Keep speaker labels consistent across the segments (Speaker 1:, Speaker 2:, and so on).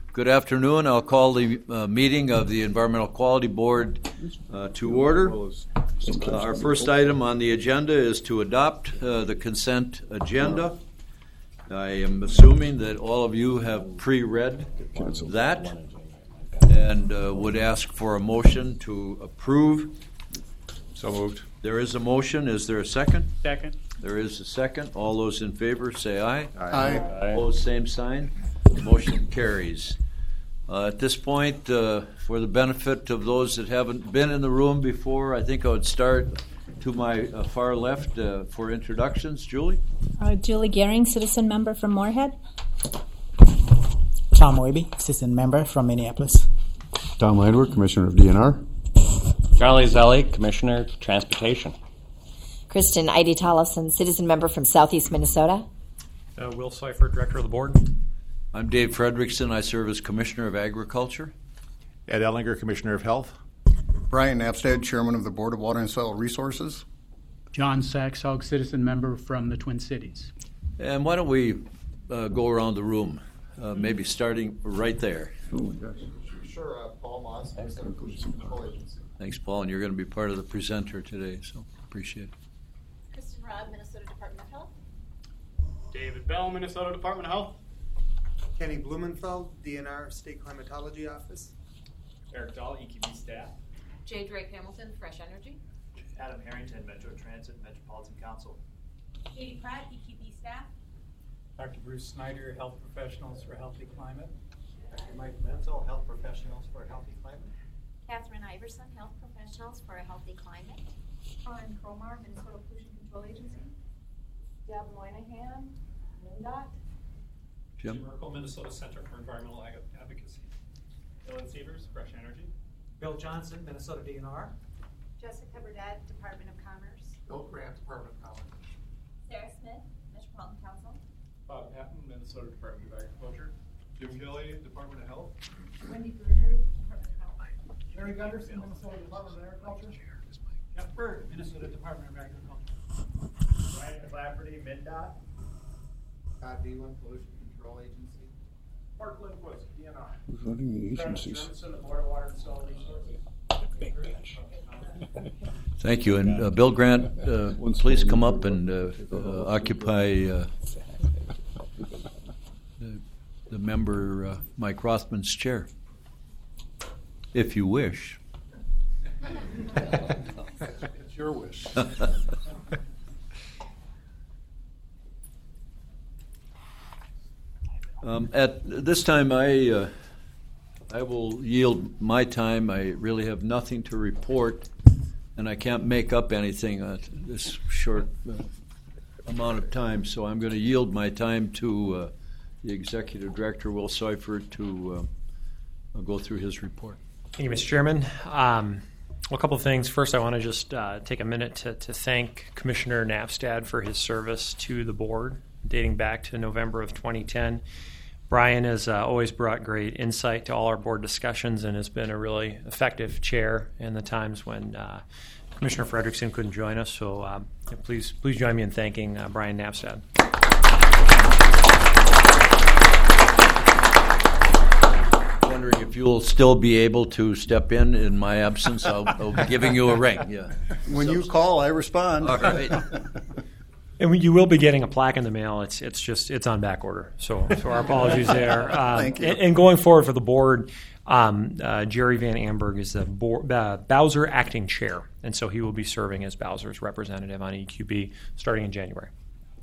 Speaker 1: Good afternoon. I'll call the meeting of the Environmental Quality Board to order. Our first item on the agenda is to adopt the consent agenda. I am assuming that all of you have pre-read that and would ask for a motion to approve.
Speaker 2: So moved.
Speaker 1: There is a motion. Is there a second?
Speaker 3: Second.
Speaker 1: There is a second. All those in favor say aye.
Speaker 2: Aye.
Speaker 1: Opposed, same sign. The motion carries. At this point, for the benefit of those that haven't been in the room before, I think I would start to my far left for introductions. Julie?
Speaker 4: Julie Gehring, citizen member from Moorhead.
Speaker 5: Tom Weby, citizen member from Minneapolis.
Speaker 2: Tom Landwehr, Commissioner of DNR.
Speaker 6: Charlie Zelli, Commissioner of Transportation.
Speaker 7: Kristen Eide Tollefson, citizen member from Southeast Minnesota.
Speaker 3: Will Seifert, Director of the Board.
Speaker 1: I'm Dave Fredrickson. I serve as Commissioner of Agriculture.
Speaker 2: Ed Ellinger, Commissioner of Health.
Speaker 8: Brian Knapstad, Chairman of the Board of Water and Soil Resources.
Speaker 3: John Saxhaug, citizen member from the Twin Cities.
Speaker 1: And why don't we go around the room, maybe starting right there.
Speaker 2: Oh, yes.
Speaker 8: Sure, Paul Moss, Minnesota Pollution Control Agency.
Speaker 1: Thanks, Paul, and you're going to be part of the presenter today, so appreciate it.
Speaker 9: Kristen Robb, Minnesota Department of Health.
Speaker 3: David Bell, Minnesota Department of Health.
Speaker 10: Kenny Blumenfeld, DNR State Climatology Office.
Speaker 3: Eric Dahl, EQB staff.
Speaker 9: Jay Drake Hamilton, Fresh Energy.
Speaker 11: Adam Harrington, Metro Transit Metropolitan Council.
Speaker 9: Katie Pratt, EQB staff.
Speaker 3: Dr. Bruce Snyder, Health Professionals for a Healthy Climate.
Speaker 11: Dr. Mike Menzel, Health Professionals for a Healthy Climate.
Speaker 9: Catherine Iverson, Health Professionals for a Healthy Climate. Karen Cromar, Minnesota Pollution Control Agency. Deb Moynihan, MnDOT.
Speaker 1: Jim?
Speaker 3: Merkel, Minnesota Center for Environmental Advocacy. Dylan Severs, Fresh Energy.
Speaker 11: Bill Johnson, Minnesota DNR.
Speaker 9: Jessica Burdett, Department of Commerce.
Speaker 10: Bill Grant, Department of Commerce.
Speaker 9: Sarah Smith, Metropolitan Council.
Speaker 3: Bob Patton, Minnesota Department of Agriculture. Jim Kelly, Department of Health.
Speaker 9: Wendy Bruner, Department of Health.
Speaker 10: Jerry Gunderson, Minnesota Department of Agriculture.
Speaker 11: Jeff Bird, Minnesota Department of Agriculture. Ryan Lafferty, MnDOT.
Speaker 10: Todd Dillon, Pollution Control Agency.
Speaker 11: Mark Lindquist, DNR.
Speaker 2: Who's running the agencies?
Speaker 11: Board of Water and Soil Resources.
Speaker 1: Thank you. And Bill Grant, please come up and occupy the member Mike Rothman's chair, if you wish.
Speaker 2: It's your wish.
Speaker 1: At this time, I will yield my time. I really have nothing to report, and I can't make up anything this short amount of time. So I'm going to yield my time to the Executive Director, Will Seifert, to go through his report.
Speaker 12: Thank you, Mr. Chairman. Well, a couple of things. First, I want to just take a minute to thank Commissioner Knapstad for his service to the board dating back to November of 2010. Brian has always brought great insight to all our board discussions and has been a really effective chair in the times when Commissioner Fredrickson couldn't join us. So please join me in thanking Brian Knapstad.
Speaker 1: Wondering if you'll still be able to step in my absence. I'll be giving you a ring. Yeah.
Speaker 8: When you call, I respond.
Speaker 1: All right.
Speaker 12: And you will be getting a plaque in the mail. It's on back order. So our apologies there.
Speaker 8: Thank you.
Speaker 12: And going forward for the board, Jerry Van Amberg is the Bowser acting chair, and so he will be serving as Bowser's representative on EQB starting in January.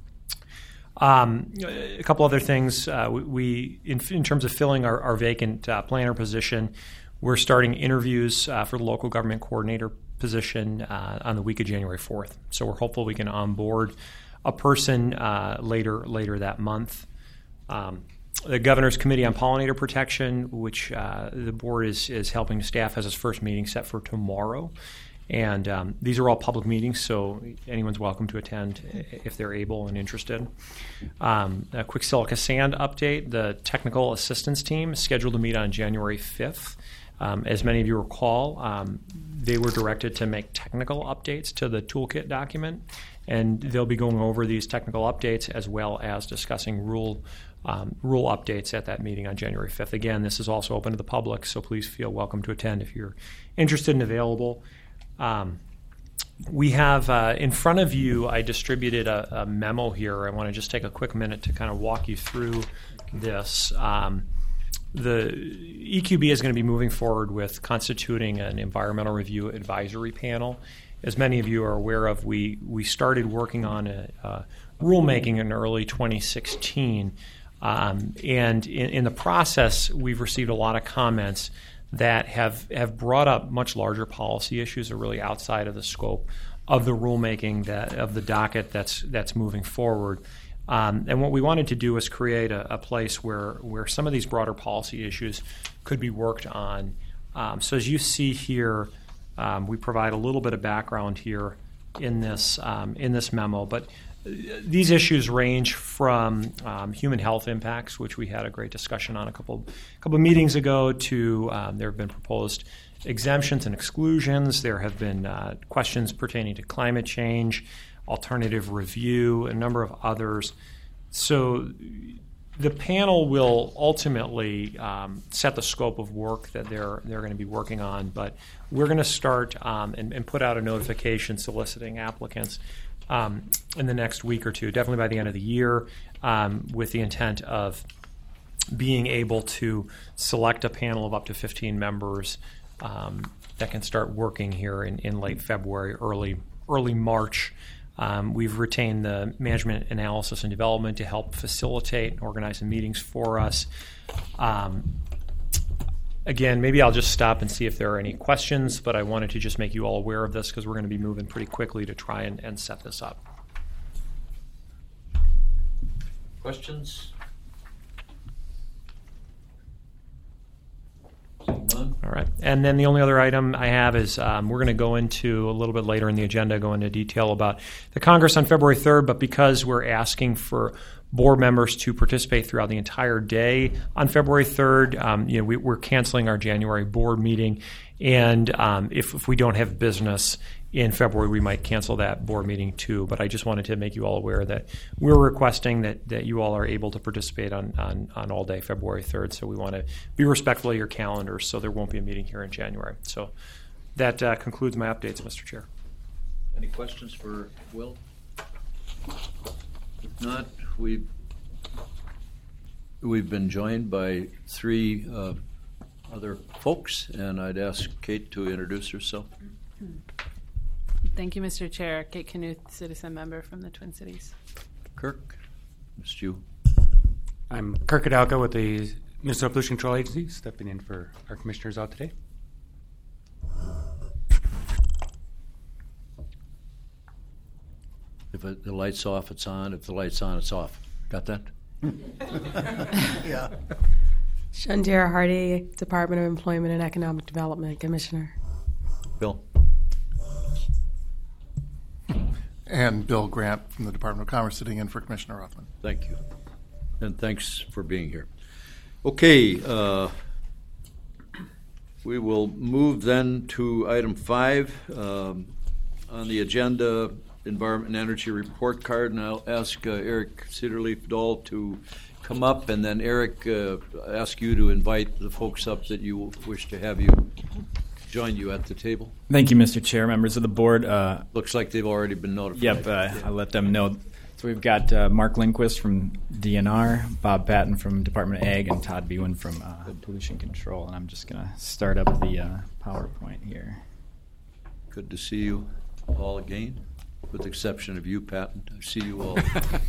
Speaker 12: A couple other things. We in terms of filling our vacant planner position, we're starting interviews for the local government coordinator position on the week of January 4th. So we're hopeful we can onboard a person later that month. The Governor's Committee on Pollinator Protection, which the board is helping staff, has its first meeting set for tomorrow. And these are all public meetings, so anyone's welcome to attend if they're able and interested. A quick silica sand update. The technical assistance team is scheduled to meet on January 5th. As many of you recall, they were directed to make technical updates to the toolkit document, and they'll be going over these technical updates as well as discussing rule rule updates at that meeting on January 5th. Again, this is also open to the public, so please feel welcome to attend if you're interested and available. We have in front of you, I distributed a memo here. I want to just take a quick minute to kind of walk you through this. The EQB is going to be moving forward with constituting an environmental review advisory panel. As many of you are aware of, we started working on a rulemaking in early 2016. And in the process, we've received a lot of comments that have brought up much larger policy issues that are really outside of the scope of the rulemaking, of the docket that's moving forward. And what we wanted to do was create a place where some of these broader policy issues could be worked on. So as you see here, we provide a little bit of background here in this memo, but these issues range from human health impacts, which we had a great discussion on a couple meetings ago, to there have been proposed exemptions and exclusions. There have been questions pertaining to climate change, alternative review, a number of others. So the panel will ultimately set the scope of work that they're going to be working on, but we're going to start and put out a notification soliciting applicants in the next week or two, definitely by the end of the year, with the intent of being able to select a panel of up to 15 members that can start working here in late February, early March. We've retained the Management Analysis and Development to help facilitate and organize the meetings for us. Again, maybe I'll just stop and see if there are any questions, but I wanted to just make you all aware of this because we're going to be moving pretty quickly to try and set this up.
Speaker 1: Questions? None?
Speaker 12: All right. And then the only other item I have is we're going to go into a little bit later in the agenda, go into detail about the Congress on February 3rd, but because we're asking for board members to participate throughout the entire day on February 3rd, we're canceling our January board meeting, and if we don't have business in February, we might cancel that board meeting too. But I just wanted to make you all aware that we're requesting that you all are able to participate on all day February 3rd. So we want to be respectful of your calendars, so there won't be a meeting here in January. So that concludes my updates, Mr. Chair.
Speaker 1: Any questions for Will? If not, we've been joined by three other folks, and I'd ask Kate to introduce herself.
Speaker 13: Thank you, Mr. Chair. Kate Knuth, citizen member from the Twin Cities.
Speaker 1: Kirk, missed you.
Speaker 14: I'm Kirk Adelka with the Minnesota Pollution Control Agency, stepping in for our commissioners out today.
Speaker 1: If the light's off, it's on. If the light's on, it's off. Got that?
Speaker 8: Yeah.
Speaker 15: Shandira Hardy, Department of Employment and Economic Development, Commissioner.
Speaker 1: Bill.
Speaker 16: And Bill Grant from the Department of Commerce, sitting in for Commissioner Rothman.
Speaker 1: Thank you. And thanks for being here. Okay, we will move then to item 5 on the agenda, Environment and Energy Report Card, and I'll ask Eric Cederleaf-Dahl to come up, and then Eric, ask you to invite the folks up that you wish to have you join you at the table.
Speaker 17: Thank you, Mr. Chair, members of the board.
Speaker 1: Looks like they've already been notified.
Speaker 17: Yep, I let them know. So we've got Mark Lindquist from DNR, Bob Patton from Department of Ag, and Todd Bewan from Pollution Control. And I'm just going to start up the PowerPoint here.
Speaker 1: Good to see you all again, with the exception of you, Patton. I see you all.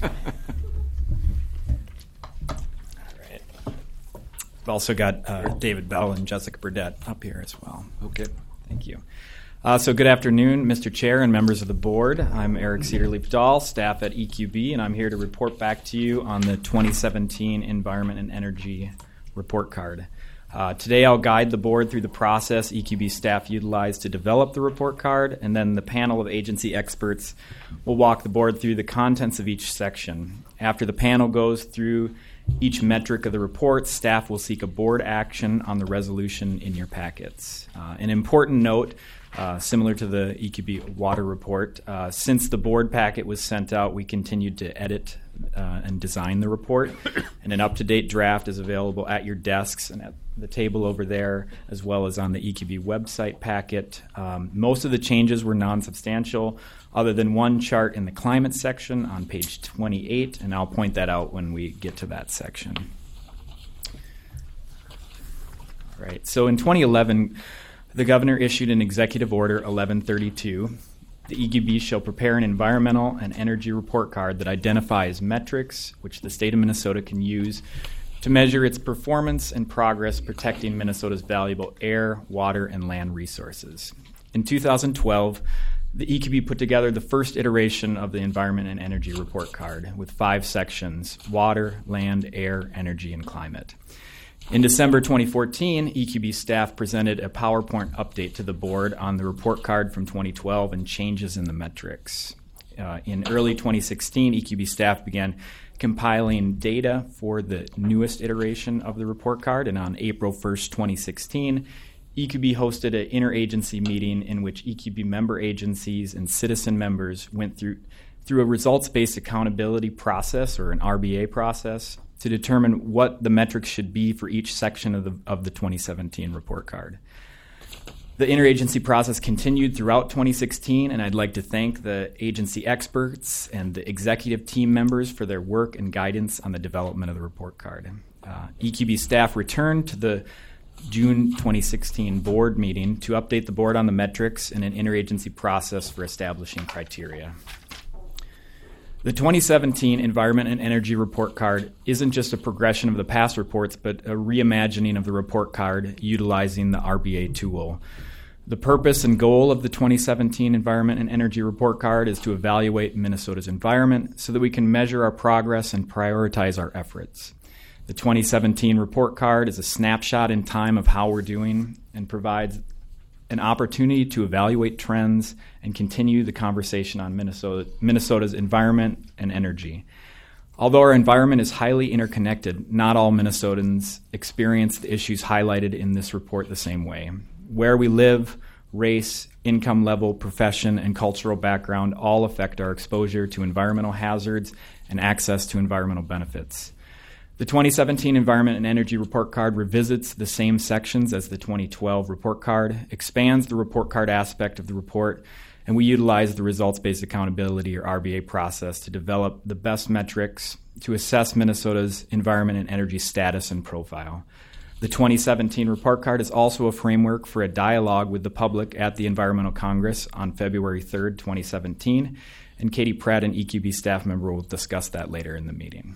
Speaker 17: We've also got David Bell and Jessica Burdett up here as well.
Speaker 1: Okay.
Speaker 17: Thank you. So good afternoon, Mr. Chair and members of the board. I'm Eric Cederleaf-Dahl, staff at EQB, and I'm here to report back to you on the 2017 Environment and Energy Report Card. Today I'll guide the board through the process EQB staff utilized to develop the report card, and then the panel of agency experts will walk the board through the contents of each section. After the panel goes through each metric of the report, staff will seek a board action on the resolution in your packets. An important note, similar to the EQB water report, since the board packet was sent out, we continued to edit and designed the report. And an up-to-date draft is available at your desks and at the table over there, as well as on the EQB website packet. Most of the changes were non-substantial, other than one chart in the climate section on page 28, and I'll point that out when we get to that section. Right. So in 2011, the governor issued an executive order 1132. The EQB shall prepare an environmental and energy report card that identifies metrics which the state of Minnesota can use to measure its performance and progress protecting Minnesota's valuable air, water, and land resources. In 2012, the EQB put together the first iteration of the Environment and Energy Report Card with 5 sections: water, land, air, energy, and climate. In December 2014, EQB staff presented a PowerPoint update to the board on the report card from 2012 and changes in the metrics. In early 2016, EQB staff began compiling data for the newest iteration of the report card, and on April 1st, 2016, EQB hosted an interagency meeting in which EQB member agencies and citizen members went through a results-based accountability process, or an RBA process, to determine what the metrics should be for each section of the 2017 report card. The interagency process continued throughout 2016, and I'd like to thank the agency experts and the executive team members for their work and guidance on the development of the report card. EQB staff returned to the June 2016 board meeting to update the board on the metrics and an interagency process for establishing criteria. The 2017 Environment and Energy Report Card isn't just a progression of the past reports, but a reimagining of the report card utilizing the RBA tool. The purpose and goal of the 2017 Environment and Energy Report Card is to evaluate Minnesota's environment so that we can measure our progress and prioritize our efforts. The 2017 Report Card is a snapshot in time of how we're doing and provides an opportunity to evaluate trends and continue the conversation on Minnesota's environment and energy. Although our environment is highly interconnected, not all Minnesotans experience the issues highlighted in this report the same way. Where we live, race, income level, profession, and cultural background all affect our exposure to environmental hazards and access to environmental benefits. The 2017 Environment and Energy Report Card revisits the same sections as the 2012 report card, expands the report card aspect of the report, and we utilize the results-based accountability, or RBA, process to develop the best metrics to assess Minnesota's environment and energy status and profile. The 2017 report card is also a framework for a dialogue with the public at the Environmental Congress on February 3rd, 2017, and Katie Pratt, an EQB staff member, will discuss that later in the meeting.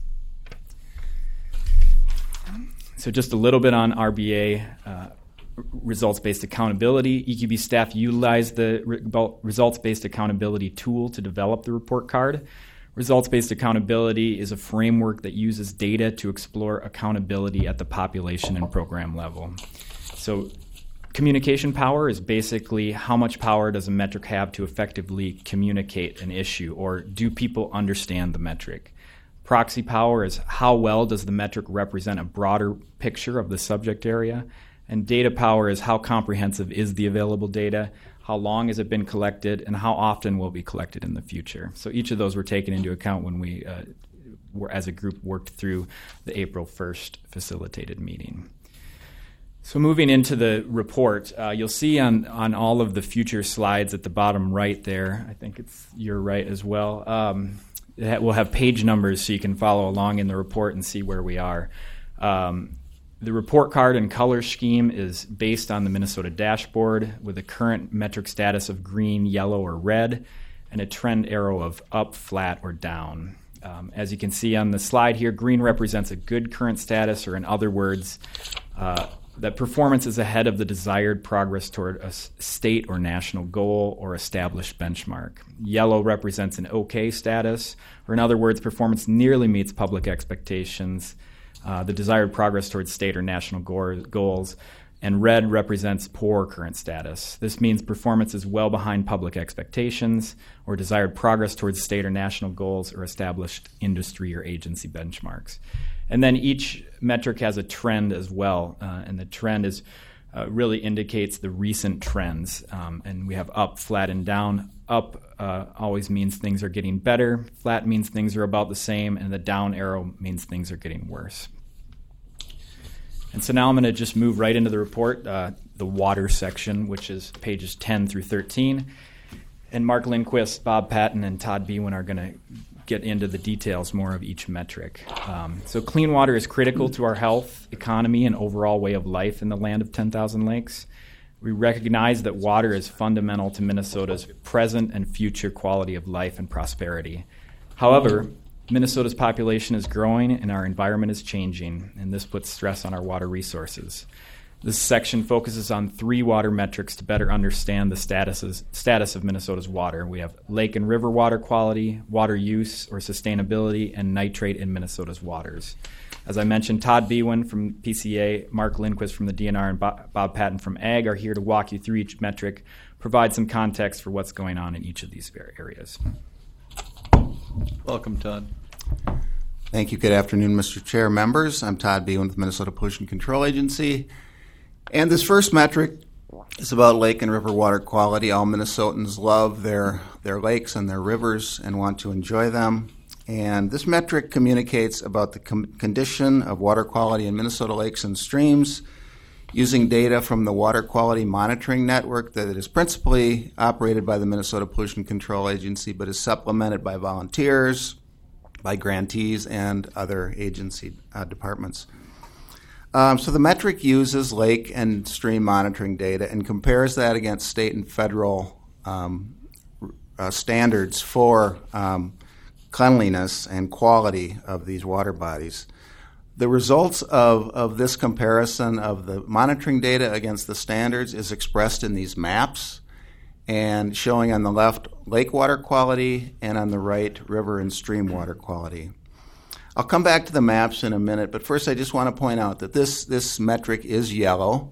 Speaker 17: So just a little bit on RBA, results-based accountability. EQB staff utilized the results-based accountability tool to develop the report card. Results-based accountability is a framework that uses data to explore accountability at the population and program level. So communication power is basically how much power does a metric have to effectively communicate an issue, or do people understand the metric? Proxy power is how well does the metric represent a broader picture of the subject area, and data power is how comprehensive is the available data, how long has it been collected, and how often will it be collected in the future. So each of those were taken into account when we, as a group, worked through the April 1st facilitated meeting. So moving into the report, you'll see on all of the future slides at the bottom right there, I think it's your right as well, we'll have page numbers so you can follow along in the report and see where we are. The report card and color scheme is based on the Minnesota dashboard with a current metric status of green, yellow, or red, and a trend arrow of up, flat, or down. As you can see on the slide here, green represents a good current status, or in other words, that performance is ahead of the desired progress toward a state or national goal or established benchmark. Yellow represents an okay status, or in other words, performance nearly meets public expectations, the desired progress towards state or national goals, and red represents poor current status. This means performance is well behind public expectations or desired progress towards state or national goals or established industry or agency benchmarks. And then each metric has a trend as well, and the trend is really indicates the recent trends. And we have up, flat, and down. Up always means things are getting better. Flat means things are about the same. And the down arrow means things are getting worse. And so now I'm going to just move right into the report, the water section, which is pages 10 through 13. And Mark Lindquist, Bob Patton, and Todd Bewin are going to get into the details more of each metric. So clean water is critical to our health, economy, and overall way of life in the land of 10,000 lakes. We recognize that water is fundamental to Minnesota's present and future quality of life and prosperity. However, Minnesota's population is growing and our environment is changing, and this puts stress on our water resources. This section focuses on 3 water metrics to better understand the status of Minnesota's water. We have lake and river water quality, water use or sustainability, and nitrate in Minnesota's waters. As I mentioned, Todd Bewin from PCA, Mark Lindquist from the DNR, and Bob Patton from Ag are here to walk you through each metric, provide some context for what's going on in each of these areas.
Speaker 1: Welcome, Todd.
Speaker 18: Thank you. Good afternoon, Mr. Chair, members. I'm Todd Bewin with the Minnesota Pollution Control Agency. And this first metric is about lake and river water quality. All Minnesotans love their lakes and their rivers and want to enjoy them. And this metric communicates about the condition of water quality in Minnesota lakes and streams using data from the Water Quality Monitoring Network that is principally operated by the Minnesota Pollution Control Agency but is supplemented by volunteers, by grantees, and other agency departments. So the metric uses lake and stream monitoring data and compares that against state and federal standards for cleanliness and quality of these water bodies. The results of this comparison of the monitoring data against the standards is expressed in these maps and showing on the left lake water quality and on the right river and stream water quality. I'll come back to the maps in a minute, but first I just want to point out that this metric is yellow,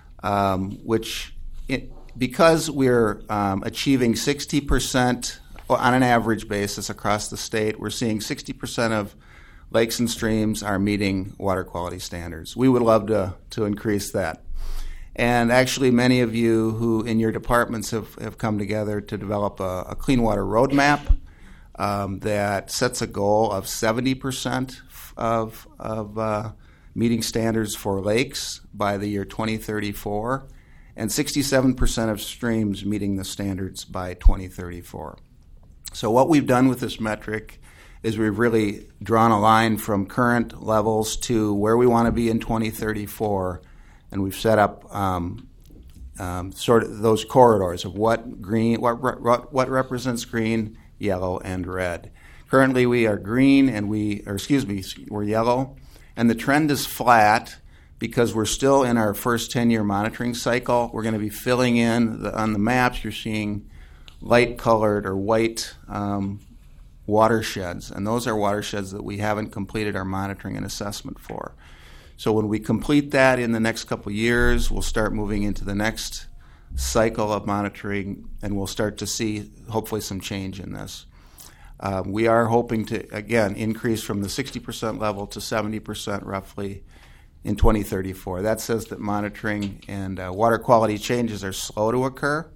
Speaker 18: because we're achieving 60% on an average basis across the state, we're seeing 60% of lakes and streams are meeting water quality standards. We would love to increase that. And actually many of you who in your departments have come together to develop a clean water roadmap that sets a goal of 70% of meeting standards for lakes by the year 2034 and 67% of streams meeting the standards by 2034. So what we've done with this metric is we've really drawn a line from current levels to where we want to be in 2034, and we've set up sort of those corridors of what represents green, yellow, and red. Currently, we are green, and we're yellow, and the trend is flat because we're still in our first 10-year monitoring cycle. We're going to be filling in on the maps. You're seeing light-colored or white watersheds, and those are watersheds that we haven't completed our monitoring and assessment for. So when we complete that in the next couple of years, we'll start moving into the next cycle of monitoring, and we'll start to see hopefully some change in this. We are hoping to, again, increase from the 60% level to 70% roughly in 2034. That says that monitoring and water quality changes are slow to occur.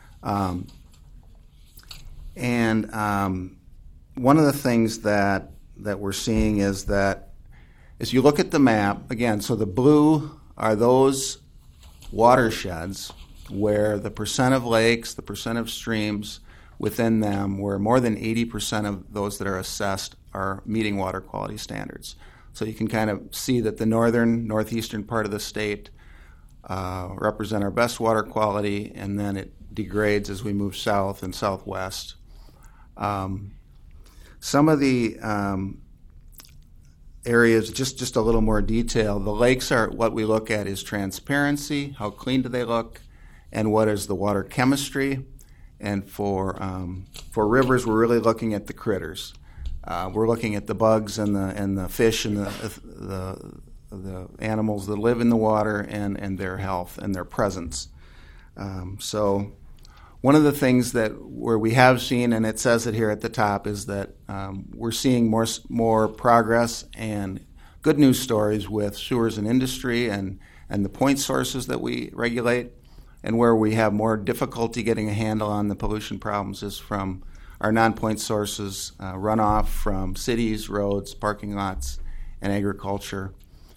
Speaker 18: One of the things that we're seeing is that as you look at the map, again, so the blue are those watersheds where the percent of lakes, the percent of streams within them, where more than 80% of those that are assessed are meeting water quality standards. So you can kind of see that the northeastern part of the state represent our best water quality, and then it degrades as we move south and southwest. Some of the areas, just a little more detail. The lakes are what we look at is transparency, how clean do they look, and what is the water chemistry. And for rivers, we're really looking at the critters. We're looking at the bugs and the fish and the animals that live in the water and their health and their presence. So one of the things where we have seen, and it says it here at the top, is that we're seeing more progress and good news stories with sewers and industry and the point sources that we regulate. And where we have more difficulty getting a handle on the pollution problems is from our non-point sources, runoff from cities, roads, parking lots, and agriculture.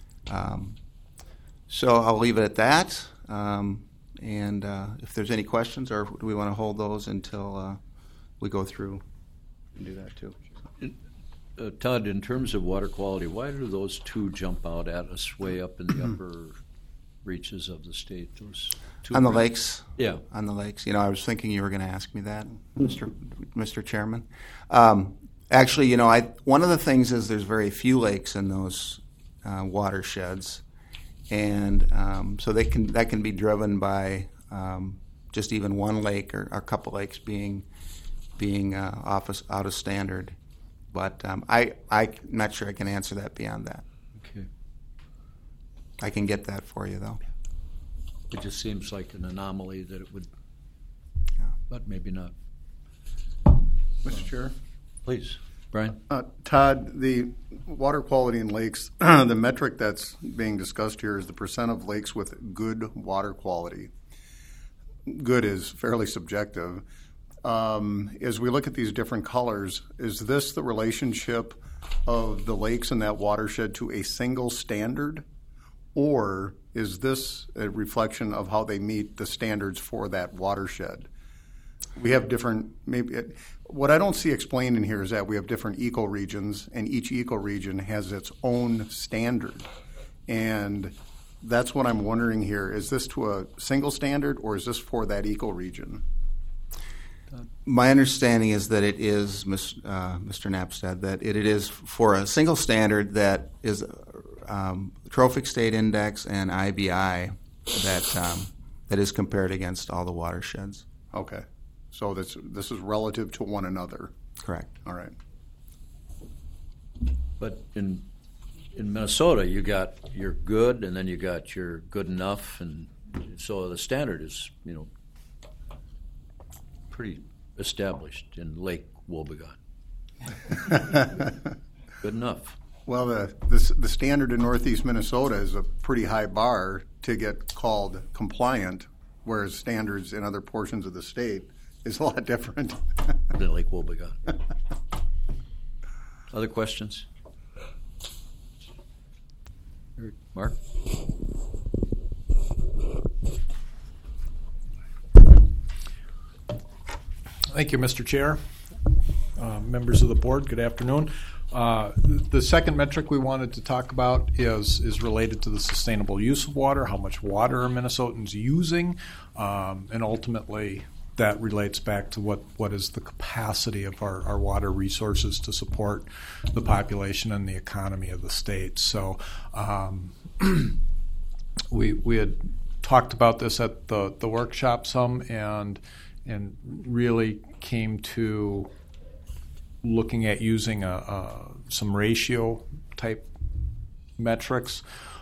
Speaker 18: So I'll leave it at that. And if there's any questions, or do we want to hold those until we go through and do that too?
Speaker 1: Todd, in terms of water quality, why do those two jump out at us way up in the upper reaches of the state? Those two
Speaker 18: on the lakes?
Speaker 1: Yeah.
Speaker 18: On the lakes. I was thinking you were going to ask me that, Mr. Chairman. Actually, one of the things is there's very few lakes in those watersheds. And so that can be driven by just even one lake or a couple lakes being out of standard. But I'm not sure I can answer that beyond that.
Speaker 1: Okay.
Speaker 18: I can get that for you, though.
Speaker 1: It just seems like an anomaly that it would, but maybe not.
Speaker 8: Mr. Chair?
Speaker 1: Please, Brian.
Speaker 8: Todd, the water quality in lakes, the metric that's being discussed here is the percent of lakes with good water quality. Good is fairly subjective. As we look at these different colors, is this the relationship of the lakes in that watershed to a single standard? Or is this a reflection of how they meet the standards for that watershed? We have different, what I don't see explained in here is that we have different ecoregions, and each ecoregion has its own standard. And that's what I'm wondering here. Is this to a single standard, or is this for that ecoregion?
Speaker 18: My understanding is that it is, Mr. Napstad, that it is for a single standard that is Trophic State Index and IBI that is compared against all the watersheds.
Speaker 8: Okay. So this is relative to one another.
Speaker 18: Correct.
Speaker 8: All right.
Speaker 1: But in Minnesota, you got your good, and then you got your good enough, and so the standard is, pretty established in Lake Wobegon. Good enough.
Speaker 8: Well, the standard in Northeast Minnesota is a pretty high bar to get called compliant, whereas standards in other portions of the state is a lot different.
Speaker 1: Than Lake Wobegon. Other questions? Mark?
Speaker 3: Thank you, Mr. Chair. Members of the board, good afternoon. The second metric we wanted to talk about is related to the sustainable use of water, how much water are Minnesotans using, and ultimately that relates back to what is the capacity of our water resources to support the population and the economy of the state. So we had talked about this at the workshop some and really came to looking at using some ratio type metrics.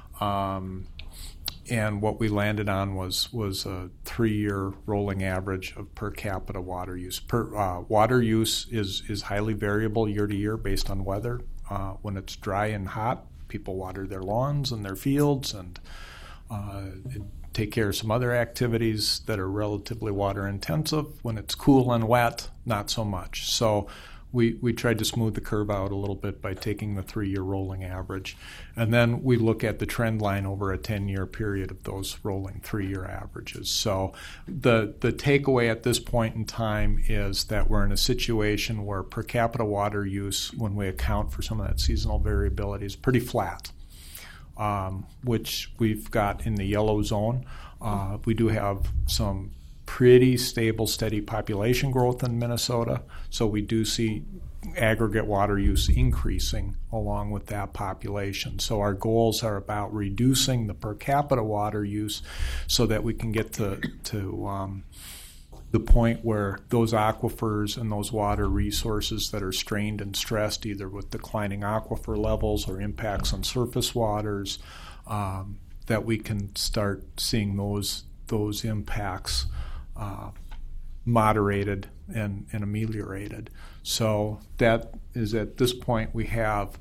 Speaker 3: And what we landed on was a 3-year rolling average of per capita water use. Water use is highly variable year to year based on weather. When it's dry and hot, people water their lawns and their fields and take care of some other activities that are relatively water intensive. When it's cool and wet, not so much. So we tried to smooth the curve out a little bit by taking the 3-year rolling average. And then we look at the trend line over a 10-year period of those rolling 3-year averages. So the takeaway at this point in time is that we're in a situation where per capita water use, when we account for some of that seasonal variability, is pretty flat, which we've got in the yellow zone. We do have some pretty stable, steady population growth in Minnesota, so we do see aggregate water use increasing along with that population. So our goals are about reducing the per capita water use so that we can get to the point where those aquifers and those water resources that are strained and stressed, either with declining aquifer levels or impacts on surface waters, that we can start seeing those impacts moderated and ameliorated. So that is, at this point, we have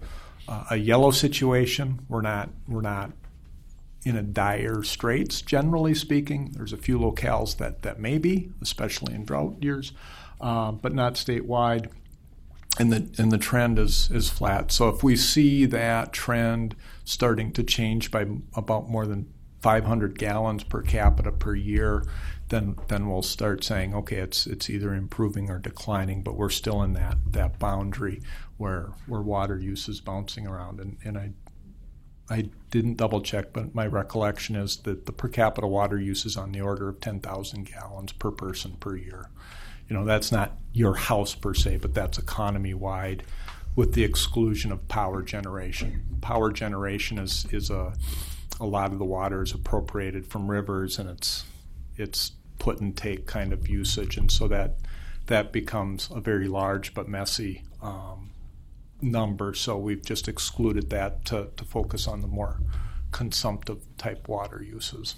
Speaker 3: a yellow situation. We're not in a dire straits, generally speaking. There's a few locales that may be, especially in drought years, but not statewide. And the trend is flat. So if we see that trend starting to change by about more than 500 gallons per capita per year, then we'll start saying, okay, it's either improving or declining, but we're still in that boundary where water use is bouncing around. And I didn't double check, but my recollection is that the per capita water use is on the order of 10,000 gallons per person per year. That's not your house per se, but that's economy-wide with the exclusion of power generation. Power generation is a lot of the water is appropriated from rivers, and it's put and take kind of usage, and so that becomes a very large but messy number. So we've just excluded that to focus on the more consumptive type water uses.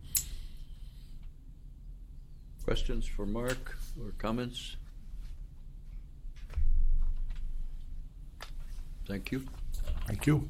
Speaker 1: Questions for Mark or comments? Thank you.
Speaker 3: Thank you.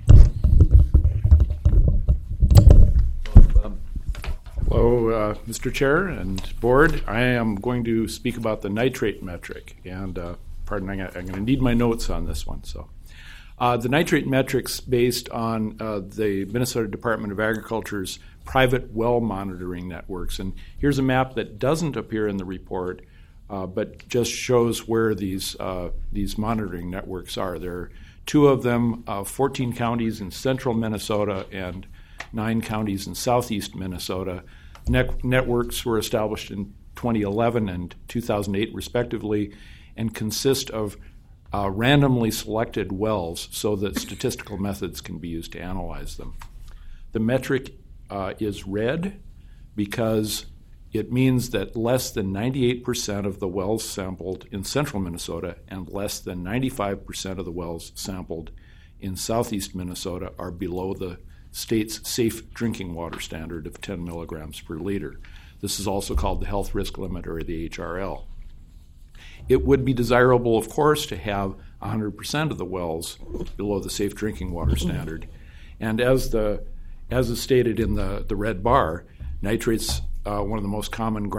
Speaker 2: Hello, Mr. Chair and Board. I am going to speak about the nitrate metric, and pardon, I'm going to need my notes on this one. So, the nitrate metric's based on the Minnesota Department of Agriculture's private well monitoring networks, and here's a map that doesn't appear in the report, but just shows where these monitoring networks are. There are two of them, 14 counties in central Minnesota and 9 counties in southeast Minnesota. Networks were established in 2011 and 2008, respectively, and consist of randomly selected wells so that statistical methods can be used to analyze them. The metric is red because it means that less than 98% of the wells sampled in central Minnesota and less than 95% of the wells sampled in southeast Minnesota are below the state's safe drinking water standard of 10 milligrams per liter. This is also called the health risk limit, or the HRL. It would be desirable, of course, to have 100% of the wells below the safe drinking water standard. And as is stated in the red bar, nitrates, one of the most common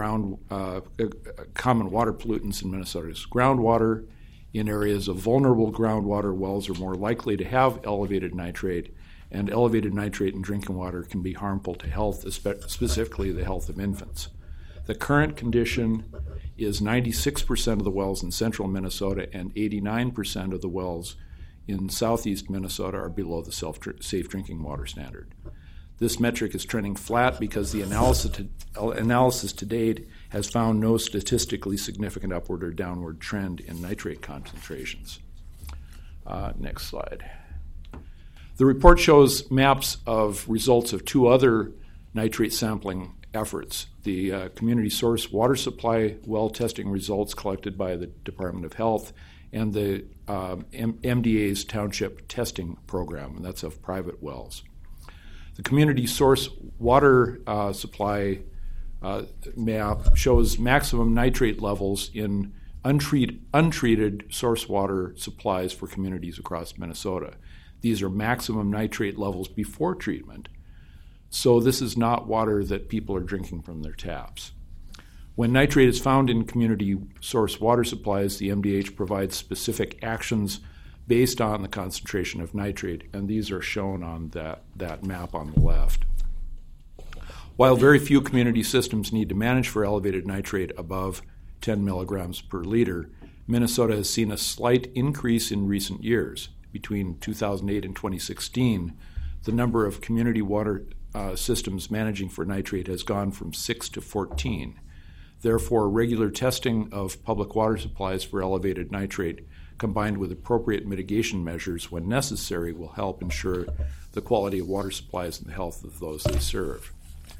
Speaker 2: common water pollutants in Minnesota, is groundwater. In areas of vulnerable groundwater, wells are more likely to have elevated nitrate, and elevated nitrate in drinking water can be harmful to health, specifically the health of infants. The current condition is 96% of the wells in central Minnesota and 89% of the wells in southeast Minnesota are below the safe drinking water standard. This metric is trending flat because the analysis to date has found no statistically significant upward or downward trend in nitrate concentrations. Next slide. The report shows maps of results of 2 other nitrate sampling efforts: the community source water supply well testing results collected by the Department of Health and the MDA's township testing program, and that's of private wells. The community source water supply map shows maximum nitrate levels in untreated source water supplies for communities across Minnesota. These are maximum nitrate levels before treatment. So this is not water that people are drinking from their taps. When nitrate is found in community source water supplies, the MDH provides specific actions based on the concentration of nitrate, and these are shown on that map on the left. While very few community systems need to manage for elevated nitrate above 10 milligrams per liter, Minnesota has seen a slight increase in recent years. Between 2008 and 2016, the number of community water systems managing for nitrate has gone from 6 to 14. Therefore, regular testing of public water supplies for elevated nitrate, combined with appropriate mitigation measures when necessary, will help ensure the quality of water supplies and the health of those they serve.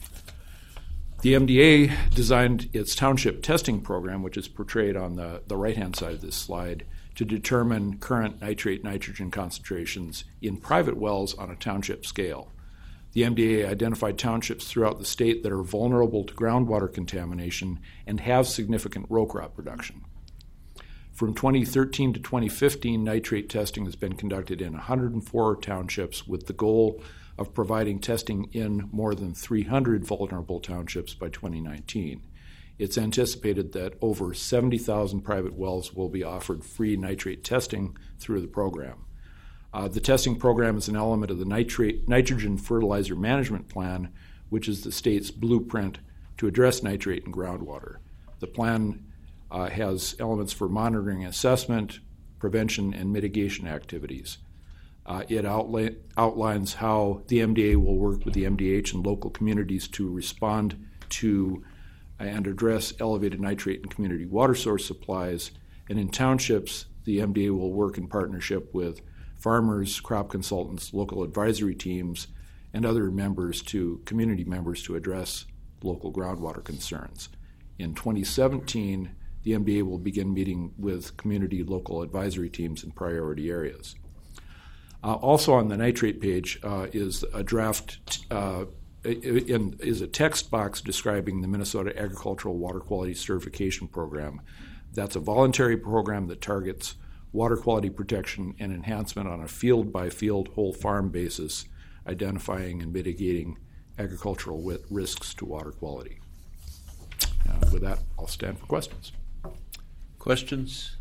Speaker 2: The MDA designed its township testing program, which is portrayed on the right-hand side of this slide, to determine current nitrate-nitrogen concentrations in private wells on a township scale. The MDA identified townships throughout the state that are vulnerable to groundwater contamination and have significant row crop production. From 2013 to 2015, nitrate testing has been conducted in 104 townships with the goal of providing testing in more than 300 vulnerable townships by 2019. It's anticipated that over 70,000 private wells will be offered free nitrate testing through the program. The testing program is an element of the Nitrogen Fertilizer Management Plan, which is the state's blueprint to address nitrate in groundwater. The plan has elements for monitoring, assessment, prevention, and mitigation activities. It outlines how the MDA will work with the MDH and local communities to respond to and address elevated nitrate in community water source supplies. And in townships, the MDA will work in partnership with farmers, crop consultants, local advisory teams, and other community members to address local groundwater concerns. In 2017, the MDA will begin meeting with community local advisory teams in priority areas. Also on the nitrate page is a draft is a text box describing the Minnesota Agricultural Water Quality Certification Program. That's a voluntary program that targets water quality protection and enhancement on a field-by-field whole farm basis, identifying and mitigating agricultural risks to water quality. With that, I'll stand for questions.
Speaker 1: Questions?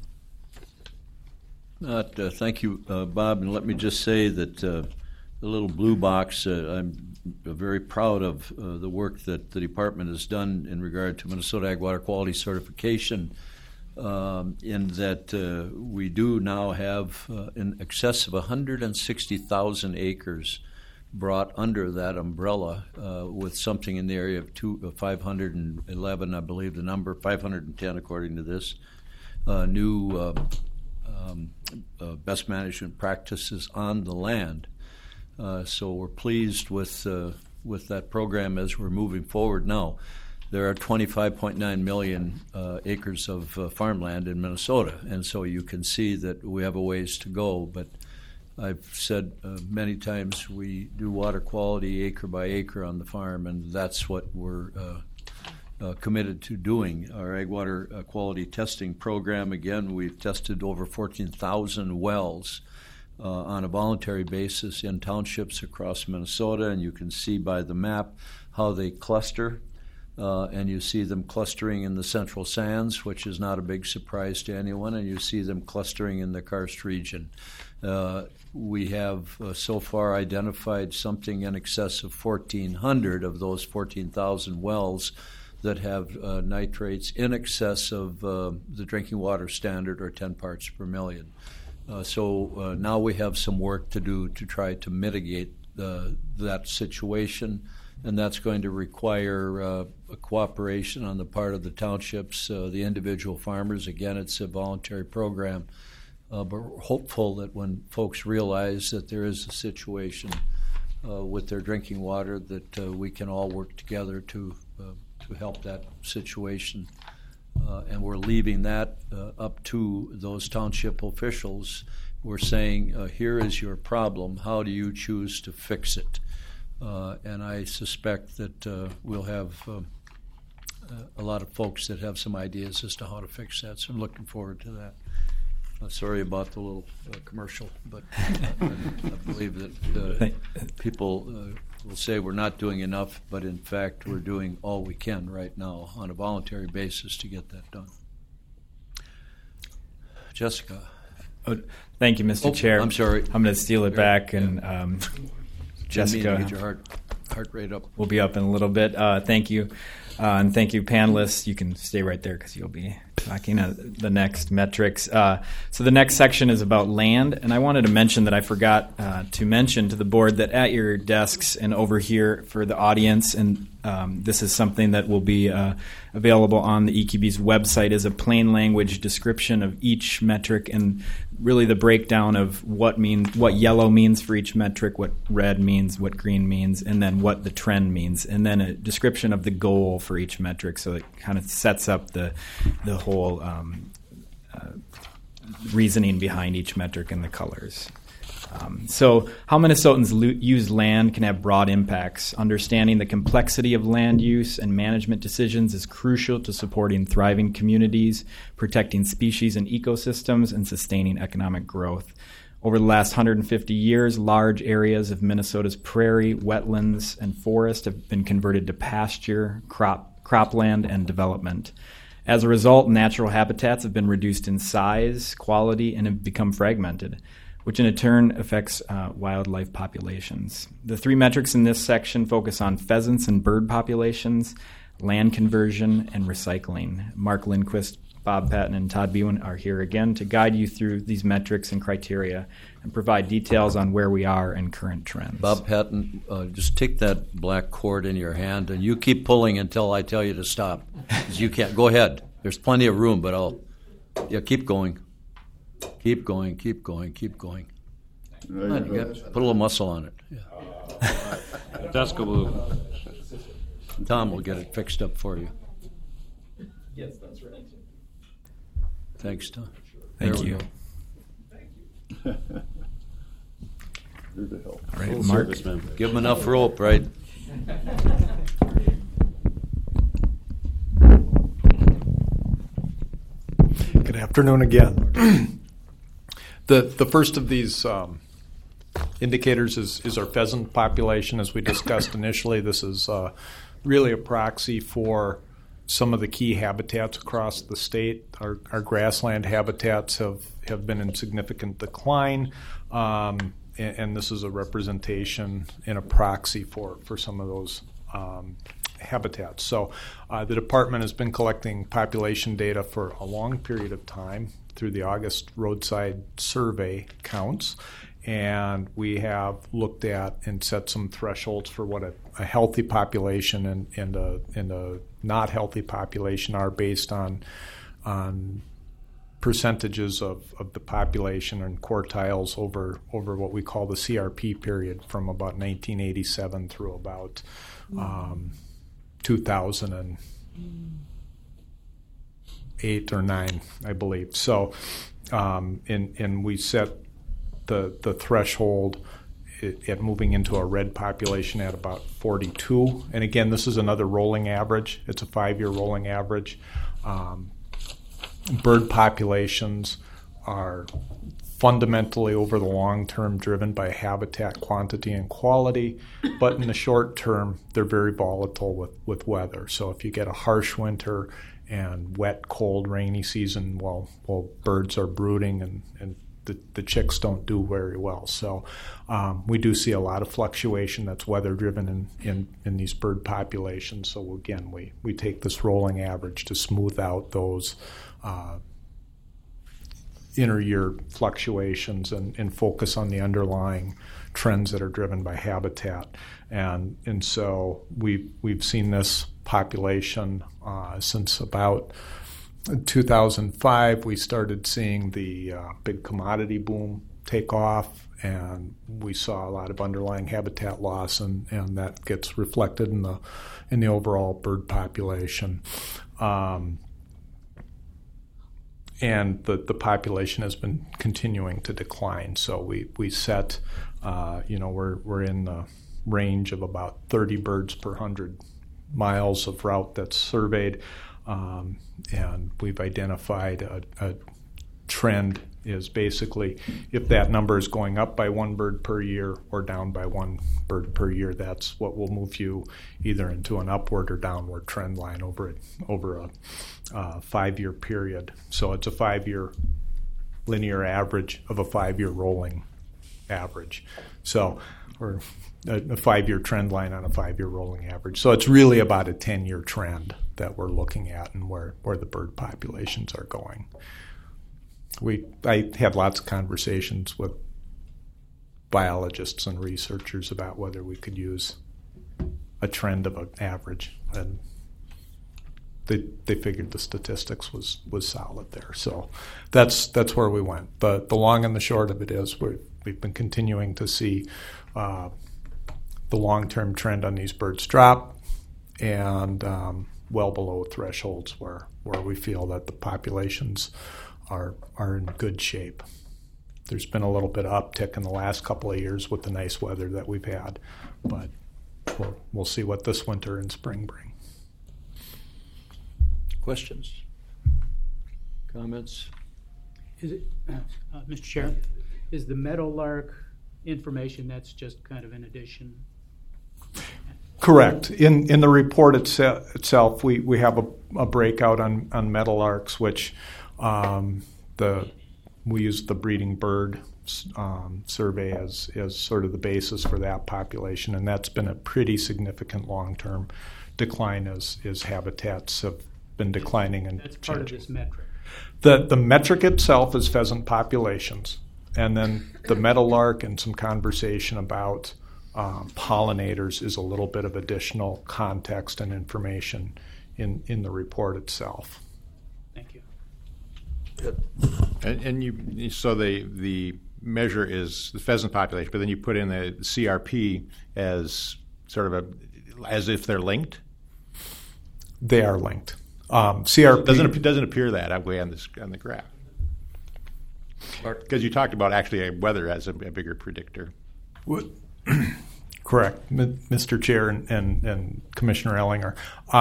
Speaker 1: Thank you, Bob. And let me just say that the little blue box, I'm very proud of the work that the department has done in regard to Minnesota Ag Water Quality Certification, in that we do now have in excess of 160,000 acres brought under that umbrella, with something in the area of 511, I believe the number, 510 according to this, new best management practices on the land. So we're pleased with that program as we're moving forward now. There are 25.9 million acres of farmland in Minnesota, and so you can see that we have a ways to go. But I've said many times we do water quality acre by acre on the farm, and that's what we're committed to doing. Our ag water quality testing program, again, we've tested over 14,000 wells on a voluntary basis in townships across Minnesota, and you can see by the map how they cluster. And you see them clustering in the Central Sands, which is not a big surprise to anyone, and you see them clustering in the Karst region. We have so far identified something in excess of 1,400 of those 14,000 wells that have nitrates in excess of the drinking water standard, or 10 parts per million. So now we have some work to do to try to mitigate that situation, and that's going to require a cooperation on the part of the townships, the individual farmers. Again, it's a voluntary program, but we're hopeful that when folks realize that there is a situation with their drinking water, that we can all work together to help that situation. And we're leaving that up to those township officials. We're saying, here is your problem. How do you choose to fix it? And I suspect that we'll have a lot of folks that have some ideas as to how to fix that. So I'm looking forward to that. Sorry about the little commercial, but I believe that people will say we're not doing enough, but in fact we're doing all we can right now on a voluntary basis to get that done. Jessica.
Speaker 17: Oh, thank you, Mr. Chair.
Speaker 1: I'm sorry.
Speaker 17: I'm going to steal it back, and Jessica,
Speaker 1: get your heart rate up.
Speaker 17: We'll be up in a little bit. Thank you. And thank you, panelists. You can stay right there because you'll be talking the next metrics. So the next section is about land, and I wanted to mention that I forgot to mention to the board that at your desks and over here for the audience, and this is something that will be available on the EQB's website, is a plain language description of each metric and really the breakdown of what yellow means for each metric, what red means, what green means, and then what the trend means, and then a description of the goal for each metric. So it kind of sets up the whole reasoning behind each metric and the colors. So how Minnesotans use land can have broad impacts. Understanding the complexity of land use and management decisions is crucial to supporting thriving communities, protecting species and ecosystems, and sustaining economic growth. Over the last 150 years, large areas of Minnesota's prairie, wetlands, and forest have been converted to pasture, cropland, and development. As a result, natural habitats have been reduced in size, quality, and have become fragmented, which in turn affects wildlife populations. The three metrics in this section focus on pheasants and bird populations, land conversion, and recycling. Mark Lindquist, Bob Patton, and Todd Bewan are here again to guide you through these metrics and criteria and provide details on where we are and current trends.
Speaker 1: Bob Patton, just take that black cord in your hand, and you keep pulling until I tell you to stop. 'Cause you can't. Go ahead. There's plenty of room, but keep going. Keep going, keep going, keep going. Put a little muscle on it. Yeah.
Speaker 6: Deskaboo.
Speaker 1: Tom will get it fixed up for you.
Speaker 17: Yes, that's right.
Speaker 1: Thanks, Tom.
Speaker 17: Thank you.
Speaker 1: All
Speaker 17: right, Mark.
Speaker 1: Give him enough rope, right?
Speaker 3: Good afternoon again. The first of these indicators is our pheasant population. As we discussed initially, this is really a proxy for some of the key habitats across the state. Our grassland habitats have been in significant decline, and this is a representation and a proxy for some of those habitats. So the department has been collecting population data for a long period of time through the August roadside survey counts, and we have looked at and set some thresholds for what a healthy population and a not healthy population are based on percentages of the population and quartiles over what we call the CRP period from about 1987 through about 2008 or 9, I believe. So, and we set the threshold at moving into a red population at about 42. And again, this is another rolling average. It's a 5-year rolling average. Bird populations are fundamentally over the long term driven by habitat quantity and quality, but in the short term, they're very volatile with weather. So if you get a harsh winter and wet, cold, rainy season, well birds are brooding and the chicks don't do very well. So we do see a lot of fluctuation that's weather driven in these bird populations. So again, we take this rolling average to smooth out those inter-year fluctuations and focus on the underlying trends that are driven by habitat. And so we've seen this population since about 2005. We started seeing the big commodity boom take off, and we saw a lot of underlying habitat loss, and that gets reflected in the overall bird population. And the population has been continuing to decline. So we set, we're in the range of about 30 birds per 100 miles of route that's surveyed, and we've identified a trend is basically if that number is going up by 1 bird per year or down by 1 bird per year, that's what will move you either into an upward or downward trend line over a 5-year period. So it's a 5-year linear average of a 5-year rolling average. So, or a 5-year trend line on a 5-year rolling average. So it's really about a 10-year trend that we're looking at and where the bird populations are going. I had lots of conversations with biologists and researchers about whether we could use a trend of an average, and they figured the statistics was solid there. So that's where we went. The long and the short of it is we've been continuing to see the long-term trend on these birds drop, and well below thresholds where we feel that the populations are in good shape. there's been a little bit of uptick in the last couple of years with the nice weather that we've had, but we'll see what this winter and spring bring.
Speaker 1: Questions? Comments?
Speaker 11: Is it, Mr. Chair, is the Meadowlark information that's just kind of an addition?
Speaker 3: Correct. In the report itself, we have a breakout on meadowlarks, which we use the breeding bird survey as sort of the basis for that population, and that's been a pretty significant long-term decline as habitats have been declining and
Speaker 11: that's part
Speaker 3: changing.
Speaker 11: of this metric.
Speaker 3: The metric itself is pheasant populations, and then the meadowlark and some conversation about pollinators is a little bit of additional context and information in the report itself.
Speaker 11: Thank you.
Speaker 1: Good.
Speaker 19: And so the measure is the pheasant population, but then you put in the CRP as sort of as if they're linked.
Speaker 3: They are linked. CRP
Speaker 19: doesn't appear that way on the graph, because you talked about actually weather as a bigger predictor.
Speaker 3: Correct, Mr. Chair and Commissioner Ellinger.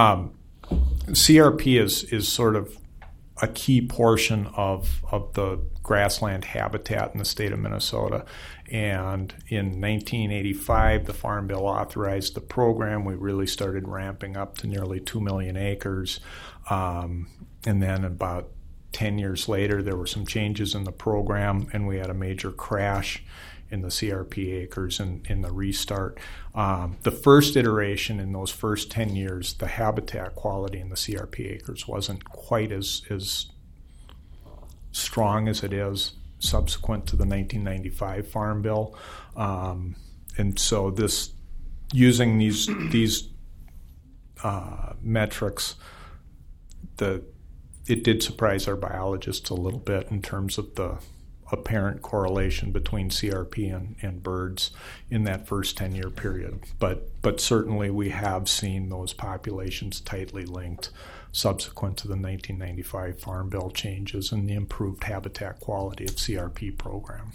Speaker 3: CRP is sort of a key portion of the grassland habitat in the state of Minnesota. And in 1985, the Farm Bill authorized the program. We really started ramping up to nearly 2 million acres. And then about 10 years later, there were some changes in the program, and we had a major crash in the CRP acres in the restart. The first iteration in those first 10 years, the habitat quality in the CRP acres wasn't quite as strong as it is subsequent to the 1995 Farm Bill. And so using these metrics, it did surprise our biologists a little bit in terms of the apparent correlation between CRP and birds in that first 10-year period. But certainly we have seen those populations tightly linked subsequent to the 1995 Farm Bill changes and the improved habitat quality of CRP program.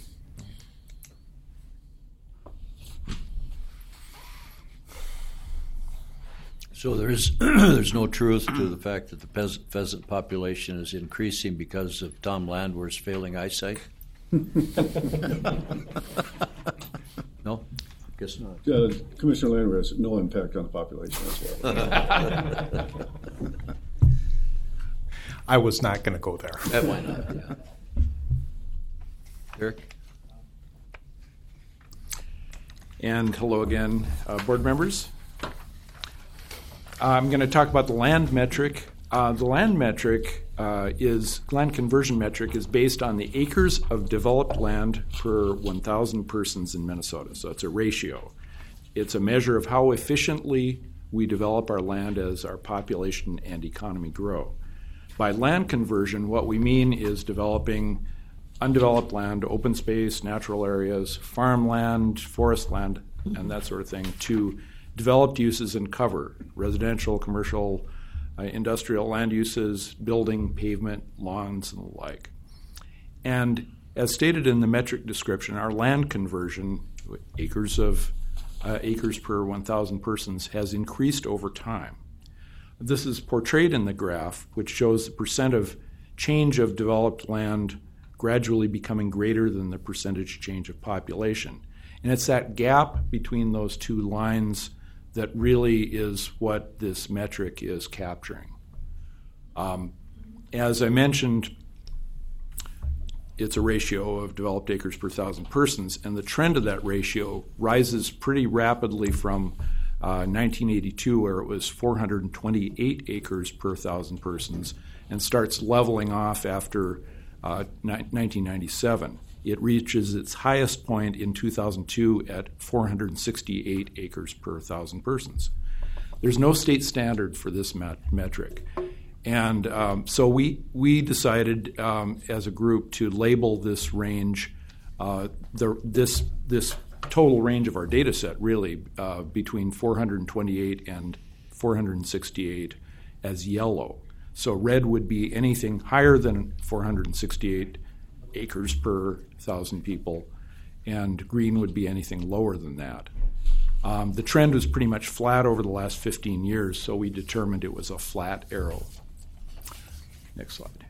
Speaker 1: So there's no truth to the fact that the pheasant population is increasing because of Tom Landwehr's failing eyesight? No? Guess not.
Speaker 20: Commissioner Landwehr has no impact on the population as well.
Speaker 3: I was not going to go there.
Speaker 1: Why not? Yeah. Eric?
Speaker 2: And hello again, board members. I'm going to talk about the land metric. The land metric land conversion metric is based on the acres of developed land per 1,000 persons in Minnesota. So it's a ratio. It's a measure of how efficiently we develop our land as our population and economy grow. By land conversion, what we mean is developing undeveloped land, open space, natural areas, farmland, forest land, and that sort of thing to developed uses and cover, residential, commercial, industrial land uses, building, pavement, lawns, and the like. And as stated in the metric description, our land conversion, acres per 1,000 persons, has increased over time. This is portrayed in the graph, which shows the percent of change of developed land gradually becoming greater than the percentage change of population. And it's that gap between those two lines that really is what this metric is capturing. As I mentioned, it's a ratio of developed acres per 1,000 persons, and the trend of that ratio rises pretty rapidly from 1982, where it was 428 acres per 1,000 persons, and starts leveling off after 1997. It reaches its highest point in 2002 at 468 acres per 1,000 persons. There's no state standard for this metric. And so we decided as a group to label this range, this total range of our data set really between 428 and 468 as yellow. So red would be anything higher than 468, acres per 1,000 people, and green would be anything lower than that. The trend was pretty much flat over the last 15 years, so we determined it was a flat arrow. Next slide.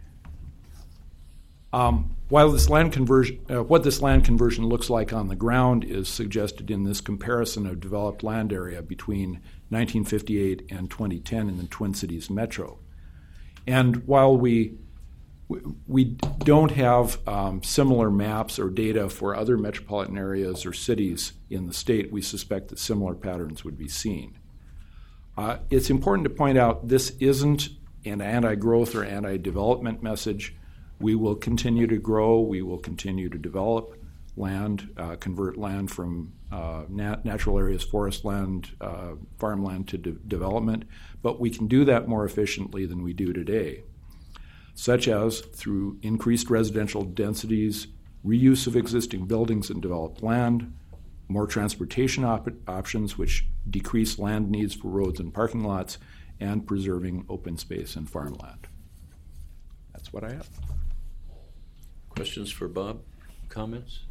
Speaker 2: While this land conversion, what this land conversion looks like on the ground is suggested in this comparison of developed land area between 1958 and 2010 in the Twin Cities metro. And while we don't have similar maps or data for other metropolitan areas or cities in the state, we suspect that similar patterns would be seen. It's important to point out this isn't an anti-growth or anti-development message. We will continue to grow. We will continue to develop land, convert land from natural areas, forest land, farmland to development. But we can do that more efficiently than we do today, such as through increased residential densities, reuse of existing buildings and developed land, more transportation options which decrease land needs for roads and parking lots, and preserving open space and farmland. That's what I have.
Speaker 1: Questions for Bob? Comments?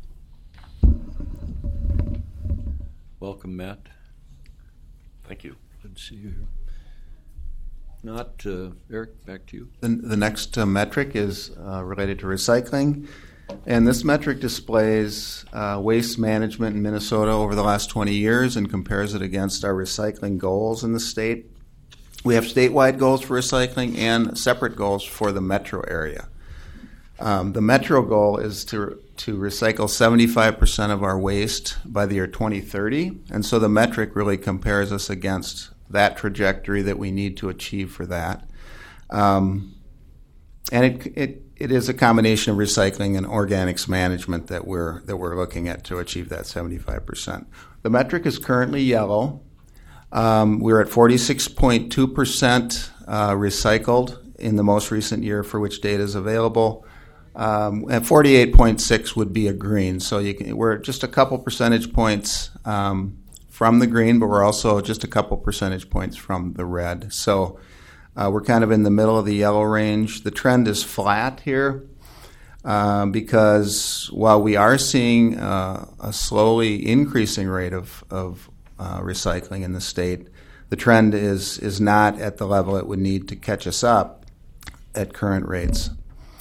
Speaker 1: Welcome, Matt.
Speaker 21: Thank you.
Speaker 1: Good to see you here. Not Eric, back to you.
Speaker 18: The next metric is related to recycling, and this metric displays waste management in Minnesota over the last 20 years and compares it against our recycling goals in the state. We have statewide goals for recycling and separate goals for the metro area. The metro goal is to recycle 75% of our waste by the year 2030, and so the metric really compares us against that trajectory that we need to achieve for that. And it is a combination of recycling and organics management that we're looking at to achieve that 75%. The metric is currently yellow. We're at 46.2% recycled in the most recent year for which data is available. And 48.6 would be a green. So we're just a couple percentage points from the green, but we're also just a couple percentage points from the red. So we're kind of in the middle of the yellow range. The trend is flat here because while we are seeing a slowly increasing rate of recycling in the state, the trend is not at the level it would need to catch us up at current rates.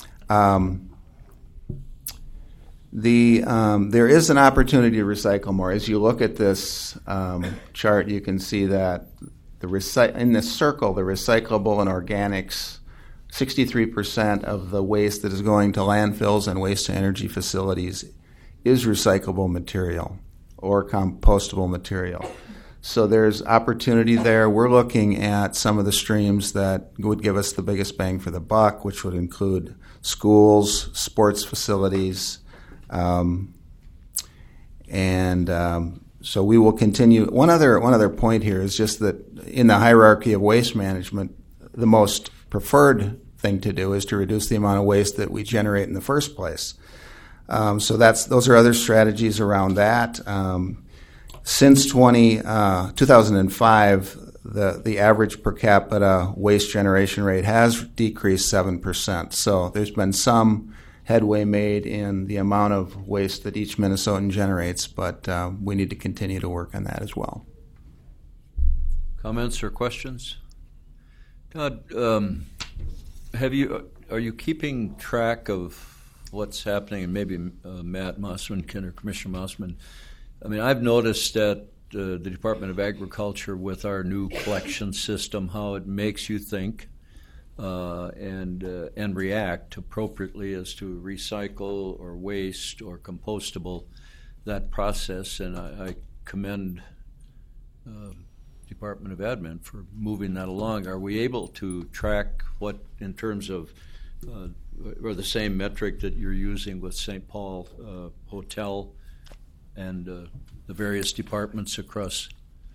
Speaker 18: There is an opportunity to recycle more. As you look at this chart, you can see that in this circle, the recyclable and organics, 63% of the waste that is going to landfills and waste-to-energy facilities is recyclable material or compostable material. So there's opportunity there. We're looking at some of the streams that would give us the biggest bang for the buck, which would include schools, sports facilities, so we will continue. One other point here is just that in the hierarchy of waste management, the most preferred thing to do is to reduce the amount of waste that we generate in the first place. So those are other strategies around that. Since 2005, the average per capita waste generation rate has decreased 7%. So there's been some headway made in the amount of waste that each Minnesotan generates, but we need to continue to work on that as well.
Speaker 1: Comments or questions? Todd, are you keeping track of what's happening? And maybe Matt Mossman or Commissioner Mossman. I mean, I've noticed that the Department of Agriculture, with our new collection system, how it makes you think and react appropriately as to recycle or waste or compostable, that process. And I commend Department of Admin for moving that along. Are we able to track what, in terms of, or the same metric that you're using with St. Paul Hotel and the various departments across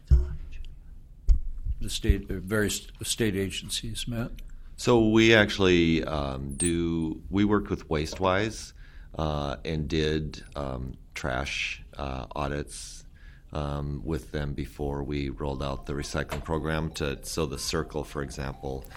Speaker 1: the state, various state agencies, Matt?
Speaker 21: So we actually we worked with WasteWise and did trash audits with them before we rolled out the recycling program. So the Circle, for example,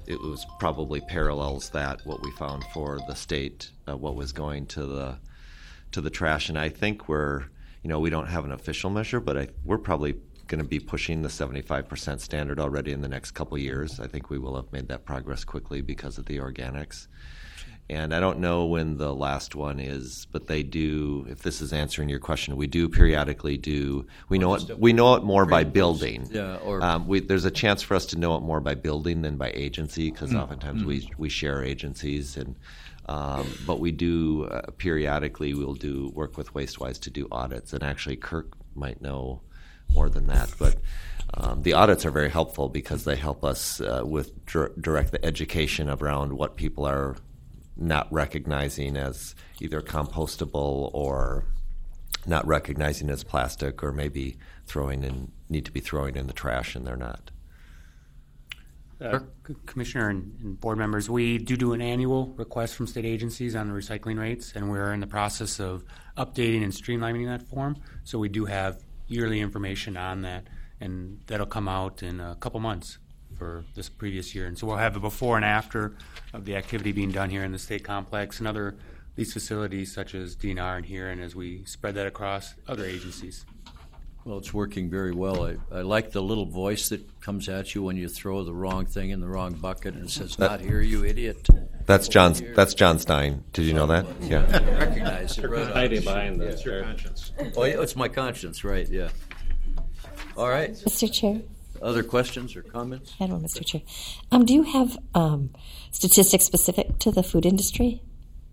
Speaker 21: it was probably parallels that what we found for the state, what was going to the trash. And I think we don't have an official measure, but we're probably going to be pushing the 75% standard already in the next couple of years. I think we will have made that progress quickly because of the organics. And I don't know when the last one is, but they do. If this is answering your question, we do periodically do. We know it more by building.
Speaker 1: Yeah,
Speaker 21: there's a chance for us to know it more by building than by agency, because oftentimes we share agencies, and but we do periodically. We'll do work with WasteWise to do audits, and actually Kirk might know more than that, but. The audits are very helpful because they help us with direct the education around what people are not recognizing as either compostable or not recognizing as plastic, or maybe need to be throwing in the trash and they're not.
Speaker 14: Commissioner and board members, we do an annual request from state agencies on the recycling rates, and we're in the process of updating and streamlining that form. So we do have yearly information on that, and that'll come out in a couple months for this previous year. And so we'll have a before and after of the activity being done here in the state complex and other these facilities such as DNR and here, and as we spread that across other agencies.
Speaker 1: Well, it's working very well. I like the little voice that comes at you when you throw the wrong thing in the wrong bucket and says, "Not here, you idiot."
Speaker 21: That's John Stein. Did you know that? Yeah.
Speaker 1: I recognize it. Right
Speaker 6: hiding behind that.
Speaker 19: It's your conscience.
Speaker 1: Oh, yeah, it's my conscience, right? Yeah. All right.
Speaker 7: Mr. Chair.
Speaker 1: Other questions or comments?
Speaker 7: I don't know, Mr. Chair. Do you have statistics specific to the food industry?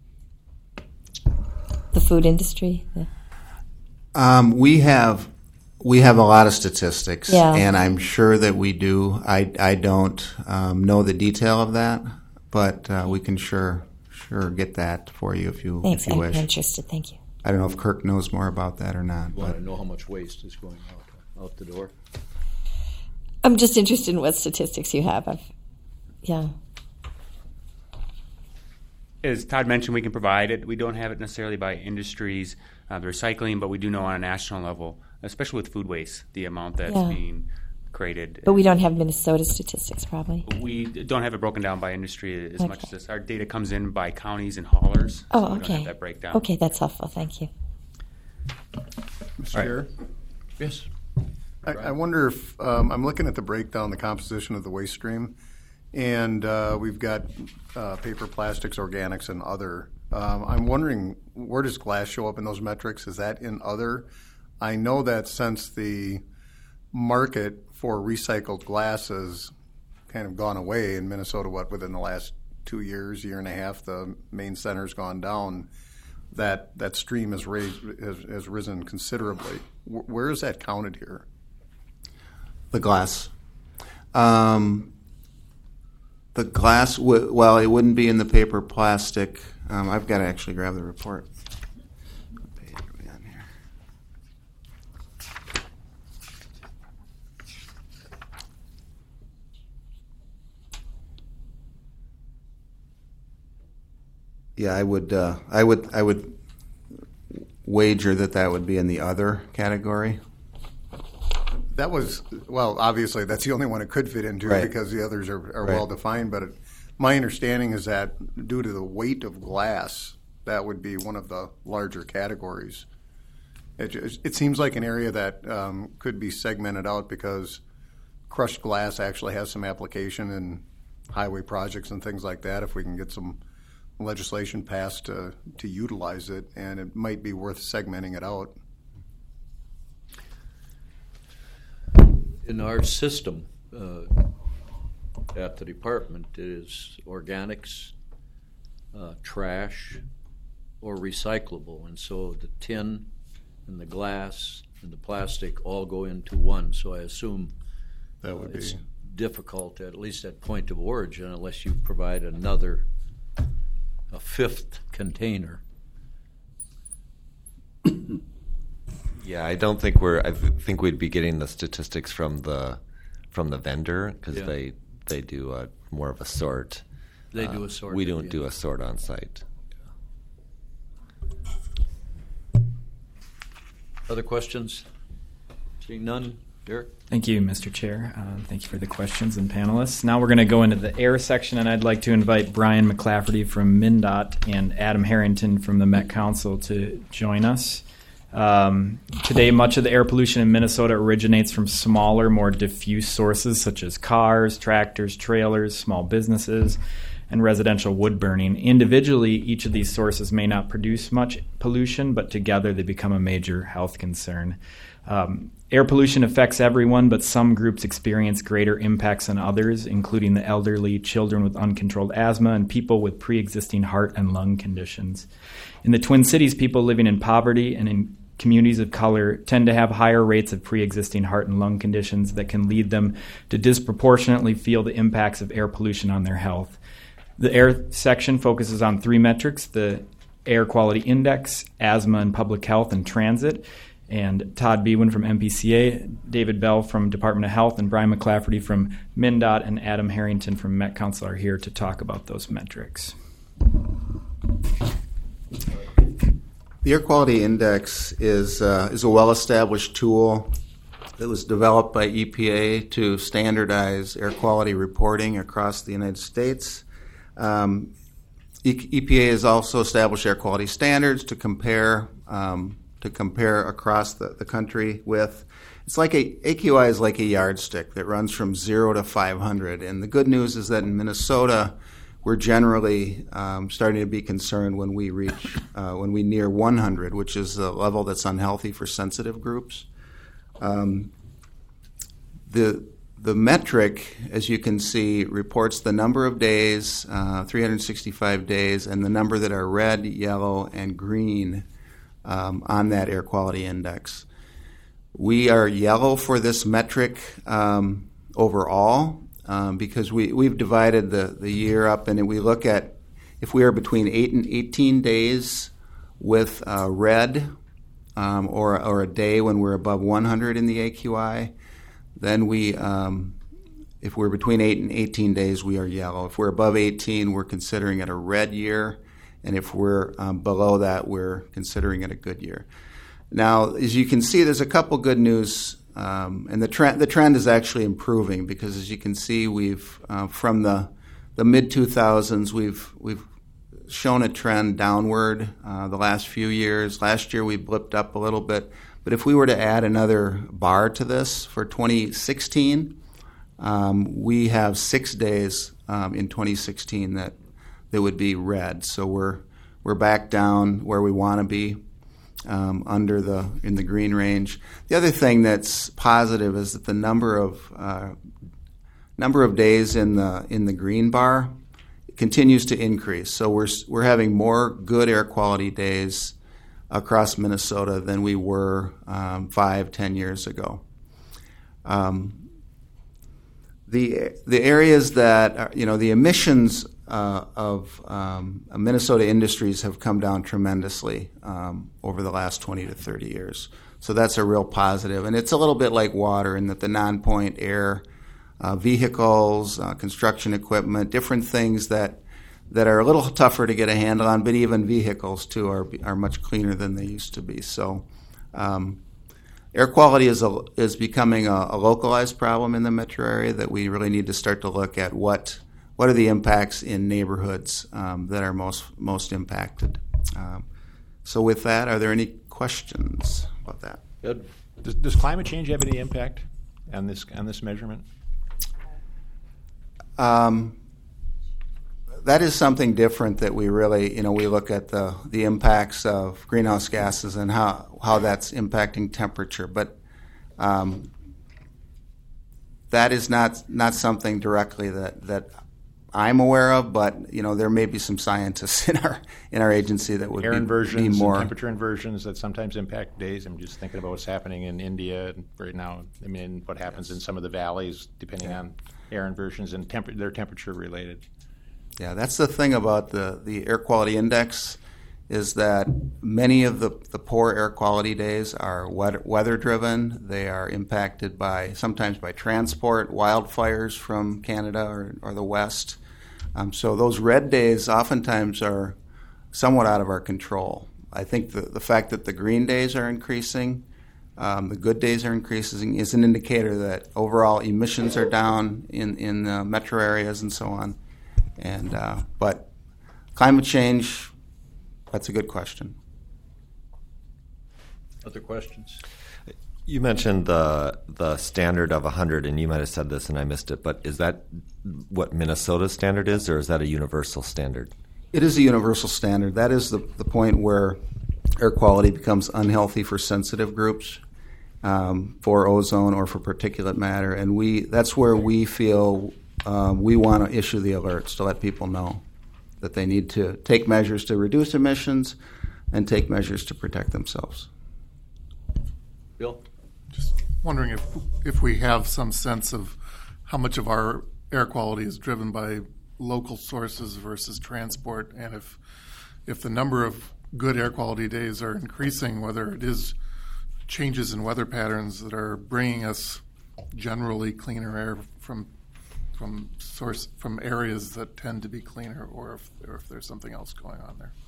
Speaker 7: The food industry?
Speaker 18: We have a lot of statistics,
Speaker 7: yeah.
Speaker 18: And I'm sure that we do. I don't know the detail of that, but we can sure get that for you if you
Speaker 7: Thanks.
Speaker 18: if you wish.
Speaker 7: I'm interested. Thank you.
Speaker 18: I don't know if Kirk knows more about that or not.
Speaker 1: You want to know how much waste is going out the door?
Speaker 7: I'm just interested in what statistics you have. Yeah.
Speaker 14: As Todd mentioned, we can provide it. We don't have it necessarily by industries, the recycling, but we do know on a national level, especially with food waste, the amount that's being created.
Speaker 7: But we don't have Minnesota statistics, probably.
Speaker 14: We don't have it broken down by industry as much as this. Our data comes in by counties and haulers.
Speaker 7: Oh,
Speaker 14: so we
Speaker 7: okay.
Speaker 14: don't have that breakdown.
Speaker 7: Okay, that's helpful. Thank you.
Speaker 8: Mr. Chair?
Speaker 1: Yes.
Speaker 8: I wonder if I'm looking at the breakdown, the composition of the waste stream, and we've got paper, plastics, organics, and other. I'm wondering, where does glass show up in those metrics? Is that in other? I know that since the market for recycled glass has kind of gone away in Minnesota, within the last 2 years, year and a half, the main center's gone down, that stream has risen considerably. Where is that counted here?
Speaker 18: The glass. The glass, well, it wouldn't be in the paper, plastic. I've got to actually grab the report. What page are we on here? Yeah, I would wager that would be in the other category.
Speaker 8: That was, well, obviously that's the only one it could fit into, right, because the others are right, well defined. But my understanding is that due to the weight of glass, that would be one of the larger categories. It seems like an area that could be segmented out, because crushed glass actually has some application in highway projects and things like that, if we can get some legislation passed to utilize it, and it might be worth segmenting it out.
Speaker 1: In our system at the department, it is organics, trash, or recyclable. And so the tin and the glass and the plastic all go into one. So I assume
Speaker 8: that would
Speaker 1: it's
Speaker 8: be
Speaker 1: difficult, at least at point of origin, unless you provide a fifth container.
Speaker 21: Yeah, I don't think I think we'd be getting the statistics from the vendor, because they do more of a sort.
Speaker 1: They do a sort.
Speaker 21: We don't do a sort on site.
Speaker 1: Other questions? Seeing none, Derek?
Speaker 17: Thank you, Mr. Chair. Thank you for the questions and panelists. Now we're going to go into the air section, and I'd like to invite Brian McClafferty from MnDOT and Adam Harrington from the Met Council to join us. Today, much of the air pollution in Minnesota originates from smaller, more diffuse sources such as cars, tractors, trailers, small businesses, and residential wood burning. Individually, each of these sources may not produce much pollution, but together they become a major health concern. Air pollution affects everyone, but some groups experience greater impacts than others, including the elderly, children with uncontrolled asthma, and people with pre-existing heart and lung conditions. In the Twin Cities, people living in poverty and in communities of color tend to have higher rates of pre-existing heart and lung conditions that can lead them to disproportionately feel the impacts of air pollution on their health. The air section focuses on 3 metrics: the Air Quality Index, asthma and public health, and transit. And Todd Bewin from MPCA, David Bell from Department of Health, and Brian McClafferty from MnDOT, and Adam Harrington from Met Council are here to talk about those metrics.
Speaker 18: The Air Quality Index is a well-established tool that was developed by EPA to standardize air quality reporting across the United States. EPA has also established air quality standards to compare across the country with. AQI is like a yardstick that runs from 0 to 500. And the good news is that in Minnesota, we're generally starting to be concerned when we near 100, which is a level that's unhealthy for sensitive groups. The metric, as you can see, reports the number of days, 365 days, and the number that are red, yellow, and green on that air quality index. We are yellow for this metric overall because we've divided the year up, and we look at if we are between 8 and 18 days with red or a day when we're above 100 in the AQI. Then if we're between 8 and 18 days, we are yellow. If we're above 18, we're considering it a red year. And if we're below that, we're considering it a good year. Now, as you can see, there's a couple good news, and the trend is actually improving because, as you can see, we've from the mid-2000s, we've shown a trend downward the last few years. Last year, we blipped up a little bit. But if we were to add another bar to this for 2016, we have 6 days in 2016 that would be red. So we're back down where we want to be in the green range. The other thing that's positive is that the number of days in the green bar continues to increase. So we're having more good air quality days across Minnesota than we were 5-10 years ago. The areas that the emissions of Minnesota industries have come down tremendously over the last 20 to 30 years. So that's a real positive, and it's a little bit like water in that the non-point air, vehicles, construction equipment, different things that are a little tougher to get a handle on, but even vehicles, too, are much cleaner than they used to be. So air quality is becoming a localized problem in the metro area that we really need to start to look at what are the impacts in neighborhoods that are most impacted. So with that, are there any questions about that?
Speaker 19: Good. Does climate change have any impact on this measurement?
Speaker 18: That is something different that we really, we look at the impacts of greenhouse gases and how that's impacting temperature. But that is not something directly that I'm aware of. But there may be some scientists in our agency that would
Speaker 19: air
Speaker 18: be
Speaker 19: inversions
Speaker 18: more
Speaker 19: and temperature inversions that sometimes impact days. I'm just thinking about what's happening in India right now. I mean, what happens in some of the valleys depending on air inversions and their temperature related.
Speaker 18: Yeah, that's the thing about the air quality index is that many of the poor air quality days are weather driven. They are impacted sometimes by transport, wildfires from Canada or the West. So those red days oftentimes are somewhat out of our control. I think the fact that the green days are increasing The good days are increasing is an indicator that overall emissions are down in metro areas and so on. And but climate change, that's a good question.
Speaker 1: Other questions?
Speaker 21: You mentioned the standard of 100, and you might have said this and I missed it, but is that what Minnesota's standard is, or is that a universal standard?
Speaker 18: It is a universal standard. That is the point where air quality becomes unhealthy for sensitive groups, for ozone or for particulate matter, and that's where we feel we want to issue the alerts to let people know that they need to take measures to reduce emissions and take measures to protect themselves.
Speaker 1: Bill?
Speaker 16: Just wondering if we have some sense of how much of our air quality is driven by local sources versus transport, and if the number of good air quality days are increasing, whether it is changes in weather patterns that are bringing us generally cleaner air from areas that tend to be cleaner, or if there's something else going on there.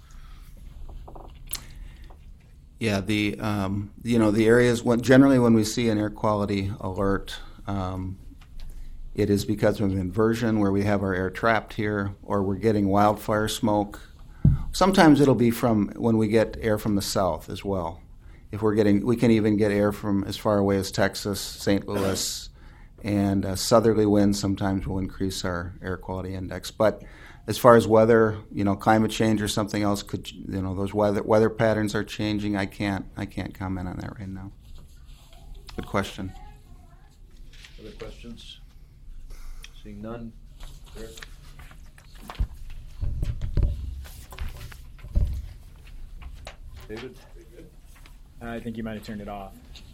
Speaker 18: Yeah, the areas generally when we see an air quality alert, it is because of inversion where we have our air trapped here, or we're getting wildfire smoke. Sometimes it'll be from when we get air from the south as well. We can even get air from as far away as Texas, St. Louis, and southerly winds sometimes will increase our air quality index. But as far as weather, climate change or something else those weather patterns are changing. I can't comment on that right now. Good question.
Speaker 1: Other questions? Seeing none. Eric? David?
Speaker 17: I think you might have turned it off.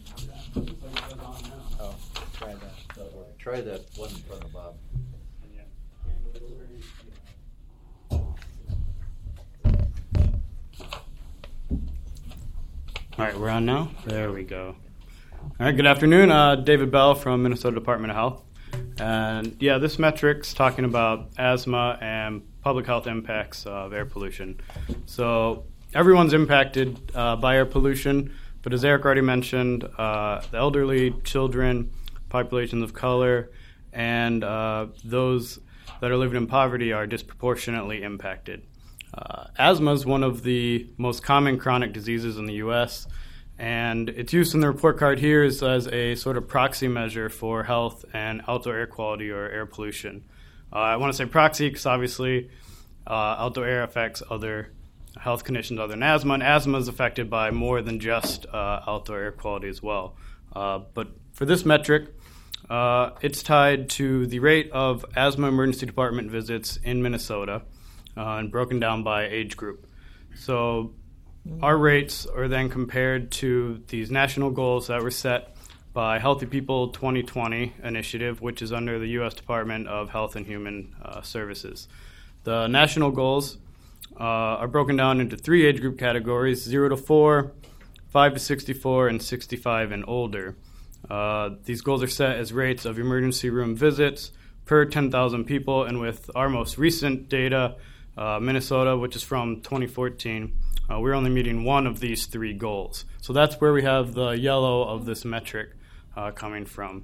Speaker 17: Oh, try that.
Speaker 1: Try that one in front of Bob.
Speaker 4: All right, we're on now. There we go. All right, good afternoon. David Bell from Minnesota Department of Health. And yeah, this metric's talking about asthma and public health impacts of air pollution. So everyone's impacted by air pollution, but as Eric already mentioned, the elderly, children, populations of color, and those that are living in poverty are disproportionately impacted. Asthma is one of the most common chronic diseases in the U.S., and its use in the report card here is as a sort of proxy measure for health and outdoor air quality or air pollution. I want to say proxy because obviously outdoor air affects other health conditions other than asthma, and asthma is affected by more than just outdoor air quality as well. But for this metric, it's tied to the rate of asthma emergency department visits in Minnesota and broken down by age group. So our rates are then compared to these national goals that were set by Healthy People 2020 initiative, which is under the U.S. Department of Health and Human Services. The national goals are broken down into 3 age group categories: 0 to 4, 5 to 64, and 65 and older. These goals are set as rates of emergency room visits per 10,000 people, and with our most recent data, Minnesota, which is from 2014, we're only meeting one of these 3 goals. So that's where we have the yellow of this metric coming from.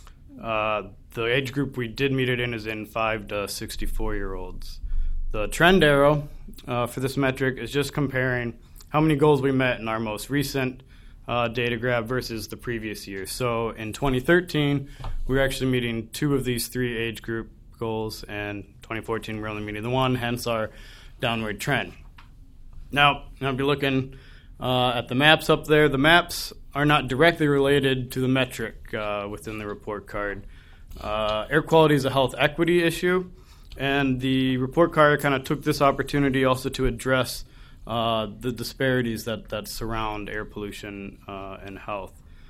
Speaker 4: The age group we did meet it in is in 5 to 64-year-olds. The trend arrow for this metric is just comparing how many goals we met in our most recent data grab versus the previous year. So in 2013, we were actually meeting 2 of these 3 age group goals, and 2014 we're only meeting the 1, hence our downward trend. Now, I'll be looking at the maps up there. The maps are not directly related to the metric within the report card. Air quality is a health equity issue, and the report card kind of took this opportunity also to address the disparities that surround air pollution and health.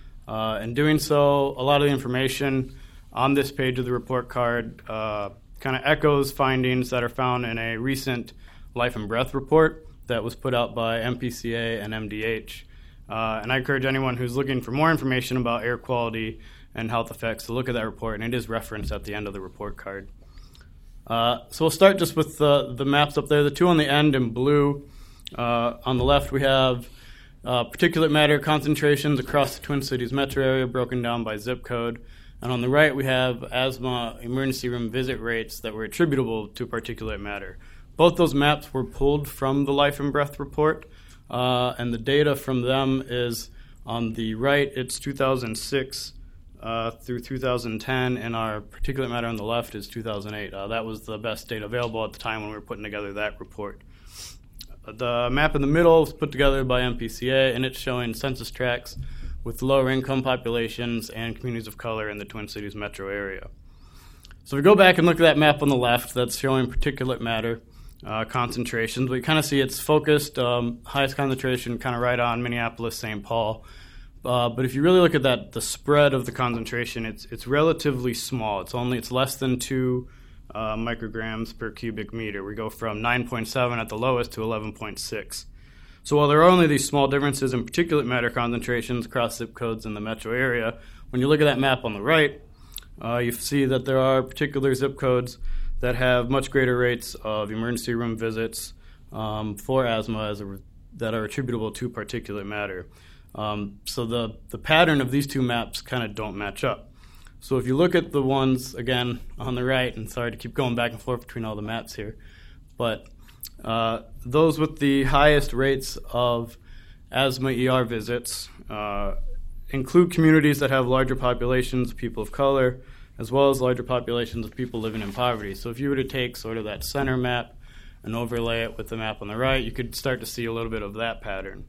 Speaker 4: In doing so, a lot of the information on this page of the report card kind of echoes findings that are found in a recent Life and Breath report that was put out by MPCA and MDH. And I encourage anyone who's looking for more information about air quality and health effects to look at that report, and it is referenced at the end of the report card. So we'll start just with the maps up there. The 2 on the end in blue. On the left, we have particulate matter concentrations across the Twin Cities metro area broken down by zip code. And on the right, we have asthma emergency room visit rates that were attributable to particulate matter. Both those maps were pulled from the Life and Breath report, and the data from them is on the right, it's 2006 through 2010, and our particulate matter on the left is 2008. That was the best data available at the time when we were putting together that report. The map in the middle was put together by MPCA, and it's showing census tracts with lower income populations and communities of color in the Twin Cities metro area. So if we go back and look at that map on the left, that's showing particulate matter concentrations. We kind of see it's focused, highest concentration kind of right on Minneapolis, St. Paul. But if you really look at that, the spread of the concentration, it's relatively small. It's less than 2 micrograms per cubic meter. We go from 9.7 at the lowest to 11.6. So while there are only these small differences in particulate matter concentrations across zip codes in the metro area, when you look at that map on the right, you see that there are particular zip codes that have much greater rates of emergency room visits for asthma that are attributable to particulate matter. So the pattern of these two maps kind of don't match up. So if you look at the ones, again, on the right, and sorry to keep going back and forth between all the maps here, but those with the highest rates of asthma ER visits include communities that have larger populations of people of color, as well as larger populations of people living in poverty. So if you were to take sort of that center map and overlay it with the map on the right, you could start to see a little bit of that pattern.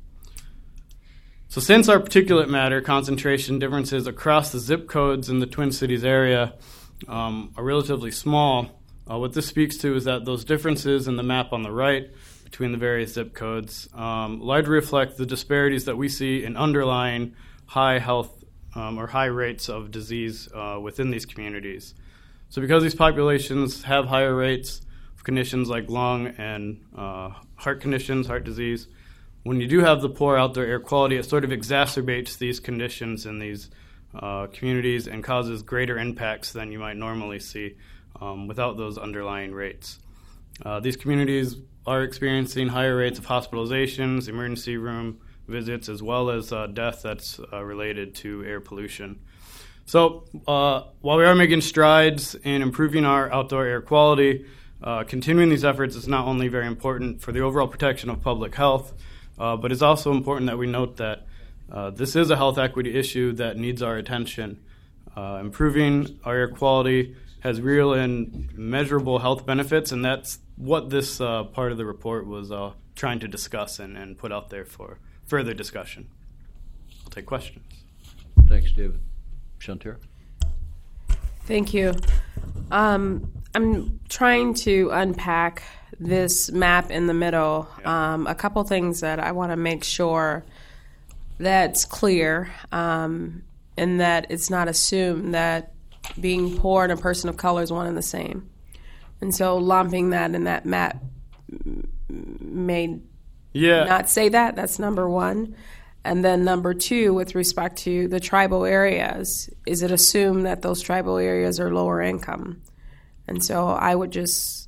Speaker 4: So since our particulate matter concentration differences across the zip codes in the Twin Cities area are relatively small, what this speaks to is that those differences in the map on the right between the various zip codes largely reflect the disparities that we see in underlying high health or high rates of disease within these communities. So because these populations have higher rates of conditions like lung and heart conditions, heart disease, when you do have the poor outdoor air quality, it sort of exacerbates these conditions in these communities and causes greater impacts than you might normally see without those underlying rates. These communities are experiencing higher rates of hospitalizations, emergency room visits, as well as death that's related to air pollution. So while we are making strides in improving our outdoor air quality, continuing these efforts is not only very important for the overall protection of public health, but it's also important that we note that this is a health equity issue that needs our attention. Improving our air quality has real and measurable health benefits, and that's what this part of the report was trying to discuss and put out there for further discussion. I'll take questions.
Speaker 1: Thanks, David. Shantira?
Speaker 15: Thank you. I'm trying to unpack this map in the middle. A couple things that I want to make sure that's clear, and that it's not assumed that being poor and a person of color is one and the same. And so lumping that in that map may not say that. That's number one. And then number two, with respect to the tribal areas, is it assumed that those tribal areas are lower income? And so I would just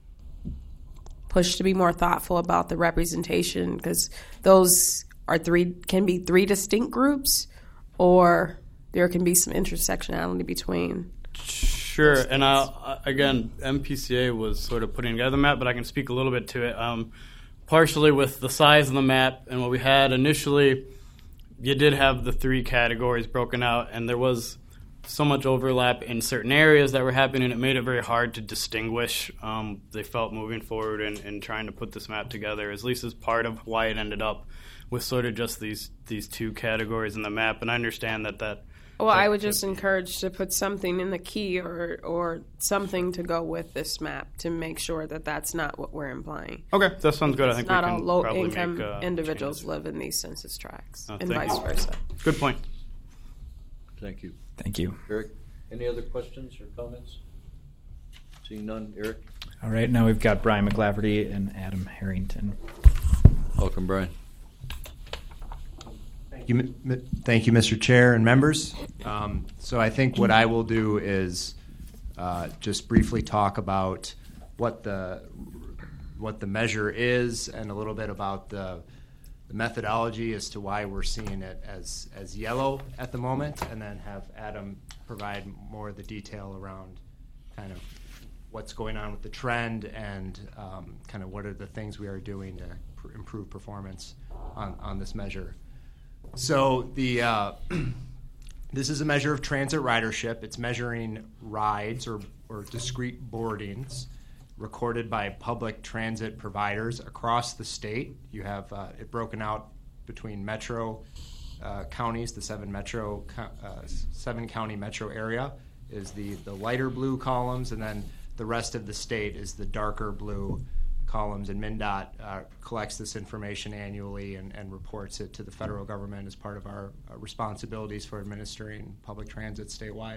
Speaker 15: push to be more thoughtful about the representation, because those can be three distinct groups, or there can be some intersectionality between.
Speaker 4: Sure, and again, MPCA was sort of putting together the map, but I can speak a little bit to it. Partially with the size of the map and what we had initially, you did have the three categories broken out, and there was so much overlap in certain areas that were happening, it made it very hard to distinguish. They felt moving forward and trying to put this map together, at least as part of why it ended up with sort of just these two categories in the map. And I understand that.
Speaker 15: Well, I would just encourage to put something in the key or something to go with this map to make sure that that's not what we're implying.
Speaker 4: Okay, that sounds good. I think
Speaker 15: not
Speaker 4: we can
Speaker 15: all low-income
Speaker 4: make,
Speaker 15: individuals
Speaker 4: changes.
Speaker 15: live in these census tracts, and
Speaker 4: thank
Speaker 15: vice
Speaker 4: you.
Speaker 15: versa.
Speaker 4: Good point.
Speaker 1: Thank you.
Speaker 17: Thank you.
Speaker 1: Eric, any other questions or comments? Seeing none. Eric?
Speaker 17: All right, now we've got Brian McLaverty and Adam Harrington.
Speaker 1: Welcome, Brian.
Speaker 5: Thank you, Mr. Chair and members. So I think what I will do is just briefly talk about what the measure is and a little bit about the the methodology as to why we're seeing it as yellow at the moment, and then have Adam provide more of the detail around kind of what's going on with the trend and kind of what are the things we are doing to improve performance on this measure. So this is a measure of transit ridership. It's measuring rides or discrete boardings recorded by public transit providers across the state. You have it broken out between metro counties. The seven county metro area is the lighter blue columns, and then the rest of the state is the darker blue columns. And MnDOT collects this information annually and reports it to the federal government as part of our responsibilities for administering public transit statewide.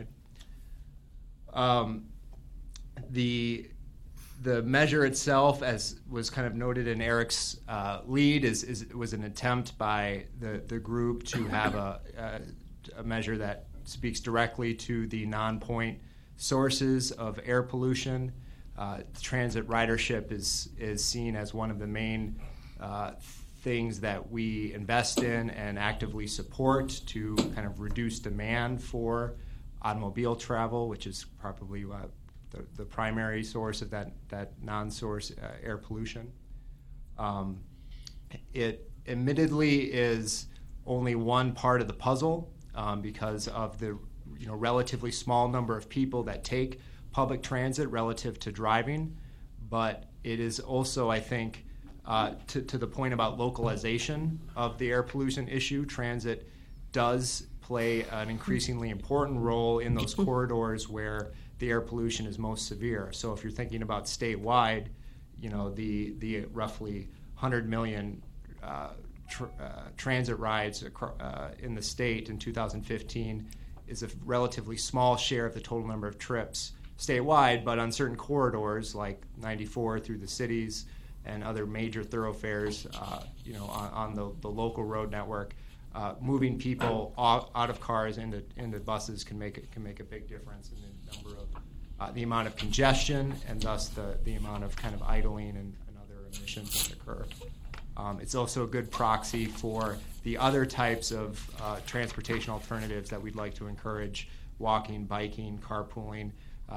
Speaker 5: The measure itself, as was kind of noted in Eric's lead, was an attempt by the group to have a measure that speaks directly to the non-point sources of air pollution. Transit ridership is seen as one of the main things that we invest in and actively support to kind of reduce demand for automobile travel, which is probably the primary source of that non-source air pollution. It admittedly is only one part of the puzzle because of the relatively small number of people that take public transit relative to driving, but it is also, I think, to the point about localization of the air pollution issue, transit does play an increasingly important role in those corridors where the air pollution is most severe. So if you're thinking about statewide, the roughly 100 million transit rides in the state in 2015 is a relatively small share of the total number of trips statewide, but on certain corridors like 94 through the cities and other major thoroughfares, on the local road network, moving people out of cars into buses can make a big difference in the number of the amount of congestion and thus the amount of kind of idling and other emissions that occur. It's also a good proxy for the other types of transportation alternatives that we'd like to encourage: walking, biking, carpooling.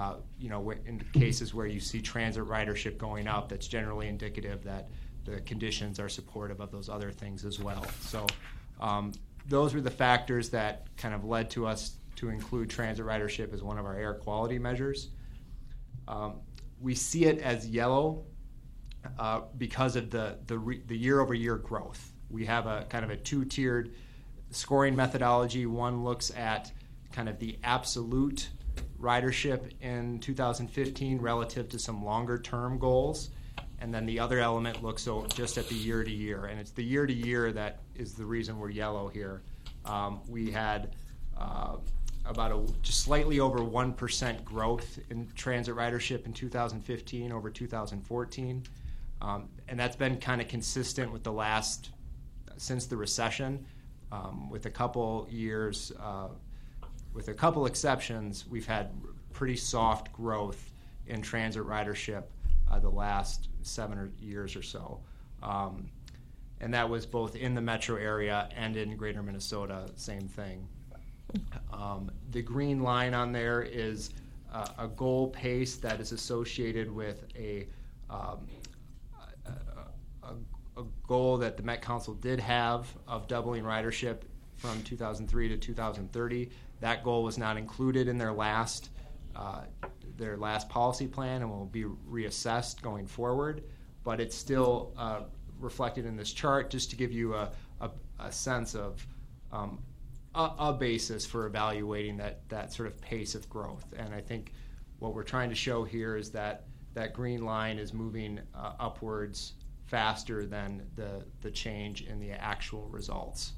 Speaker 5: In cases where you see transit ridership going up, that's generally indicative that the conditions are supportive of those other things as well. So those were the factors that kind of led to us to include transit ridership as one of our air quality measures. We see it as yellow because of the year-over-year growth. We have a kind of a two-tiered scoring methodology. One looks at kind of the absolute ridership in 2015 relative to some longer-term goals, and then the other element looks just at the year-to-year, and it's the year-to-year that is the reason we're yellow here. We had about just slightly over 1% growth in transit ridership in 2015 over 2014, and that's been kind of consistent with since the recession, with a couple years. With a couple exceptions, we've had pretty soft growth in transit ridership the last 7 years or so. And that was both in the metro area and in greater Minnesota, same thing. The green line on there is a goal pace that is associated with a goal that the Met Council did have of doubling ridership from 2003 to 2030. That goal was not included in their last policy plan and will be reassessed going forward, but it's still reflected in this chart just to give you a sense of a basis for evaluating that sort of pace of growth. And I think what we're trying to show here is that green line is moving upwards faster than the change in the actual results.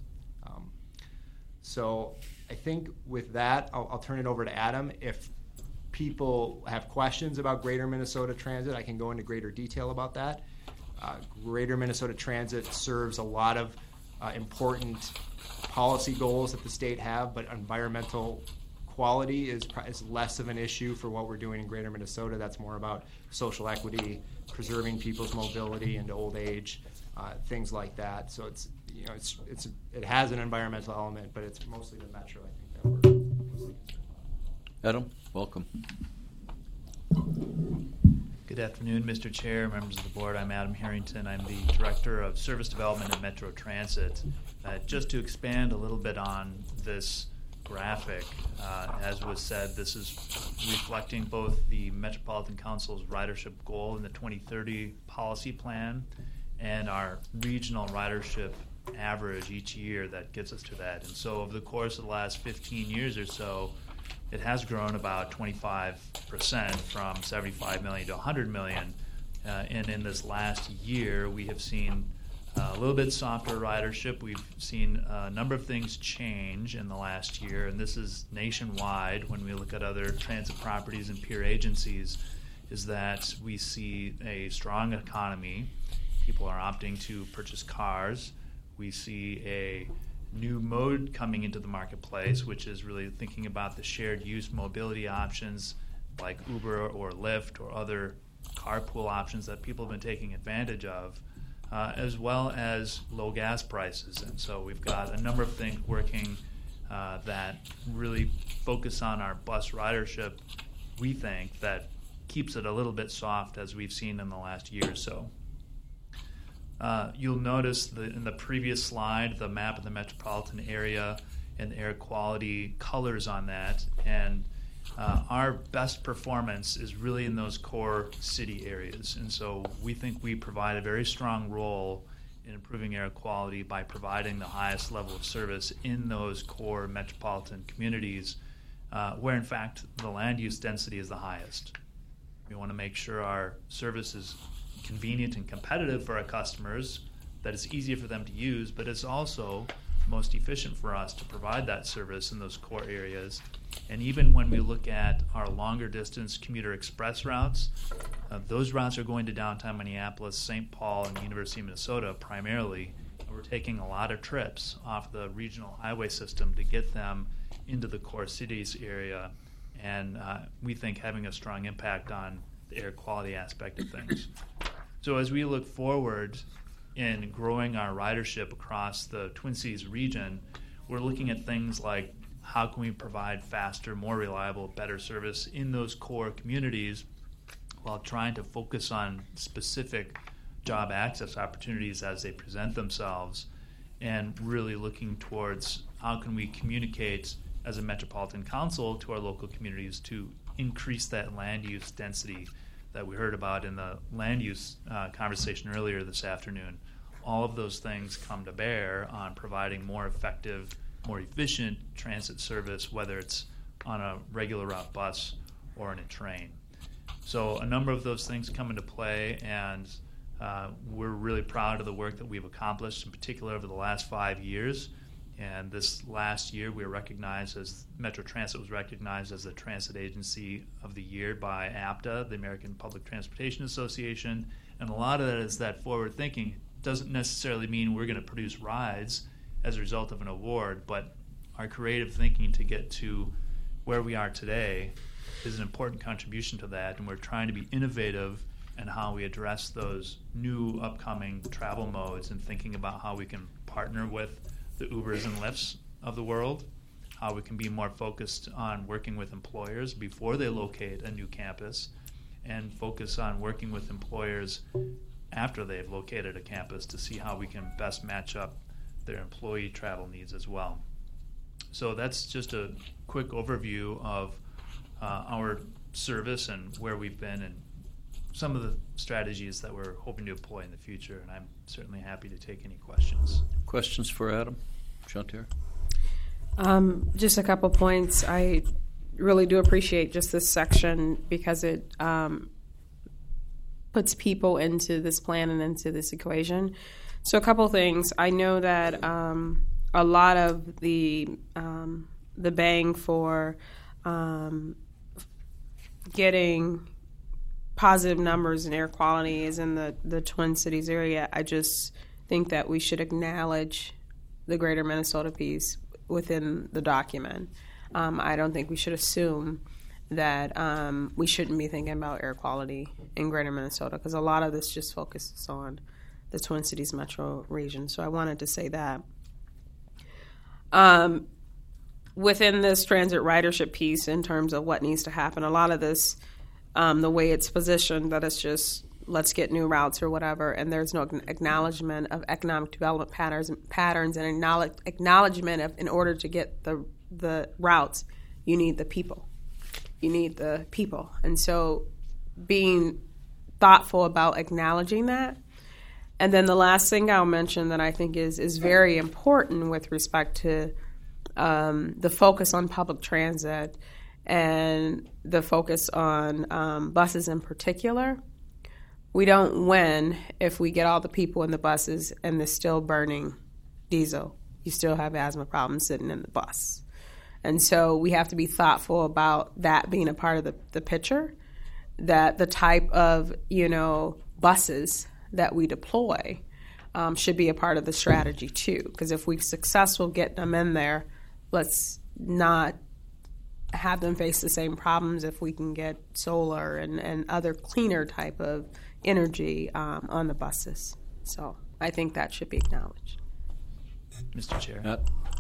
Speaker 5: So I think with that, I'll turn it over to Adam. If people have questions about Greater Minnesota Transit, I can go into greater detail about that. Greater Minnesota Transit serves a lot of important policy goals that the state have, but environmental quality is less of an issue for what we're doing in Greater Minnesota. That's more about social equity, preserving people's mobility into old age, things like that. So it's it has an environmental element, but it's mostly the metro, I think, that we're.
Speaker 1: Adam, welcome.
Speaker 9: Good afternoon, Mr. Chair, members of the board. I'm Adam Harrington. I'm the Director of Service Development at Metro Transit. Just to expand a little bit on this graphic, as was said, this is reflecting both the Metropolitan Council's ridership goal in the 2030 policy plan and our regional ridership average each year that gets us to that. And so over the course of the last 15 years or so, it has grown about 25% from 75 million to 100 million. And in this last year, we have seen a little bit softer ridership. We've seen a number of things change in the last year, and this is nationwide when we look at other transit properties and peer agencies, is that we see a strong economy. People are opting to purchase cars. We see a new mode coming into the marketplace, which is really thinking about the shared use mobility options like Uber or Lyft or other carpool options that people have been taking advantage of, as well as low gas prices. And so we've got a number of things working that really focus on our bus ridership, we think, that keeps it a little bit soft as we've seen in the last year or so. You'll notice in the previous slide, the map of the metropolitan area and the air quality colors on that. And our best performance is really in those core city areas. And so we think we provide a very strong role in improving air quality by providing the highest level of service in those core metropolitan communities where, in fact, the land use density is the highest. We want to make sure our service is convenient and competitive for our customers, that it's easier for them to use, but it's also most efficient for us to provide that service in those core areas. And even when we look at our longer distance commuter express routes, those routes are going to downtown Minneapolis, St. Paul, and the University of Minnesota primarily. And we're taking a lot of trips off the regional highway system to get them into the core cities area, and we think having a strong impact on the air quality aspect of things. So as we look forward in growing our ridership across the Twin Cities region, we're looking at things like how can we provide faster, more reliable, better service in those core communities while trying to focus on specific job access opportunities as they present themselves, and really looking towards how can we communicate as a metropolitan council to our local communities to increase that land use density that we heard about in the land use conversation earlier this afternoon. All of those things come to bear on providing more effective, more efficient transit service, whether it's on a regular route bus or on a train. So a number of those things come into play, and we're really proud of the work that we've accomplished, in particular over the last 5 years. And this last year, we were recognized as, Metro Transit was recognized as the Transit Agency of the Year by APTA, the American Public Transportation Association. And a lot of that is that forward thinking. Doesn't necessarily mean we're going to produce rides as a result of an award, but our creative thinking to get to where we are today is an important contribution to that. And we're trying to be innovative in how we address those new upcoming travel modes and thinking about how we can partner with the Ubers and Lyfts of the world, how we can be more focused on working with employers before they locate a new campus, and focus on working with employers after they've located a campus to see how we can best match up their employee travel needs as well. So that's just a quick overview of our service and where we've been and some of the strategies that we're hoping to employ in the future, and I'm certainly happy to take any questions.
Speaker 1: Questions for Adam? Chantier?
Speaker 15: Just a couple points. I really do appreciate just this section because it puts people into this plan and into this equation. So a couple things. I know that a lot of the bang for getting positive numbers in air quality is in the Twin Cities area. I just think that we should acknowledge the greater Minnesota piece within the document. I don't think we should assume that we shouldn't be thinking about air quality in greater Minnesota, because a lot of this just focuses on the Twin Cities metro region. So I wanted to say that. Within this transit ridership piece, in terms of what needs to happen, a lot of this, the way it's positioned, that it's just let's get new routes or whatever, and there's no acknowledgement of economic development patterns and acknowledgement of, in order to get the routes, you need the people. You need the people. And so being thoughtful about acknowledging that. And then the last thing I'll mention that I think is very important with respect to the focus on public transit and the focus on buses in particular. We don't win if we get all the people in the buses and they're still burning diesel. You still have asthma problems sitting in the bus. And so we have to be thoughtful about that being a part of the picture, that the type of, buses that we deploy should be a part of the strategy too. Because if we're successful getting them in there, let's not have them face the same problems if we can get solar and other cleaner type of energy on the buses. So I think that should be acknowledged.
Speaker 9: Mr. Chair.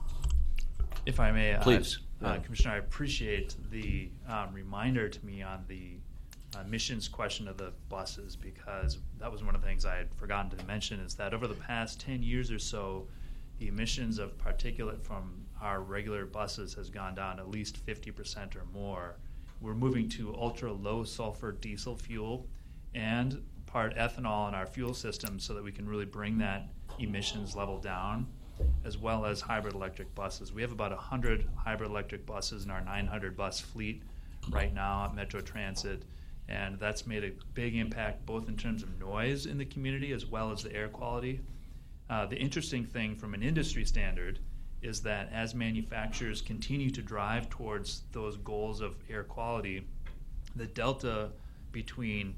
Speaker 9: If I may,
Speaker 1: please.
Speaker 9: Commissioner, I appreciate the reminder to me on the emissions question of the buses, because that was one of the things I had forgotten to mention, is that over the past 10 years or so, the emissions of particulate from our regular buses has gone down at least 50% or more. We're moving to ultra-low sulfur diesel fuel and part ethanol in our fuel system so that we can really bring that emissions level down, as well as hybrid electric buses. We have about 100 hybrid electric buses in our 900 bus fleet right now at Metro Transit, and that's made a big impact both in terms of noise in the community as well as the air quality. The interesting thing from an industry standard is that as manufacturers continue to drive towards those goals of air quality, the delta between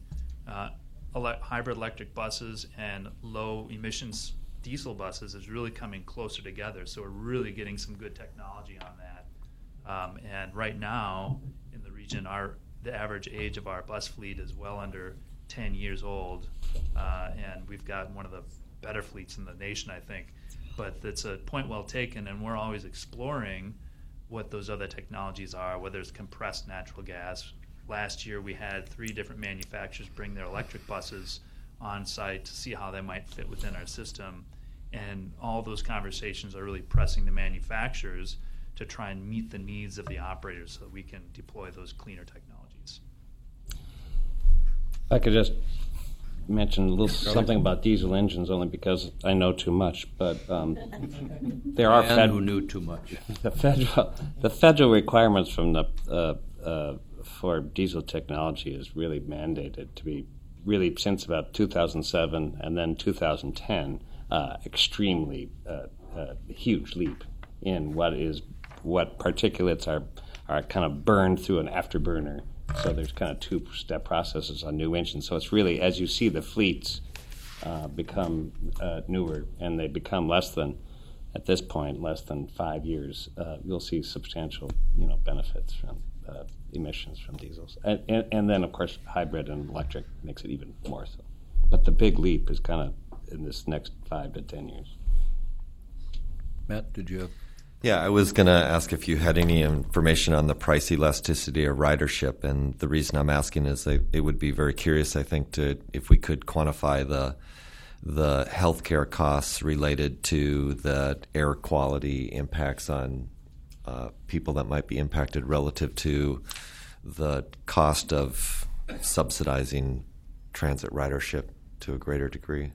Speaker 9: hybrid electric buses and low emissions diesel buses is really coming closer together. So we're really getting some good technology on that. And right now in the region, the average age of our bus fleet is well under 10 years old, and we've got one of the better fleets in the nation, I think. But it's a point well taken, and we're always exploring what those other technologies are, whether it's compressed natural gas. Last year we had 3 different manufacturers bring their electric buses on site to see how they might fit within our system, and all those conversations are really pressing the manufacturers to try and meet the needs of the operators so that we can deploy those cleaner technologies.
Speaker 6: I could just mention a little something about diesel engines, only because I know too much. But there are
Speaker 1: who knew too much.
Speaker 6: The federal requirements from the for diesel technology is really mandated to be really since about 2007 and then 2010, extremely huge leap in what particulates are kind of burned through an afterburner. So there's kind of 2-step processes on new engines. So it's really, as you see the fleets become newer and they become at this point, less than 5 years, you'll see substantial, benefits from emissions from diesels. And then, of course, hybrid and electric makes it even more so. But the big leap is kind of in this next 5 to 10 years.
Speaker 1: Matt, did you have?
Speaker 21: Yeah, I was going to ask if you had any information on the price elasticity of ridership, and the reason I'm asking is it would be very curious, I think, if we could quantify the healthcare costs related to the air quality impacts on people that might be impacted relative to the cost of subsidizing transit ridership to a greater degree.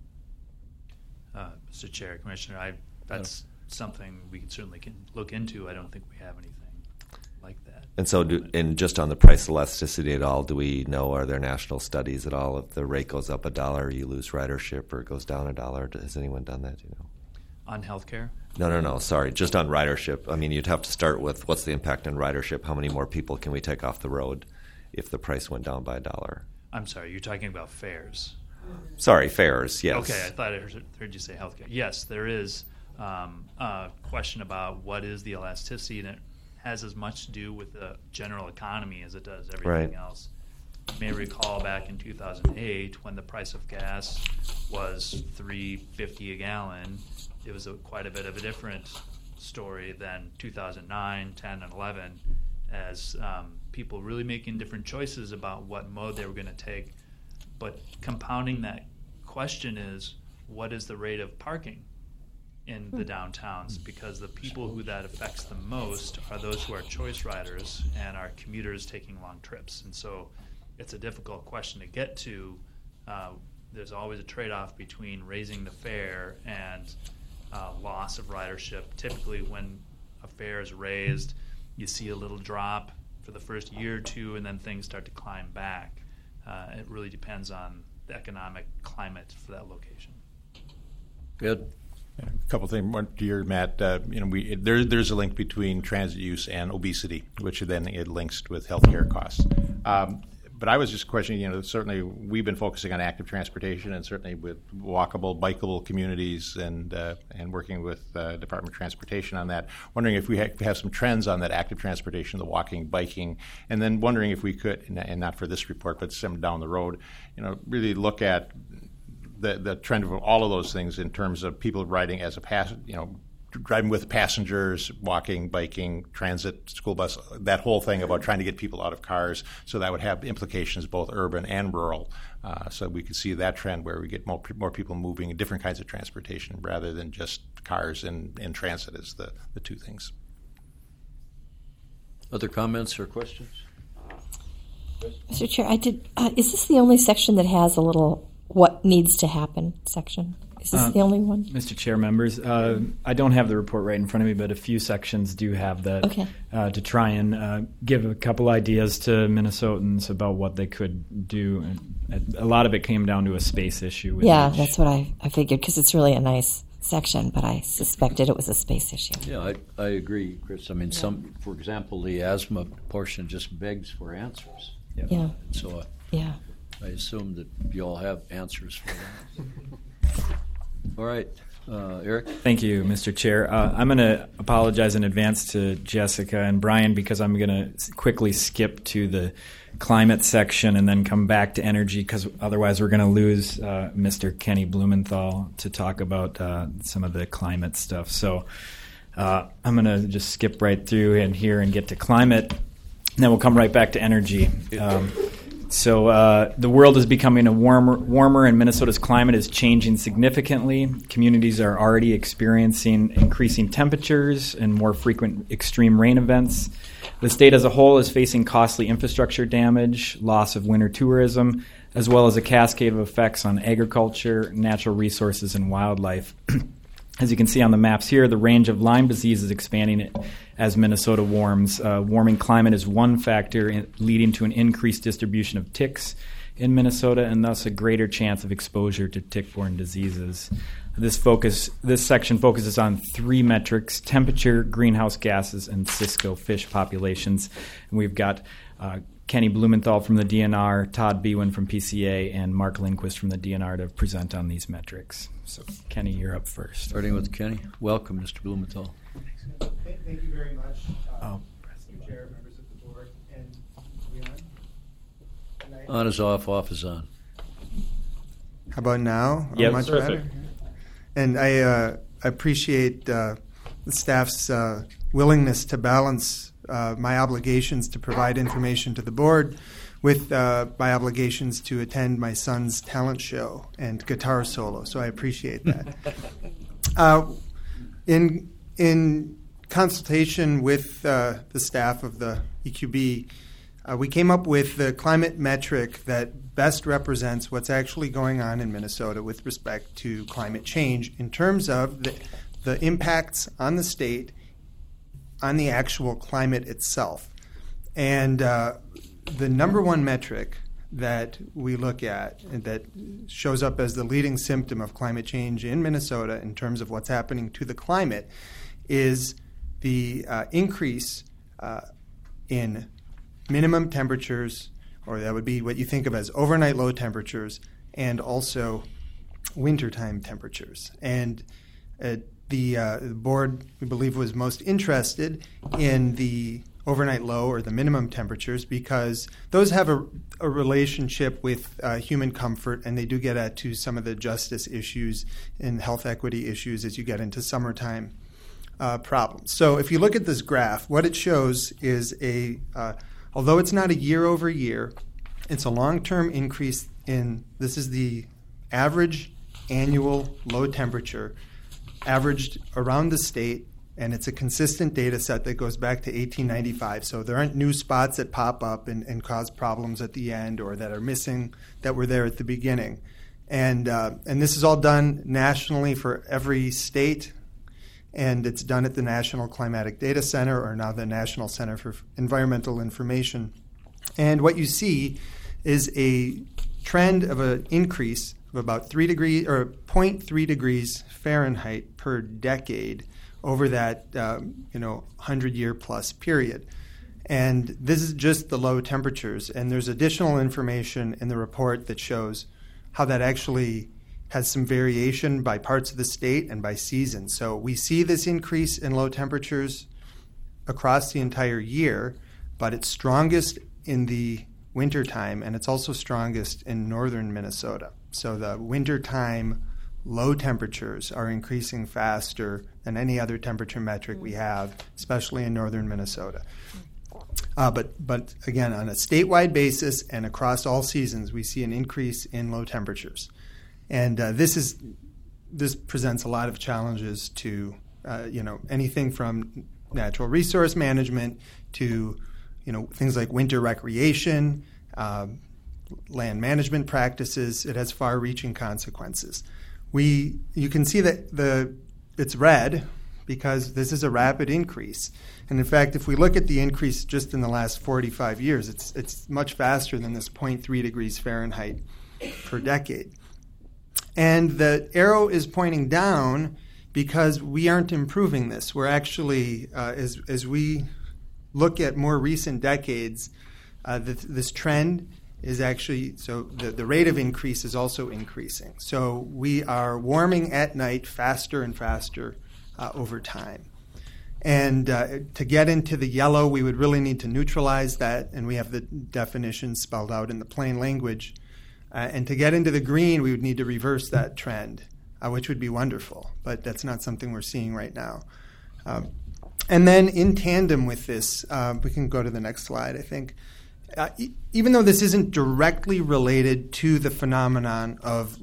Speaker 9: Mr. Chair, Commissioner, that's something we certainly can look into. I don't think we have anything like that.
Speaker 21: And so, and just on the price elasticity at all, do we know, are there national studies at all? If the rate goes up $1, you lose ridership, or it goes down $1? Has anyone done that? Do you know?
Speaker 9: On healthcare?
Speaker 21: No. Sorry, just on ridership. I mean, you'd have to start with what's the impact on ridership? How many more people can we take off the road if the price went down by $1?
Speaker 9: I'm sorry, you're talking about fares.
Speaker 21: Sorry, fares. Yes.
Speaker 9: Okay, I thought I heard you say healthcare. Yes, there is a question about what is the elasticity, and it has as much to do with the general economy as it does everything else. You may recall back in 2008 when the price of gas was $3.50 a gallon, it was quite a bit of a different story than 2009, 10, and 11, as people really making different choices about what mode they were going to take. But compounding that question is, what is the rate of parking in the downtowns? Because the people who that affects the most are those who are choice riders and are commuters taking long trips. And so it's a difficult question to get to. There's always a trade-off between raising the fare and loss of ridership. Typically when a fare is raised, you see a little drop for the first year or two, and then things start to climb back. It really depends on the economic climate for that location.
Speaker 1: Good.
Speaker 19: A couple of things. One to your, Matt. There's a link between transit use and obesity, which then it links with healthcare costs. But I was just questioning. Certainly we've been focusing on active transportation, and certainly with walkable, bikeable communities, and working with Department of Transportation on that. Wondering if we have some trends on that active transportation, the walking, biking, and then wondering if we could, and not for this report, but some down the road, really look at the trend of all of those things in terms of people riding as a driving with passengers, walking, biking, transit, school bus, that whole thing about trying to get people out of cars. So that would have implications both urban and rural. So we could see that trend where we get more people moving in different kinds of transportation rather than just cars and transit as the two things.
Speaker 1: Other comments or questions?
Speaker 7: Mr. Chair, is this the only section that has a little what needs to happen section? Is this the only one?
Speaker 17: Mr. Chair, members, I don't have the report right in front of me, but a few sections do have that.
Speaker 7: Okay.
Speaker 17: To try and give a couple ideas to Minnesotans about what they could do. And a lot of it came down to a space issue.
Speaker 7: That's what I figured, because it's really a nice section, but I suspected it was a space issue.
Speaker 1: Yeah, I agree, Chris. I mean, for example, the asthma portion just begs for answers.
Speaker 7: Yeah.
Speaker 1: So I assume that you all have answers for that. All right. Eric?
Speaker 17: Thank you, Mr. Chair. I'm going to apologize in advance to Jessica and Brian because I'm going to quickly skip to the climate section and then come back to energy, because otherwise we're going to lose Mr. Kenny Blumenthal to talk about some of the climate stuff. So I'm going to just skip right through in here and get to climate, and then we'll come right back to energy. So the world is becoming warmer, and Minnesota's climate is changing significantly. Communities are already experiencing increasing temperatures and more frequent extreme rain events. The state as a whole is facing costly infrastructure damage, loss of winter tourism, as well as a cascade of effects on agriculture, natural resources, and wildlife. As you can see on the maps here, the range of Lyme disease is expanding as Minnesota warms. Warming climate is one factor leading to an increased distribution of ticks in Minnesota, and thus a greater chance of exposure to tick-borne diseases. This section focuses on three metrics: temperature, greenhouse gases, and Cisco fish populations. And we've got Kenny Blumenthal from the DNR, Todd Bewin from PCA, and Mark Lindquist from the DNR to present on these metrics. So, Kenny, you're up first.
Speaker 1: Starting with Kenny. Welcome, Mr. Blumenthal.
Speaker 10: Thank you very much, Mr. Chair, members of the board, and Leon.
Speaker 1: On is off, off is on.
Speaker 10: How about now?
Speaker 17: Yep,
Speaker 10: much
Speaker 17: perfect.
Speaker 10: better. And I appreciate the staff's willingness to balance my obligations to provide information to the board with my obligations to attend my son's talent show and guitar solo. So I appreciate that. In consultation with the staff of the EQB, we came up with the climate metric that best represents what's actually going on in Minnesota with respect to climate change in terms of the impacts on the state on the actual climate itself. And the number one metric that we look at and that shows up as the leading symptom of climate change in Minnesota in terms of what's happening to the climate is the increase in minimum temperatures, or that would be what you think of as overnight low temperatures, and also wintertime temperatures. And the board, we believe, was most interested in the overnight low or the minimum temperatures, because those have a relationship with human comfort, and they do get at to some of the justice issues and health equity issues as you get into summertime problems. So if you look at this graph, what it shows is although it's not a year over year, it's a long-term increase this is the average annual low temperature averaged around the state, and it's a consistent data set that goes back to 1895. So there aren't new spots that pop up and cause problems at the end or that are missing that were there at the beginning. And this is all done nationally for every state, and it's done at the National Climatic Data Center, or now the National Center for Environmental Information. And what you see is a trend of an increase of about 3 degrees or 0.3 degrees Fahrenheit per decade over that 100-year plus period. And this is just the low temperatures. And there's additional information in the report that shows how that actually has some variation by parts of the state and by season. So we see this increase in low temperatures across the entire year, but it's strongest in the wintertime, and it's also strongest in northern Minnesota. So the wintertime low temperatures are increasing faster than any other temperature metric we have, especially in northern Minnesota. But again, on a statewide basis and across all seasons, we see an increase in low temperatures. And this presents a lot of challenges to anything from natural resource management to things like winter recreation, land management practices. It has far-reaching consequences. You can see that it's red because this is a rapid increase. And in fact, if we look at the increase just in the last 45 years, it's much faster than this 0.3 degrees Fahrenheit per decade. And the arrow is pointing down because we aren't improving this. We're actually, as we look at more recent decades, this trend is actually, so the rate of increase is also increasing. So we are warming at night faster and faster over time. And to get into the yellow, we would really need to neutralize that, and we have the definition spelled out in the plain language. And to get into the green, we would need to reverse that trend, which would be wonderful, but that's not something we're seeing right now. And then in tandem with this, we can go to the next slide, I think. Even though this isn't directly related to the phenomenon of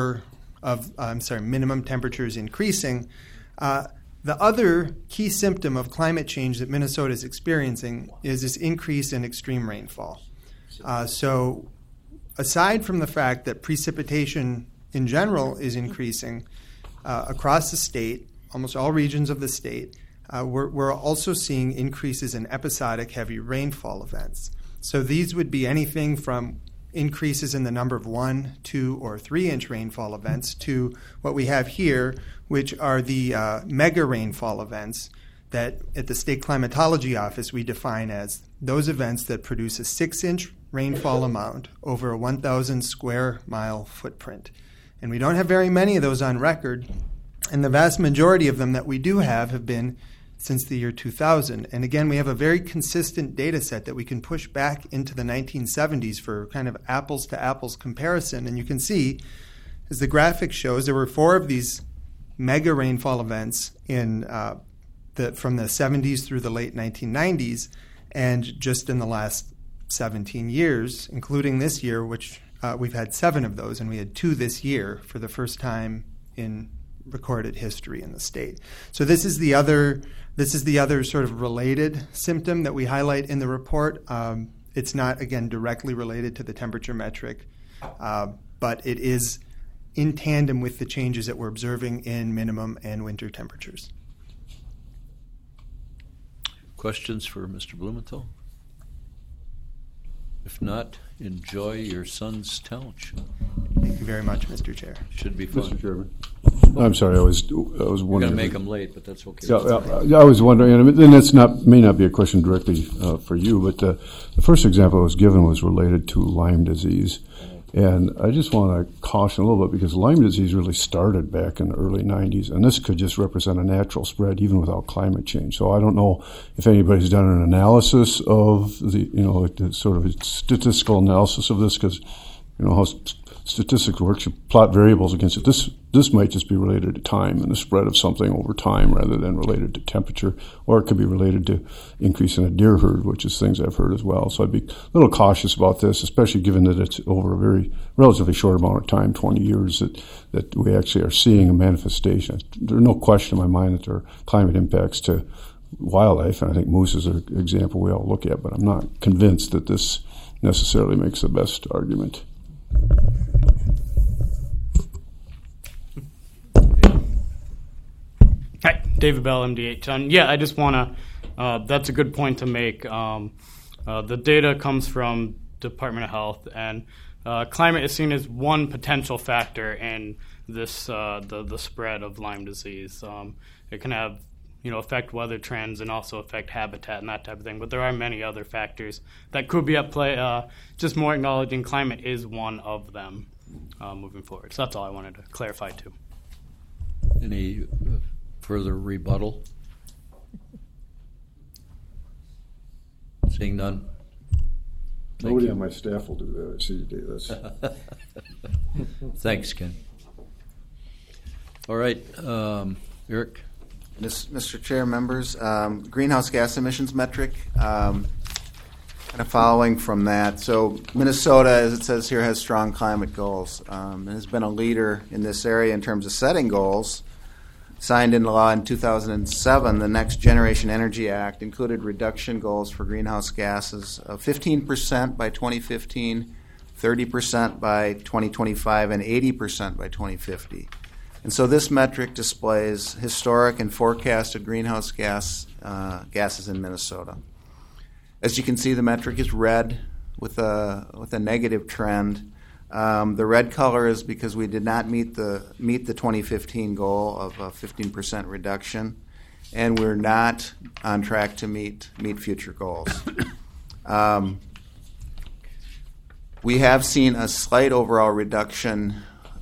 Speaker 10: minimum temperatures increasing, the other key symptom of climate change that Minnesota is experiencing is this increase in extreme rainfall. So aside from the fact that precipitation in general is increasing across the state, almost all regions of the state, we're also seeing increases in episodic heavy rainfall events. So these would be anything from increases in the number of 1, 2, or 3 inch rainfall events to what we have here, which are the mega rainfall events that at the State Climatology Office we define as those events that produce a 6-inch rainfall amount over a 1,000 square mile footprint. And we don't have very many of those on record, and the vast majority of them that we do have been since the year 2000. And again, we have a very consistent data set that we can push back into the 1970s for kind of apples to apples comparison. And you can see, as the graphic shows, there were 4 of these mega rainfall events from the 70s through the late 1990s, and just in the last 17 years, including this year, which we've had 7 of those, and we had 2 this year for the first time in recorded history in the state. So this is the other sort of related symptom that we highlight in the report. It's not, again, directly related to the temperature metric, but it is in tandem with the changes that we're observing in minimum and winter temperatures.
Speaker 1: Questions for Mr. Blumenthal? If not, enjoy your son's talent show.
Speaker 10: Thank you very much, Mr. Chair.
Speaker 1: Should be fun.
Speaker 20: Mr. Chairman. I'm sorry, I was wondering.
Speaker 1: We're going to make them late, but that's okay.
Speaker 20: I was wondering, and it's may not be a question directly for you, but the first example I was given was related to Lyme disease. And I just want to caution a little bit because Lyme disease really started back in the early 90s, and this could just represent a natural spread even without climate change. So I don't know if anybody's done an analysis of the sort of a statistical analysis of this, because how statistics works, you plot variables against it. This might just be related to time and the spread of something over time rather than related to temperature, or it could be related to increase in a deer herd, which is things I've heard as well. So I'd be a little cautious about this, especially given that it's over a very relatively short amount of time, 20 years, that we actually are seeing a manifestation. There's no question in my mind that there are climate impacts to wildlife, and I think moose is an example we all look at, but I'm not convinced that this necessarily makes the best argument.
Speaker 4: Hi, David Bell, MD810. Yeah, I just want to, that's a good point to make. The data comes from Department of Health, and climate is seen as one potential factor in this, the spread of Lyme disease. It can have, affect weather trends and also affect habitat and that type of thing, but there are many other factors that could be at play. Just more acknowledging climate is one of them moving forward. So that's all I wanted to clarify too.
Speaker 1: Any further rebuttal? Seeing none.
Speaker 20: Nobody on my staff will do that. I see you do this.
Speaker 1: Thanks, Ken. All right, Eric.
Speaker 18: Mr. Chair, members, greenhouse gas emissions metric, kind of following from that. So Minnesota, as it says here, has strong climate goals and has been a leader in this area in terms of setting goals. Signed into law in 2007, the Next Generation Energy Act included reduction goals for greenhouse gases of 15% by 2015, 30% by 2025, and 80% by 2050. And so this metric displays historic and forecasted greenhouse gases in Minnesota. As you can see, the metric is red with a negative trend. The red color is because we did not meet the 2015 goal of a 15% reduction, and we're not on track to meet future goals. We have seen a slight overall reduction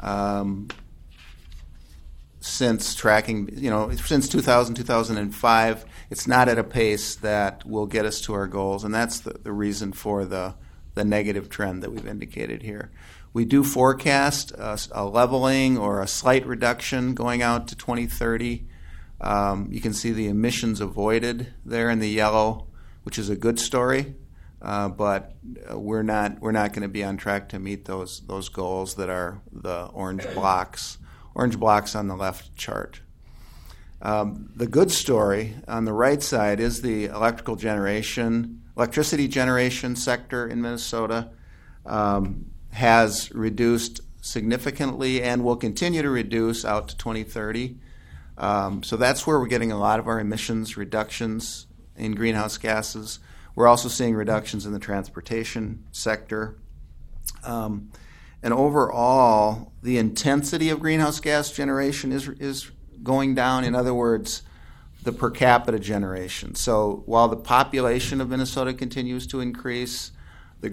Speaker 18: since tracking, since 2005. It's not at a pace that will get us to our goals, and that's the reason for the negative trend that we've indicated here. We do forecast a leveling or a slight reduction going out to 2030. You can see the emissions avoided there in the yellow, which is a good story, but we're not going to be on track to meet those goals that are the orange blocks on the left chart. The good story on the right side is the electricity generation sector in Minnesota has reduced significantly and will continue to reduce out to 2030. So that's where we're getting a lot of our emissions reductions in greenhouse gases. We're also seeing reductions in the transportation sector. And overall, the intensity of greenhouse gas generation is going down. In other words, the per capita generation. So while the population of Minnesota continues to increase, the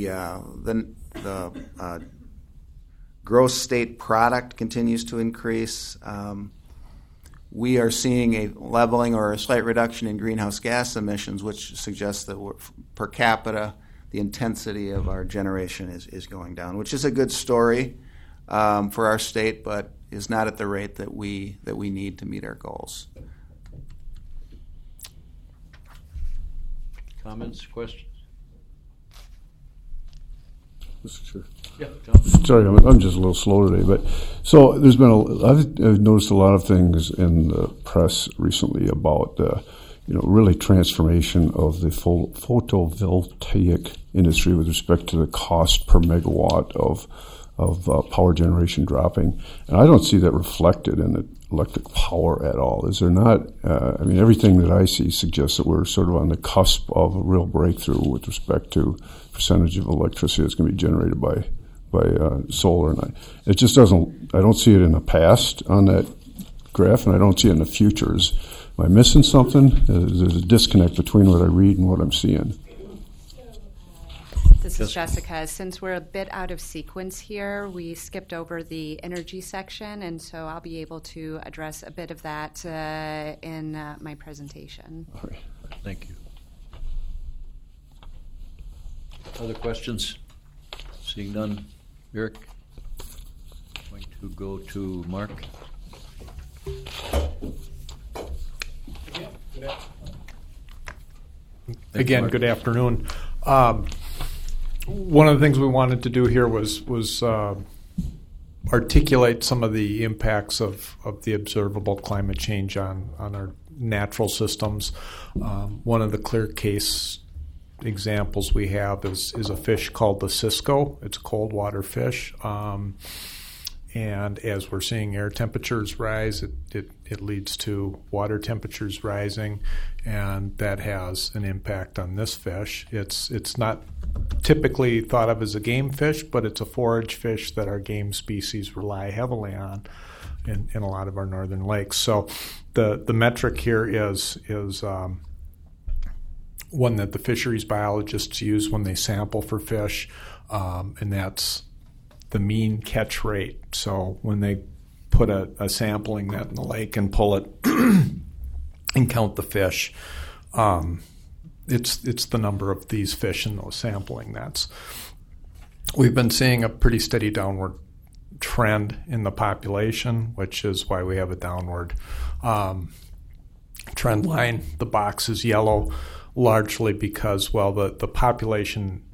Speaker 18: gross state product continues to increase. We are seeing a leveling or a slight reduction in greenhouse gas emissions, which suggests that per capita, the intensity of our generation is going down, which is a good story for our state, but is not at the rate that we need to meet our goals.
Speaker 1: Comments, questions?
Speaker 20: Mr. Chair.
Speaker 1: Yeah, John.
Speaker 20: Sorry, I'm just a little slow today, but so there's been I've noticed a lot of things in the press recently about really transformation of the photovoltaic industry with respect to the cost per megawatt of power generation dropping, and I don't see that reflected in the electric power at all. Is there not? Everything that I see suggests that we're sort of on the cusp of a real breakthrough with respect to percentage of electricity that's going to be generated by solar, and it just doesn't. I don't see it in the past on that graph, and I don't see it in the futures. Am I missing something? There's a disconnect between what I read and what I'm seeing.
Speaker 12: This is Jessica. Since we're a bit out of sequence here, we skipped over the energy section, and so I'll be able to address a bit of that in my presentation.
Speaker 1: All right. Thank you. Other questions? Seeing none. Eric? Going to go to Mark.
Speaker 3: Again, good afternoon. One of the things we wanted to do here was articulate some of the impacts of the observable climate change on our natural systems. One of the clear case examples we have is a fish called the Cisco. It's a cold water fish. And as we're seeing air temperatures rise, it leads to water temperatures rising, and that has an impact on this fish. It's not typically thought of as a game fish, but it's a forage fish that our game species rely heavily on in a lot of our northern lakes. So the metric here is one that the fisheries biologists use when they sample for fish, and that's the mean catch rate. So when they put a sampling net in the lake and pull it and count the fish, it's the number of these fish in those sampling nets. We've been seeing a pretty steady downward trend in the population, which is why we have a downward trend line. The box is yellow, largely because, well, the population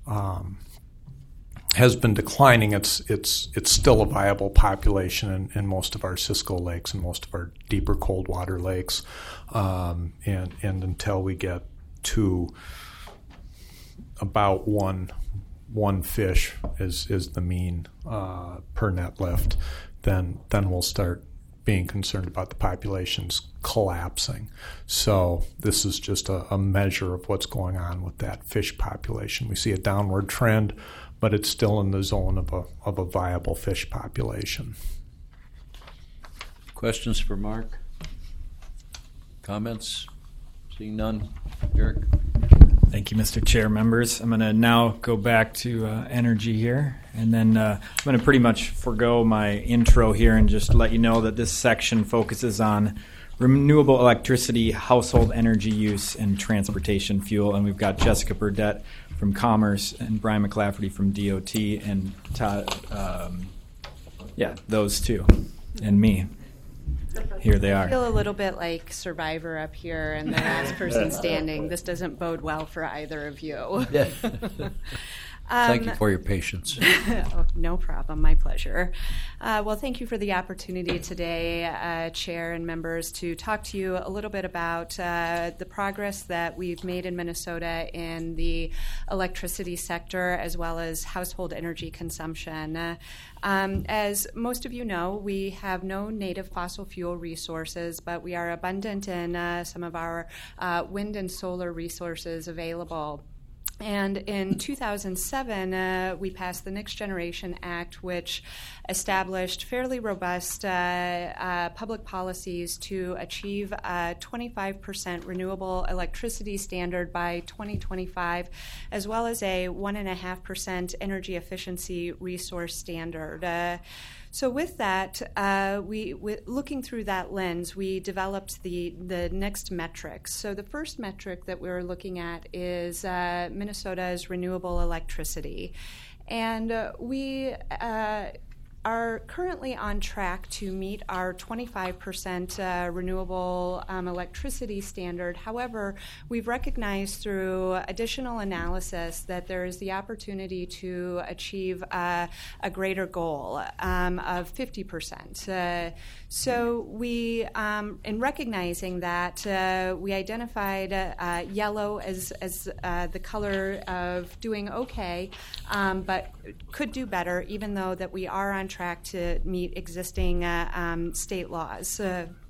Speaker 3: has been declining. It's still a viable population in most of our Cisco lakes and most of our deeper cold water lakes, and until we get to about one fish is the mean per net lift, then we'll start being concerned about the populations collapsing. So this is just a measure of what's going on with that fish population. We see a downward trend, but it's still in the zone of a viable fish population.
Speaker 1: Questions for Mark? Comments? Seeing none. Eric?
Speaker 17: Thank you, Mr. Chair, members. I'm going to now go back to energy here, and then I'm going to pretty much forego my intro here and just let you know that this section focuses on renewable electricity, household energy use, and transportation fuel. And we've got Jessica Burdett from Commerce and Brian McLafferty from DOT, and Todd, those two, and me. Here they are.
Speaker 12: I feel a little bit like Survivor up here and the last person standing. This doesn't bode well for either of you.
Speaker 1: Thank you for your patience.
Speaker 12: Oh, no problem. My pleasure. Well, thank you for the opportunity today, Chair and members, to talk to you a little bit about the progress that we've made in Minnesota in the electricity sector as well as household energy consumption. As most of you know, we have no native fossil fuel resources, but we are abundant in some of our wind and solar resources available. And in 2007, we passed the Next Generation Act, which established fairly robust public policies to achieve a 25% renewable electricity standard by 2025, as well as a 1.5% energy efficiency resource standard. So with that, looking through that lens, we developed the next metrics. So the first metric that we're looking at is Minnesota's renewable electricity. And we are currently on track to meet our 25% renewable electricity standard. However, we've recognized through additional analysis that there is the opportunity to achieve a greater goal of 50%. So we, in recognizing that, we identified yellow as the color of doing okay, but could do better, even though that we are on track to meet existing state laws.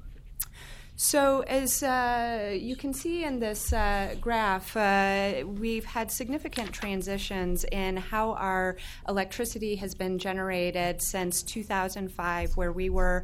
Speaker 12: So as you can see in this graph, we've had significant transitions in how our electricity has been generated since 2005, where we were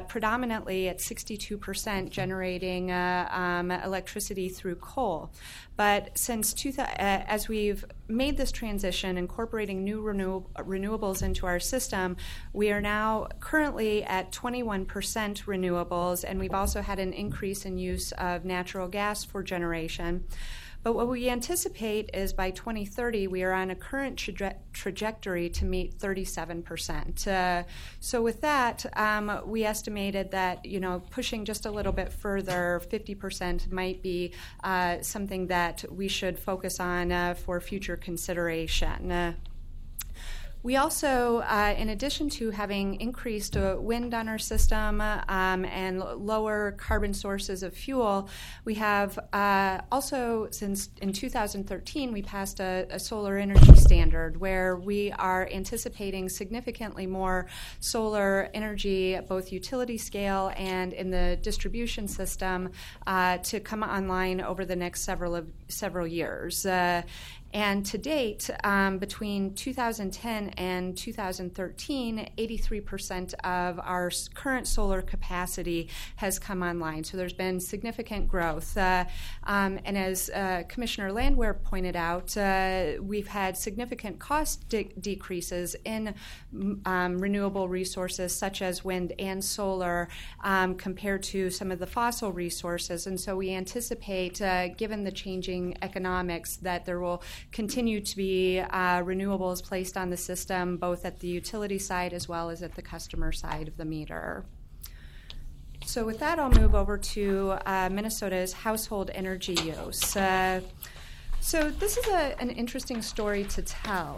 Speaker 12: predominantly at 62% generating electricity through coal. But since as we've made this transition, incorporating new renewables into our system, we are now currently at 21% renewables, and we've also had an increase in use of natural gas for generation. But what we anticipate is by 2030, we are on a current trajectory to meet 37%. So with that, we estimated that, pushing just a little bit further, 50% might be something that we should focus on for future consideration. We also, in addition to having increased wind on our system and lower carbon sources of fuel, we have also, since in 2013, we passed a solar energy standard where we are anticipating significantly more solar energy, both utility scale and in the distribution system, to come online over the next several years. And to date, between 2010 and 2013, 83% of our current solar capacity has come online. So there's been significant growth. And as Commissioner Landwehr pointed out, we've had significant cost decreases in renewable resources such as wind and solar compared to some of the fossil resources. And so we anticipate, given the changing economics, that there will continue to be renewables placed on the system, both at the utility side as well as at the customer side of the meter. So with that, I'll move over to Minnesota's household energy use. So this is an interesting story to tell.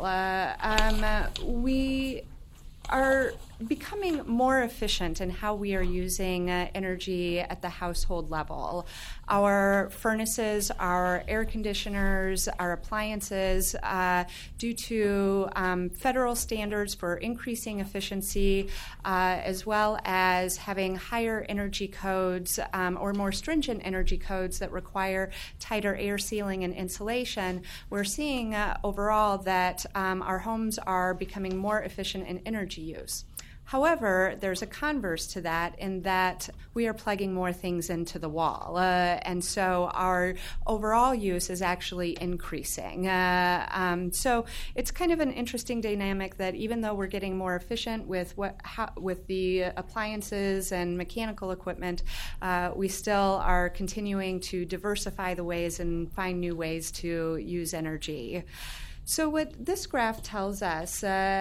Speaker 12: We are becoming more efficient in how we are using energy at the household level. Our furnaces, our air conditioners, our appliances, due to federal standards for increasing efficiency, as well as having higher energy codes or more stringent energy codes that require tighter air sealing and insulation, we're seeing overall that our homes are becoming more efficient in energy use. However, there's a converse to that in that we are plugging more things into the wall. And so our overall use is actually increasing. So it's kind of an interesting dynamic that even though we're getting more efficient with the appliances and mechanical equipment, we still are continuing to diversify the ways and find new ways to use energy. So what this graph tells us,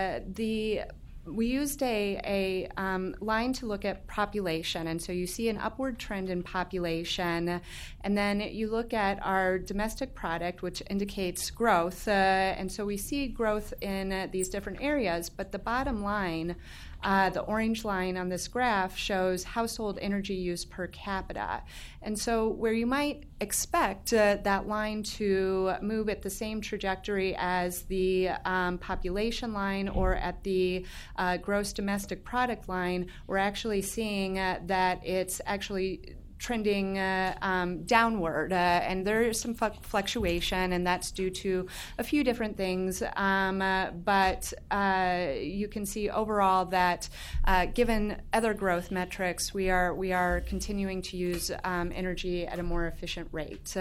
Speaker 12: we used a line to look at population, and so you see an upward trend in population, and then you look at our domestic product, which indicates growth, and so we see growth in these different areas, but the bottom line, the orange line on this graph, shows household energy use per capita. And so where you might expect that line to move at the same trajectory as the population line or at the gross domestic product line, we're actually seeing that it's actually trending downward, and there is some fluctuation, and that's due to a few different things. But you can see overall that given other growth metrics, we are continuing to use energy at a more efficient rate.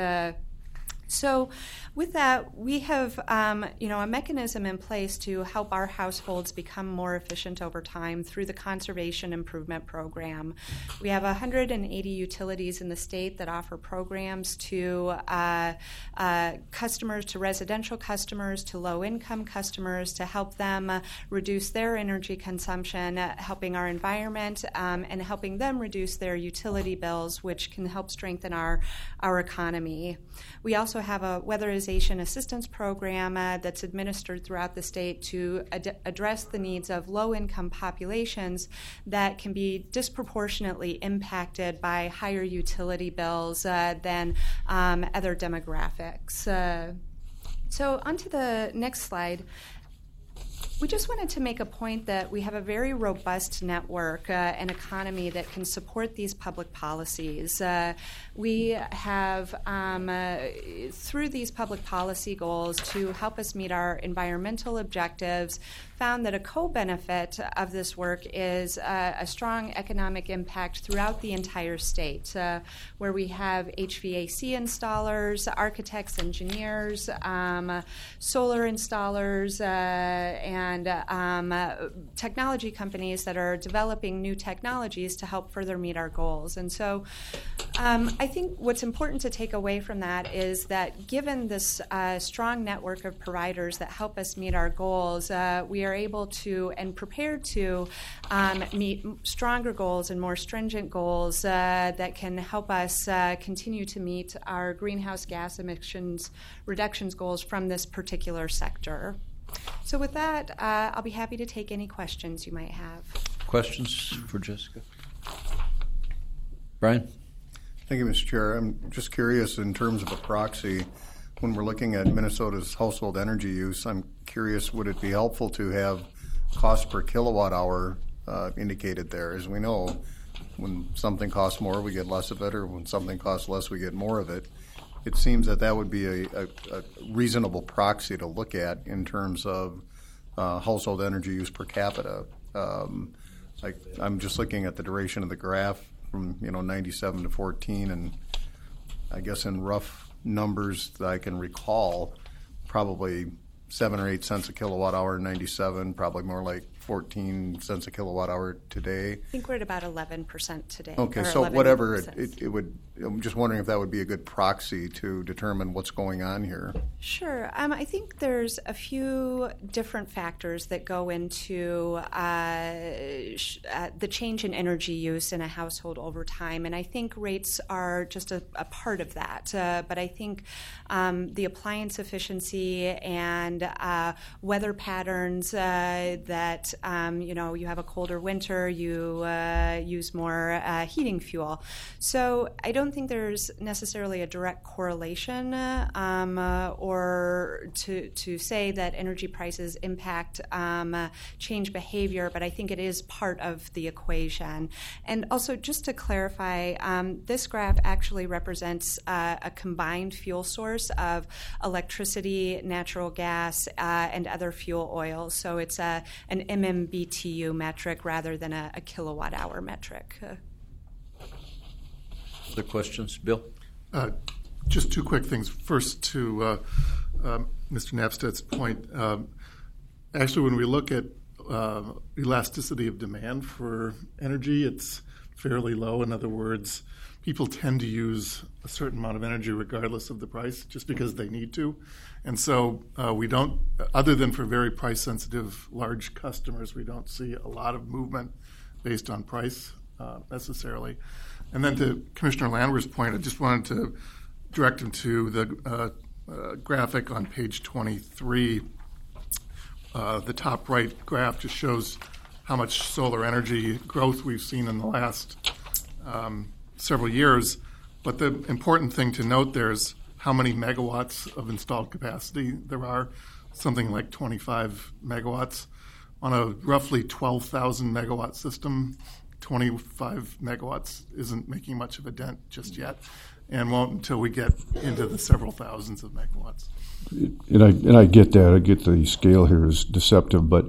Speaker 12: So with that, we have a mechanism in place to help our households become more efficient over time through the Conservation Improvement Program. We have 180 utilities in the state that offer programs to customers, to residential customers, to low-income customers, to help them reduce their energy consumption, helping our environment, and helping them reduce their utility bills, which can help strengthen our economy. We also have a weatherization assistance program that's administered throughout the state to address the needs of low-income populations that can be disproportionately impacted by higher utility bills than other demographics. So on to the next slide. We just wanted to make a point that we have a very robust network and economy that can support these public policies. We have, through these public policy goals to help us meet our environmental objectives, found that a co-benefit of this work is a strong economic impact throughout the entire state, where we have HVAC installers, architects, engineers, solar installers, and technology companies that are developing new technologies to help further meet our goals. And so I think what's important to take away from that is that given this strong network of providers that help us meet our goals, we are able to and prepared to meet stronger goals and more stringent goals that can help us continue to meet our greenhouse gas emissions reductions goals from this particular sector. So with that, I'll be happy to take any questions you might have.
Speaker 1: Questions for Jessica? Brian?
Speaker 8: Thank you, Mr. Chair. I'm just curious in terms of a proxy, when we're looking at Minnesota's household energy use, I'm curious, would it be helpful to have cost per kilowatt hour indicated there? As we know, when something costs more, we get less of it, or when something costs less, we get more of it. It seems that would be a reasonable proxy to look at in terms of household energy use per capita. I'm just looking at the duration of the graph from 97 to 14, and I guess in rough numbers that I can recall, probably 7 or 8 cents a kilowatt hour in 97, probably more like 14 cents a kilowatt hour today.
Speaker 12: I think we're at about 11% today.
Speaker 8: Okay, so whatever it would, I'm just wondering if that would be a good proxy to determine what's going on here.
Speaker 12: Sure. I think there's a few different factors that go into the change in energy use in a household over time, and I think rates are just a part of that. But I think the appliance efficiency and weather patterns that you have a colder winter, you use more heating fuel. So I don't think there's necessarily a direct correlation or to say that energy prices impact change behavior, but I think it is part of the equation. And also, just to clarify, this graph actually represents a combined fuel source of electricity, natural gas, and other fuel oils. So it's an MMBTU metric rather than a kilowatt hour metric.
Speaker 1: Other questions? Bill?
Speaker 16: Just two quick things. First, to Mr. Napsted's point, actually, when we look at elasticity of demand for energy, it's fairly low. In other words, people tend to use a certain amount of energy regardless of the price, just because they need to. And so we don't, other than for very price-sensitive large customers, we don't see a lot of movement based on price necessarily. And then to Commissioner Landwehr's point, I just wanted to direct him to the graphic on page 23. The top right graph just shows how much solar energy growth we've seen in the last several years. But the important thing to note there is how many megawatts of installed capacity there are, something like 25 megawatts. On a roughly 12,000 megawatt system, 25 megawatts isn't making much of a dent just yet, and won't until we get into the several thousands of megawatts.
Speaker 20: And I get that. I get the scale here is deceptive, but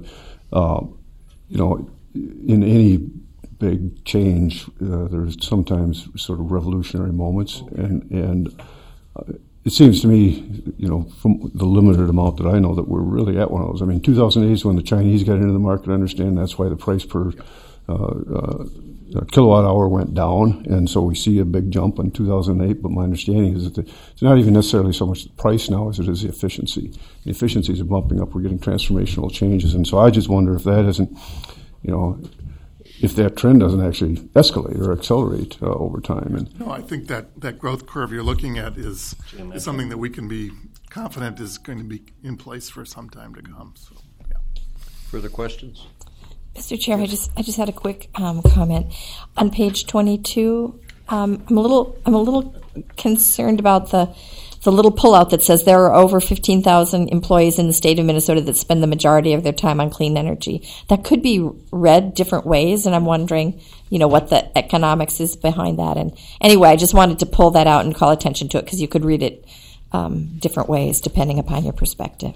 Speaker 20: in any big change, there's sometimes sort of revolutionary moments, and it seems to me, from the limited amount that I know, that we're really at one of those. I mean, 2008 is when the Chinese got into the market. I understand that's why the price per kilowatt hour went down, and so we see a big jump in 2008. But my understanding is that it's not even necessarily so much the price now as it is the efficiency. The efficiencies are bumping up. We're getting transformational changes, and so I just wonder if that isn't, if that trend doesn't actually escalate or accelerate over time.
Speaker 16: No, I think that growth curve you're looking at is something that we can be confident is going to be in place for some time to come. So, yeah.
Speaker 1: Further questions?
Speaker 7: Mr. Chair, I just had a quick comment on page 22. I'm a little concerned about the the little pullout that says there are over 15,000 employees in the state of Minnesota that spend the majority of their time on clean energy. That could be read different ways, and I'm wondering, what the economics is behind that. And anyway, I just wanted to pull that out and call attention to it because you could read it different ways depending upon your perspective.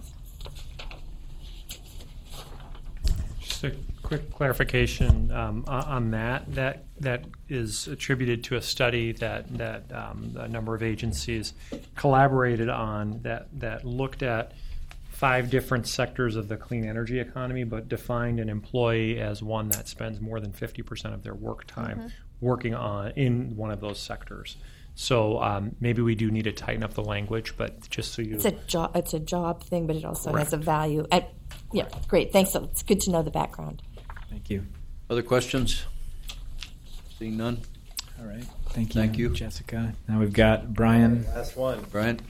Speaker 13: Just a quick clarification on that. That is attributed to a study that a number of agencies collaborated on that looked at 5 different sectors of the clean energy economy, but defined an employee as one that spends more than 50% of their work time working in one of those sectors. So maybe we do need to tighten up the language, but just so you...
Speaker 7: It's a job thing, but it also
Speaker 13: Correct.
Speaker 7: has a value. Yeah, great. Thanks. It's good to know the background.
Speaker 17: Thank you.
Speaker 1: Other questions? Seeing none?
Speaker 17: All right. Thank you, Jessica. Now we've got Brian.
Speaker 22: Last one.
Speaker 1: Brian?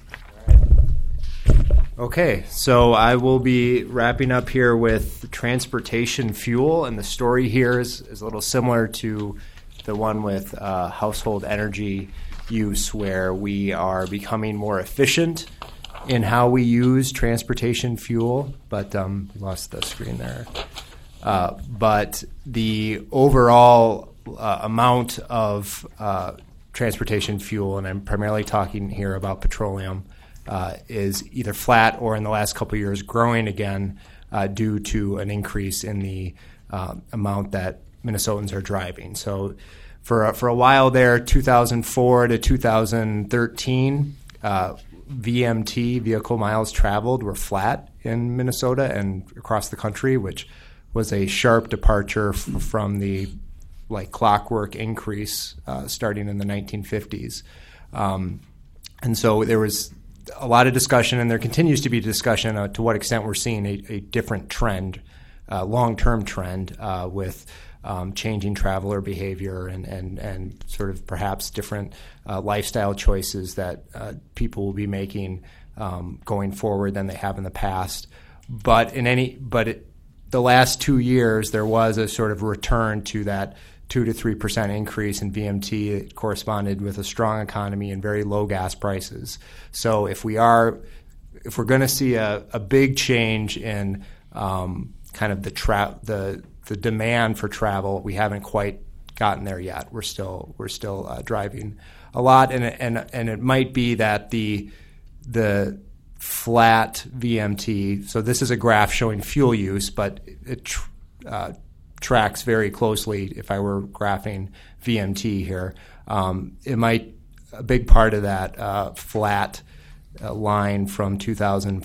Speaker 22: Okay, so I will be wrapping up here with transportation fuel, and the story here is a little similar to the one with household energy use, where we are becoming more efficient in how we use transportation fuel, but we lost the screen there. But the overall amount of transportation fuel, and I'm primarily talking here about petroleum, is either flat or in the last couple of years growing again due to an increase in the amount that Minnesotans are driving. So for a while there, 2004 to 2013, VMT, vehicle miles traveled, were flat in Minnesota and across the country, which was a sharp departure from the clockwork increase starting in the 1950s. And so there was a lot of discussion, and there continues to be discussion to what extent we're seeing a different trend, long-term trend with changing traveler behavior and sort of perhaps different lifestyle choices that people will be making going forward than they have in the past. But the last 2 years, there was a sort of return to that 2 to 3% increase in VMT. It corresponded with a strong economy and very low gas prices. So if we're going to see a big change in kind of the demand for travel, we haven't quite gotten there yet. We're still driving a lot, and it might be that the flat VMT. So this is a graph showing fuel use, but it tracks very closely if I were graphing VMT here. It might, a big part of that flat line from 2000,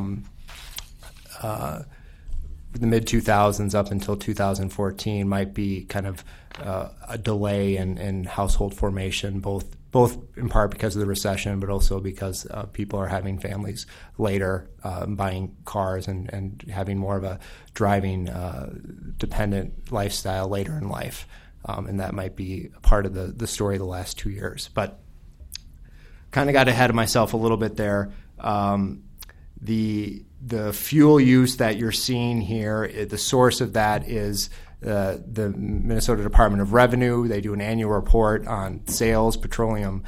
Speaker 22: the mid-2000s up until 2014 might be kind of a delay in household formation, both in part because of the recession, but also because people are having families later, buying cars and having more of a driving dependent lifestyle later in life. And that might be a part of the story of the last 2 years. But kind of got ahead of myself a little bit there. The fuel use that you're seeing here, the source of that is the Minnesota Department of Revenue. They do an annual report on sales, petroleum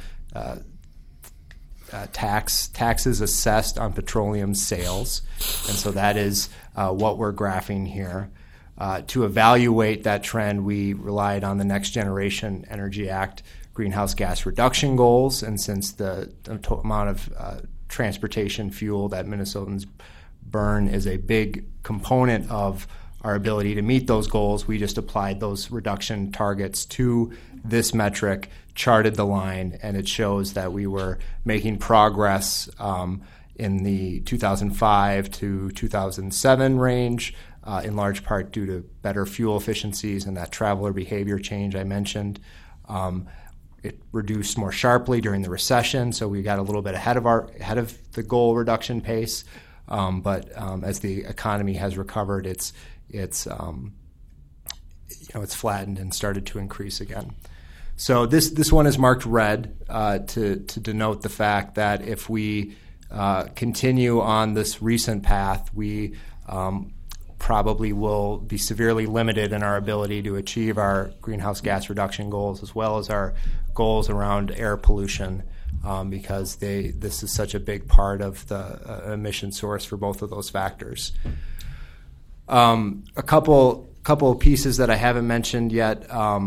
Speaker 22: taxes assessed on petroleum sales. And so that is what we're graphing here. To evaluate that trend, we relied on the Next Generation Energy Act greenhouse gas reduction goals. And since the amount of transportation fuel that Minnesotans burn is a big component of our ability to meet those goals, we just applied those reduction targets to this metric, charted the line, and it shows that we were making progress in the 2005 to 2007 range, in large part due to better fuel efficiencies and that traveler behavior change I mentioned. It reduced more sharply during the recession, so we got a little bit ahead of the goal reduction pace. But as the economy has recovered, it's flattened and started to increase again. So this one is marked red to denote the fact that if we continue on this recent path, we probably will be severely limited in our ability to achieve our greenhouse gas reduction goals, as well as our goals around air pollution
Speaker 5: because this is such a big part of the emission source for both of those factors. A couple of pieces that I haven't mentioned yet.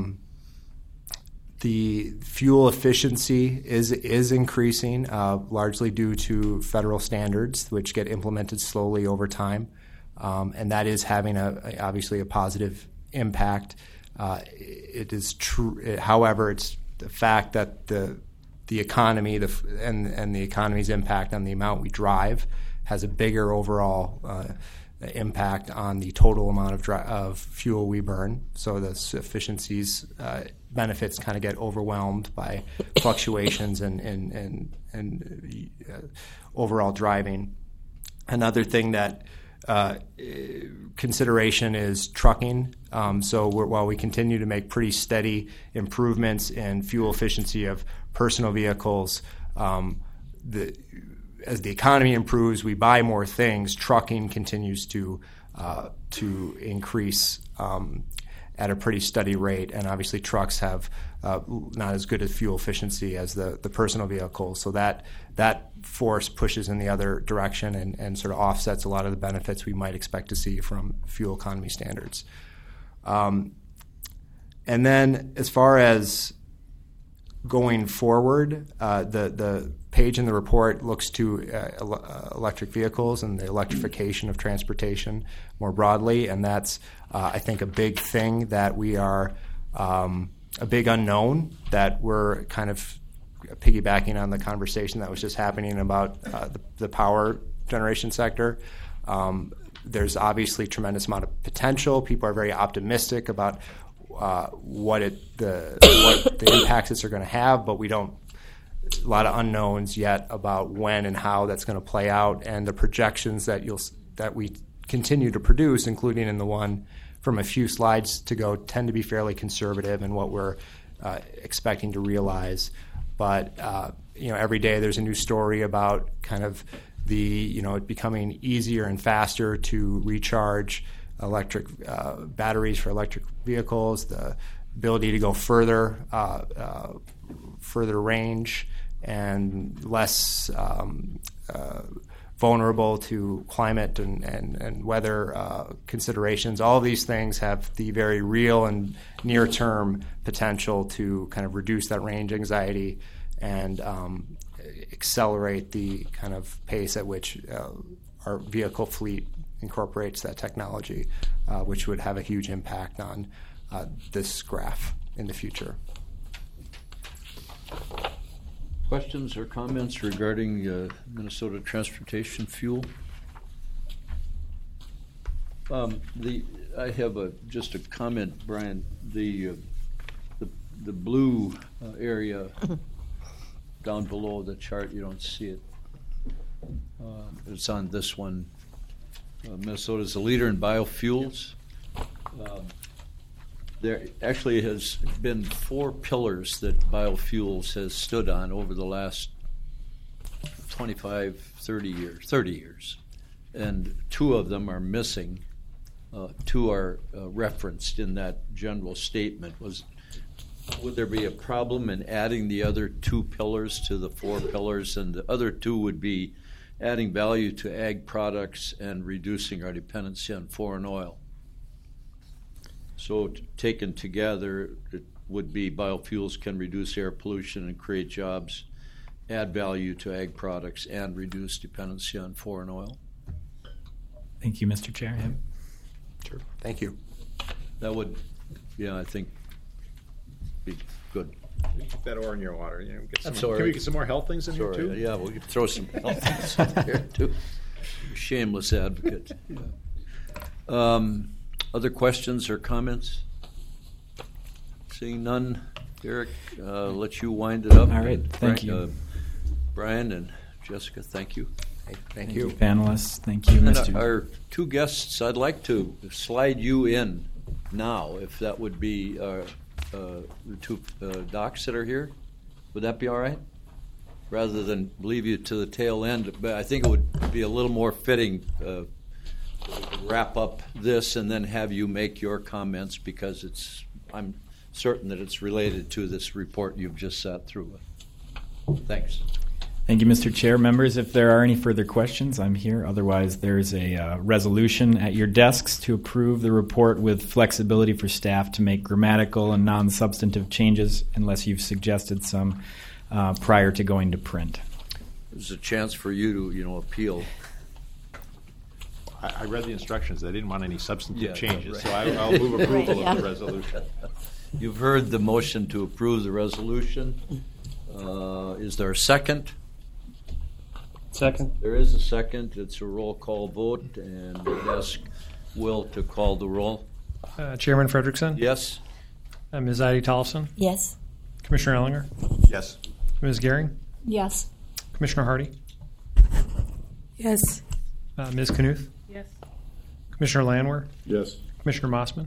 Speaker 5: The fuel efficiency is increasing, largely due to federal standards, which get implemented slowly over time, and that is having obviously a positive impact. It is true, however, it's the fact that the economy and the economy's impact on the amount we drive has a bigger overall impact on the total amount of fuel we burn. So the efficiencies benefits kind of get overwhelmed by fluctuations and overall driving. Another thing that consideration is trucking. So while we continue to make pretty steady improvements in fuel efficiency of personal vehicles, as the economy improves, we buy more things. Trucking continues to increase at a pretty steady rate, and obviously trucks have not as good a fuel efficiency as the personal vehicles. So that force pushes in the other direction and sort of offsets a lot of the benefits we might expect to see from fuel economy standards. And then as far as going forward, the page in the report looks to electric vehicles and the electrification of transportation more broadly, and that's, I think, a big thing that we are a big unknown that we're kind of piggybacking on the conversation that was just happening about the power generation sector. There's obviously tremendous amount of potential. People are very optimistic about what the impacts this are going to have, but a lot of unknowns yet about when and how that's going to play out, and the projections that we continue to produce, including in the one from a few slides to go, tend to be fairly conservative in what we're expecting to realize. But every day there's a new story about kind of it becoming easier and faster to recharge electric batteries for electric vehicles, the ability to go further range and less vulnerable to climate and weather considerations. All of these things have the very real and near-term potential to kind of reduce that range anxiety and accelerate the kind of pace at which our vehicle fleet incorporates that technology, which would have a huge impact on this graph in the future.
Speaker 1: Questions or comments regarding Minnesota transportation fuel? I have just a comment, Brian. The blue area down below the chart, you don't see it. It's on this one. Minnesota is a leader in biofuels. There actually has been 4 pillars that biofuels has stood on over the last 25, 30 years. And 2 of them are missing. 2 are referenced in that general statement. Would there be a problem in adding the other 2 pillars to the 4 pillars? And the other 2 would be adding value to ag products and reducing our dependency on foreign oil. So taken together, it would be biofuels can reduce air pollution and create jobs, add value to ag products, and reduce dependency on foreign oil.
Speaker 17: Thank you, Mr. Chair.
Speaker 5: Yeah. Sure. Thank you.
Speaker 1: That would, I think, be good.
Speaker 19: Keep that ore in your water.
Speaker 1: Can
Speaker 19: we get some more health things in here too?
Speaker 1: Yeah, we could throw some health things in here too. Shameless advocate. Yeah. Other questions or comments? Seeing none, Eric, let you wind it up.
Speaker 17: All right, thank you.
Speaker 1: Brian and Jessica, thank you.
Speaker 5: Thank you.
Speaker 17: Panelists, thank you, Mr.
Speaker 1: Our 2 guests, I'd like to slide you in now, if that would be the 2 docs that are here. Would that be all right? Rather than leave you to the tail end, but I think it would be a little more fitting wrap up this and then have you make your comments, because I'm certain that it's related to this report you've just sat through with. Thanks.
Speaker 17: Thank you, Mr. Chair. Members, if there are any further questions, I'm here. Otherwise, there's a resolution at your desks to approve the report with flexibility for staff to make grammatical and non-substantive changes unless you've suggested some prior to going to print.
Speaker 1: There's a chance for you to, appeal.
Speaker 19: I read the instructions. I didn't want any substantive changes,
Speaker 1: right.
Speaker 19: so I'll move approval of the resolution.
Speaker 1: You've heard the motion to approve the resolution. Is there a second?
Speaker 13: Second.
Speaker 1: There is a second. It's a roll call vote, and I ask Will to call the roll.
Speaker 13: Chairman Frederickson?
Speaker 1: Yes.
Speaker 13: Ms. Heidi Tollefson?
Speaker 7: Yes.
Speaker 13: Commissioner Ellinger?
Speaker 19: Yes.
Speaker 13: Ms. Gehring?
Speaker 7: Yes.
Speaker 13: Commissioner Hardy?
Speaker 15: Yes.
Speaker 13: Ms. Knuth?
Speaker 15: Yes.
Speaker 13: Commissioner Landwehr?
Speaker 20: Yes.
Speaker 13: Commissioner Mossman?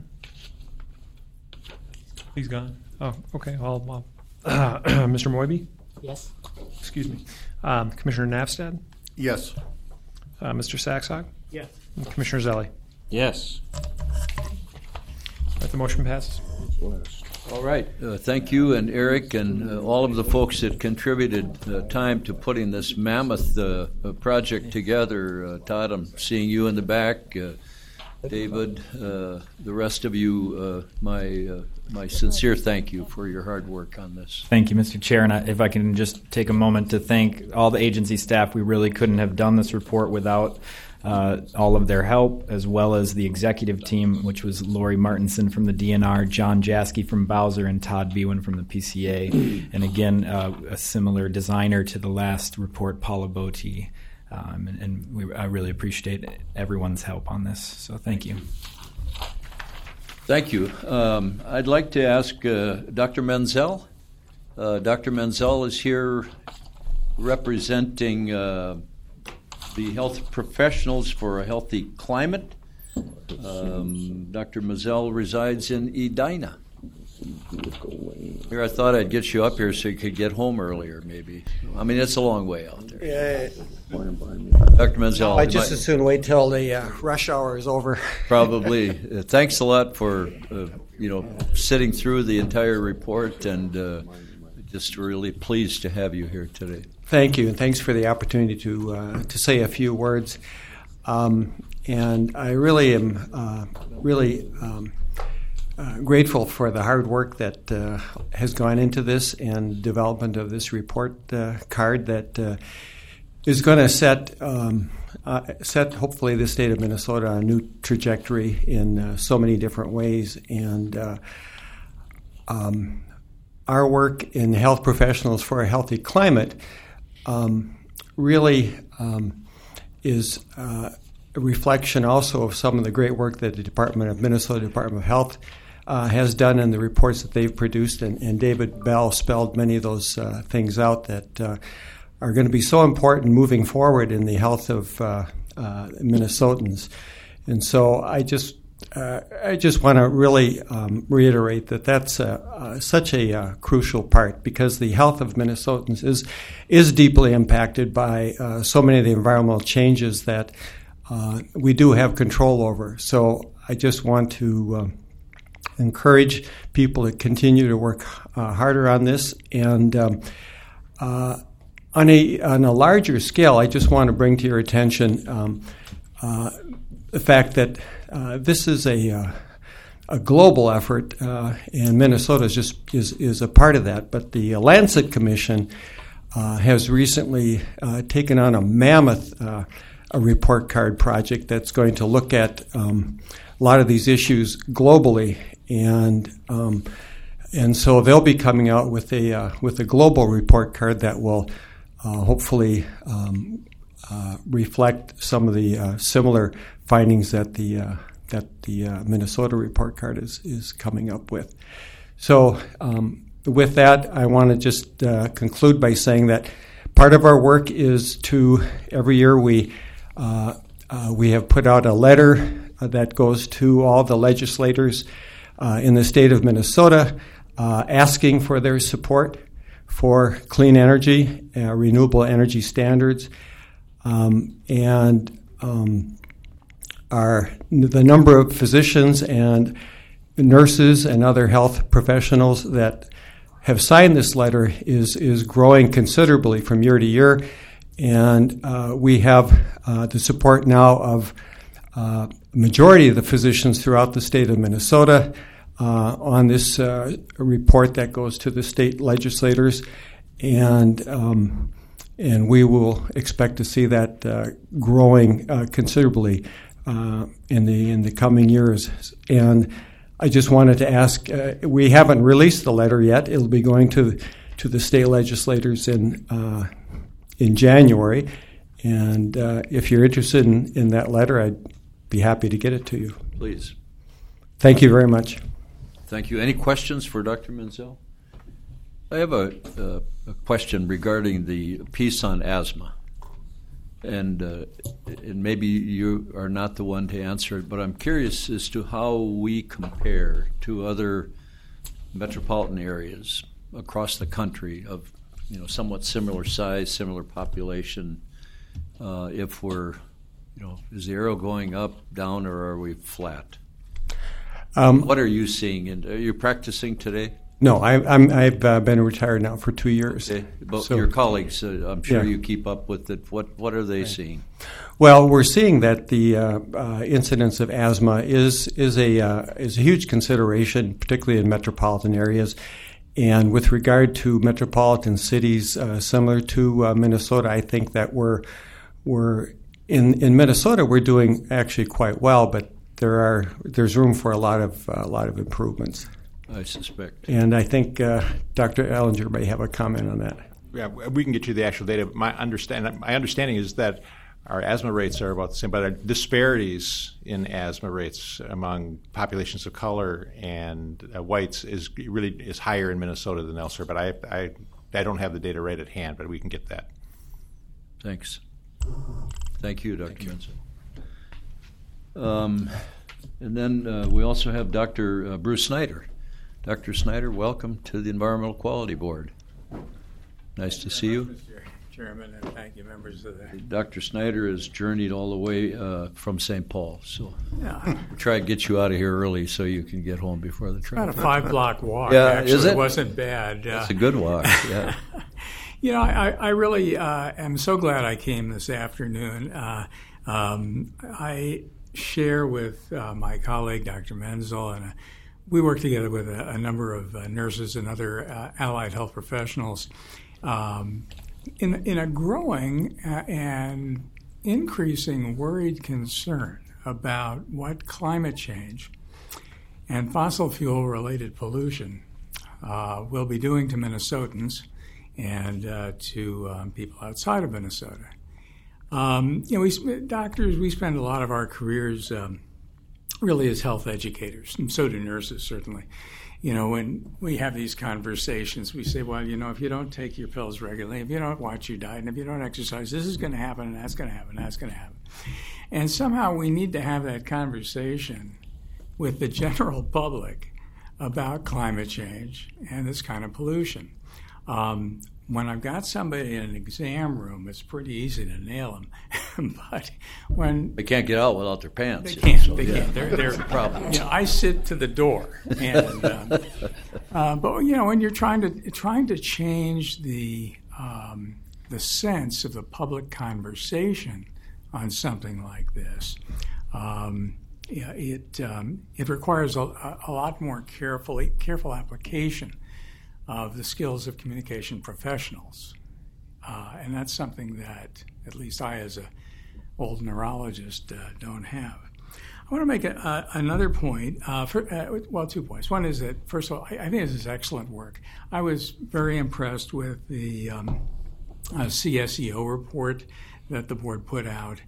Speaker 13: He's gone. Oh, okay. Well, Mr. Moiby?
Speaker 7: Yes.
Speaker 13: Excuse me. Commissioner Nafstad?
Speaker 8: Yes.
Speaker 13: Mr. Saxog?
Speaker 15: Yes.
Speaker 13: And Commissioner Zelli?
Speaker 6: Yes.
Speaker 13: The motion passes.
Speaker 1: All right. Thank you and Eric and all of the folks that contributed time to putting this mammoth project together. Todd, I'm seeing you in the back. David, the rest of you, my sincere thank you for your hard work on this.
Speaker 17: Thank you, Mr. Chair. And if I can just take a moment to thank all the agency staff. We really couldn't have done this report without all of their help, as well as the executive team, which was Lori Martinson from the DNR, John Jaskey from Bowser, and Todd Bewan from the PCA. And again, a similar designer to the last report, Paula Botti. I really appreciate everyone's help on this. So thank you.
Speaker 1: Thank you. I'd like to ask Dr. Menzel. Dr. Menzel is here representing the health professionals for a healthy climate. Dr. Menzel resides in Edina. Here, I thought I'd get you up here so you could get home earlier, maybe. I mean, it's a long way out there. Dr. Menzel.
Speaker 2: I just as soon wait till the rush hour is over.
Speaker 1: Probably. Thanks a lot for sitting through the entire report, and just really pleased to have you here today.
Speaker 2: Thank you, and thanks for the opportunity to say a few words. And I really am grateful for the hard work that has gone into this and development of this report card that is going to set hopefully the state of Minnesota on a new trajectory in so many different ways. And our work in health professionals for a healthy climate really is a reflection also of some of the great work that the Minnesota Department of Health has done in the reports that they've produced, and David Bell spelled many of those things out that are going to be so important moving forward in the health of Minnesotans. And so I just want to really reiterate that that's such a crucial part, because the health of Minnesotans is deeply impacted by so many of the environmental changes that we do have control over. So I just want to encourage people to continue to work harder on this. And on a larger scale, I just want to bring to your attention the fact that this is a global effort, and Minnesota is a part of that. But the Lancet Commission has recently taken on a mammoth a report card project that's going to look at a lot of these issues globally, and so they'll be coming out with a global report card that will hopefully reflect some of the similar findings that the Minnesota report card is coming up with. So with that, I want to just conclude by saying that part of our work is to every year we have put out a letter that goes to all the legislators in the state of Minnesota asking for their support for clean energy, renewable energy standards, and the number of physicians and nurses and other health professionals that have signed this letter is growing considerably from year to year, and we have the support now of majority of the physicians throughout the state of Minnesota on this report that goes to the state legislators, and we will expect to see that growing considerably in the coming years. And I just wanted to ask, we haven't released the letter yet. It'll be going to the state legislators in January. And if you're interested in that letter, I'd be happy to get it to you.
Speaker 1: Please.
Speaker 2: Thank you very much.
Speaker 1: Thank you. Any questions for Dr. Menzel? I have a question regarding the piece on asthma. And maybe you are not the one to answer it, but I'm curious as to how we compare to other metropolitan areas across the country of somewhat similar size, similar population. If we're, is the arrow going up, down, or are we flat? What are you seeing? And are you practicing today?
Speaker 2: No, I've been retired now for 2 years.
Speaker 1: Okay. But your colleagues, I'm sure you keep up with it. What are they seeing?
Speaker 2: Well, we're seeing that the incidence of asthma is a huge consideration, particularly in metropolitan areas. And with regard to metropolitan cities similar to Minnesota, I think that we're in Minnesota we're doing actually quite well, but there's room for a lot of improvements.
Speaker 1: I suspect.
Speaker 2: And I think Dr. Ellinger may have a comment on that.
Speaker 19: Yeah, we can get you the actual data. My understanding is that our asthma rates are about the same, but our disparities in asthma rates among populations of color and whites is higher in Minnesota than elsewhere. But I don't have the data right at hand, but we can get that.
Speaker 1: Thanks. Thank you, Dr. Menzel. And then we also have Dr. Bruce Snyder. Dr. Snyder, welcome to the Environmental Quality Board. Nice to see you.
Speaker 11: Mr. Chairman, and thank you, members of the...
Speaker 1: Dr. Snyder has journeyed all the way from St. Paul, so
Speaker 11: yeah.
Speaker 1: We'll try to get you out of here early so you can get home before the traffic.
Speaker 11: About a 5-block walk,
Speaker 1: yeah,
Speaker 11: actually.
Speaker 1: Is it?
Speaker 11: It wasn't bad.
Speaker 1: It's a good walk, yeah.
Speaker 11: I really am so glad I came this afternoon. I share with my colleague, Dr. Menzel, and we work together with a number of nurses and other allied health professionals in a growing and increasing worried concern about what climate change and fossil fuel-related pollution will be doing to Minnesotans and to people outside of Minnesota. Doctors, we spend a lot of our careers really as health educators, and so do nurses, certainly. When we have these conversations, we say, well, if you don't take your pills regularly, if you don't watch your diet, and if you don't exercise, this is going to happen, and that's going to happen, and that's going to happen. And somehow we need to have that conversation with the general public about climate change and this kind of pollution. When I've got somebody in an exam room, it's pretty easy to nail them. But when
Speaker 1: they can't get out without their pants,
Speaker 11: they can't.
Speaker 1: They're a problem.
Speaker 11: I sit to the door, and but when you're trying to change the sense of the public conversation on something like this, it requires a lot more careful application of the skills of communication professionals. And that's something that at least I, as an old neurologist, don't have. I want to make another point, 2 points. One is that, first of all, I think this is excellent work. I was very impressed with the CSEO report that the board put out.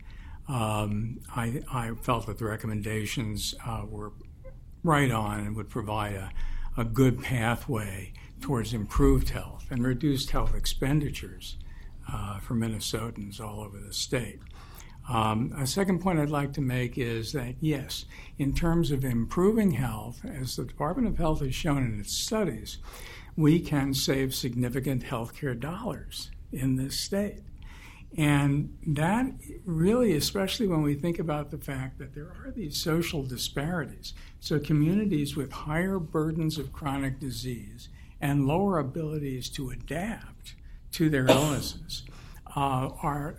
Speaker 11: I felt that the recommendations were right on and would provide a good pathway towards improved health and reduced health expenditures for Minnesotans all over the state. A second point I'd like to make is that, yes, in terms of improving health, as the Department of Health has shown in its studies, we can save significant healthcare dollars in this state. And that really, especially when we think about the fact that there are these social disparities, so communities with higher burdens of chronic disease and lower abilities to adapt to their illnesses are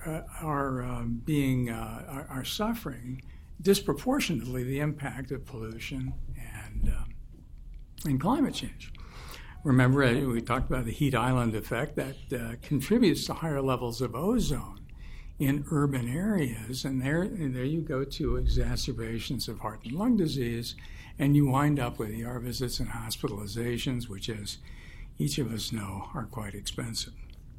Speaker 11: suffering disproportionately the impact of pollution and climate change. Remember, we talked about the heat island effect that contributes to higher levels of ozone in urban areas, and there you go to exacerbations of heart and lung disease, and you wind up with ER visits and hospitalizations, which, as each of us know, are quite expensive.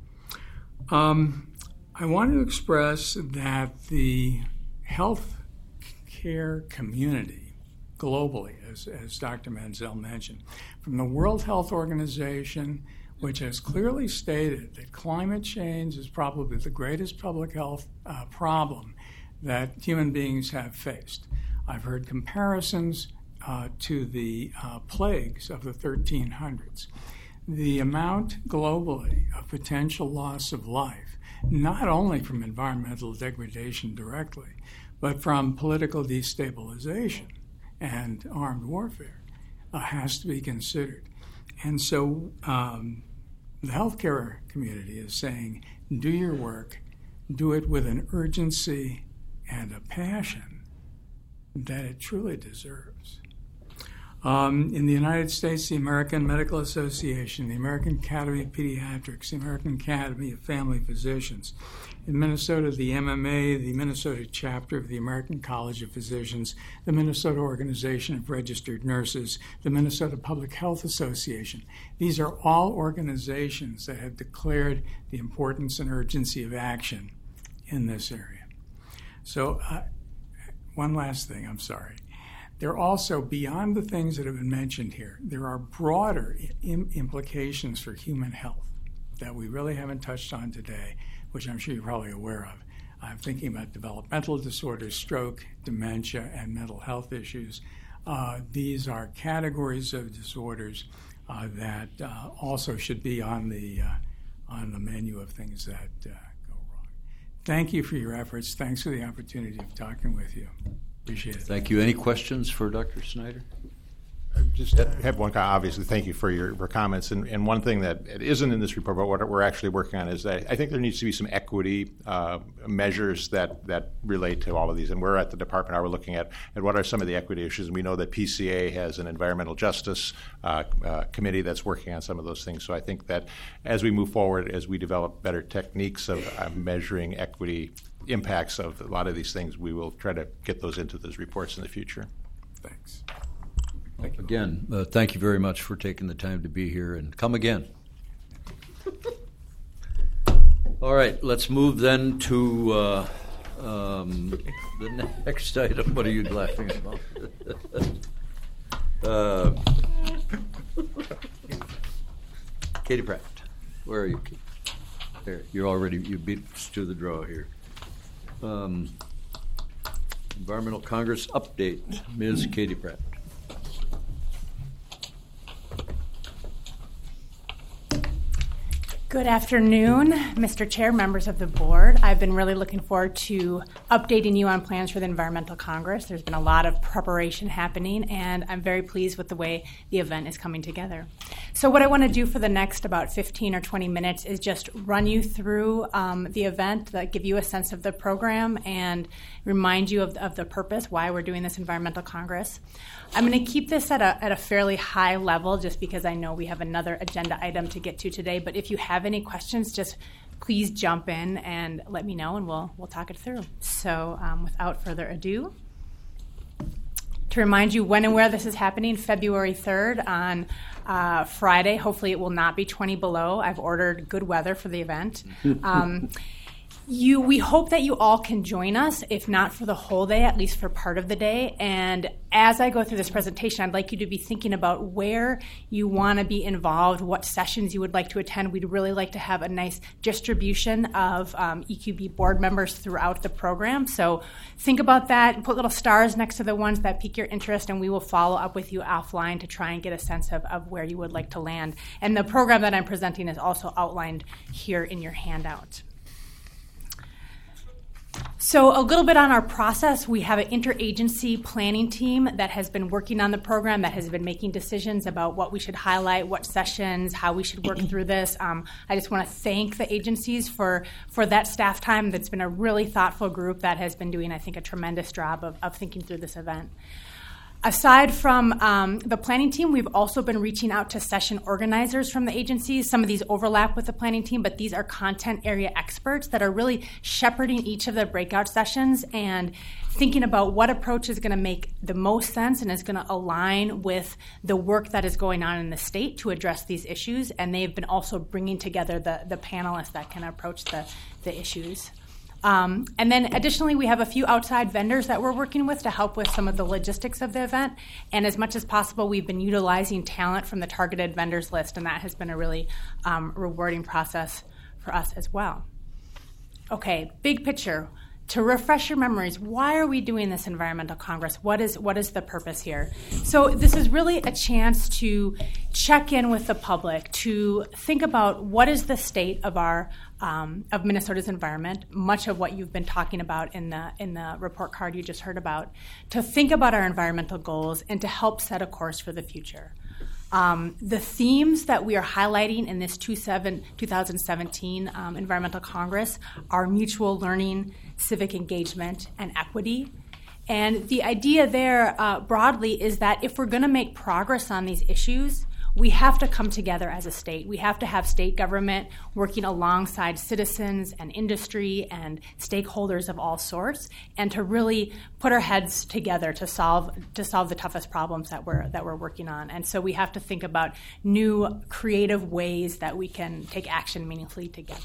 Speaker 11: I want to express that the health care community globally, as Dr. Menzel mentioned, from the World Health Organization, which has clearly stated that climate change is probably the greatest public health problem that human beings have faced. I've heard comparisons to the plagues of the 1300s. The amount globally of potential loss of life, not only from environmental degradation directly, but from political destabilization and armed warfare, has to be considered. And so the healthcare community is saying, do your work, do it with an urgency and a passion that it truly deserves. In the United States, the American Medical Association, the American Academy of Pediatrics, the American Academy of Family Physicians. In Minnesota, the MMA, the Minnesota chapter of the American College of Physicians, the Minnesota Organization of Registered Nurses, the Minnesota Public Health Association. These are all organizations that have declared the importance and urgency of action in this area. So one last thing, I'm sorry. There are also, beyond the things that have been mentioned here, there are broader implications for human health that we really haven't touched on today, which I'm sure you're probably aware of. I'm thinking about developmental disorders, stroke, dementia, and mental health issues. These are categories of disorders that also should be on the menu of things that go wrong. Thank you for your efforts. Thanks for the opportunity of talking with you. Appreciate it.
Speaker 1: Thank you. Any questions for Dr. Snyder?
Speaker 19: I just have one comment. Obviously, thank you for your comments. And one thing that isn't in this report, but what we're actually working on is that I think there needs to be some equity measures that relate to all of these. And we're at the department, we're looking at what are some of the equity issues. And we know that PCA has an environmental justice committee that's working on some of those things. So I think that as we move forward, as we develop better techniques of measuring equity impacts of a lot of these things, we will try to get those into those reports in the future.
Speaker 11: Thanks.
Speaker 1: Thank you. Again, thank you very much for taking the time to be here, and come again. All right, let's move then to the next item. What are you laughing about? Katie Pratt, where are you? There, you beat us to the draw here. Environmental Congress update, Ms. Katie Pratt.
Speaker 14: Good afternoon, Mr. Chair, members of the board. I've been really looking forward to updating you on plans for the Environmental Congress. There's been a lot of preparation happening, and I'm very pleased with the way the event is coming together. So what I want to do for the next about 15 or 20 minutes is just run you through the event, give you a sense of the program, and remind you of the purpose, why we're doing this Environmental Congress. I'm going to keep this at a fairly high level just because I know we have another agenda item to get to today, but if you have any questions, just please jump in and let me know, and we'll talk it through. So without further ado, to remind you when and where this is happening, February 3rd on Friday. Hopefully it will not be 20 below. I've ordered good weather for the event. We hope that you all can join us, if not for the whole day, at least for part of the day. And as I go through this presentation, I'd like you to be thinking about where you want to be involved, what sessions you would like to attend. We'd really like to have a nice distribution of EQB board members throughout the program. So think about that and put little stars next to the ones that pique your interest, and we will follow up with you offline to try and get a sense of where you would like to land. And the program that I'm presenting is also outlined here in your handout. So a little bit on our process. We have an interagency planning team that has been working on the program, that has been making decisions about what we should highlight, what sessions, how we should work through this. I just want to thank the agencies for that staff time. That's been a really thoughtful group that has been doing, I think, a tremendous job of thinking through this event. Aside from the planning team, we've also been reaching out to session organizers from the agencies. Some of these overlap with the planning team, but these are content area experts that are really shepherding each of the breakout sessions and thinking about what approach is going to make the most sense and is going to align with the work that is going on in the state to address these issues. And they've been also bringing together the panelists that can approach the issues. And then additionally, we have a few outside vendors that we're working with to help with some of the logistics of the event. And as much as possible, we've been utilizing talent from the targeted vendors list, and that has been a really rewarding process for us as well. Okay, big picture. To refresh your memories, why are we doing this Environmental Congress? What is the purpose here? So this is really a chance to check in with the public, to think about what is the state of our of Minnesota's environment, much of what you've been talking about in the report card you just heard about, to think about our environmental goals and to help set a course for the future. The themes that we are highlighting in this 2017 Environmental Congress are mutual learning, civic engagement, and equity. And the idea there broadly is that if we're going to make progress on these issues, we have to come together as a state. We have to have state government working alongside citizens and industry and stakeholders of all sorts, and to really put our heads together to solve the toughest problems that we're working on. And so we have to think about new creative ways that we can take action meaningfully together.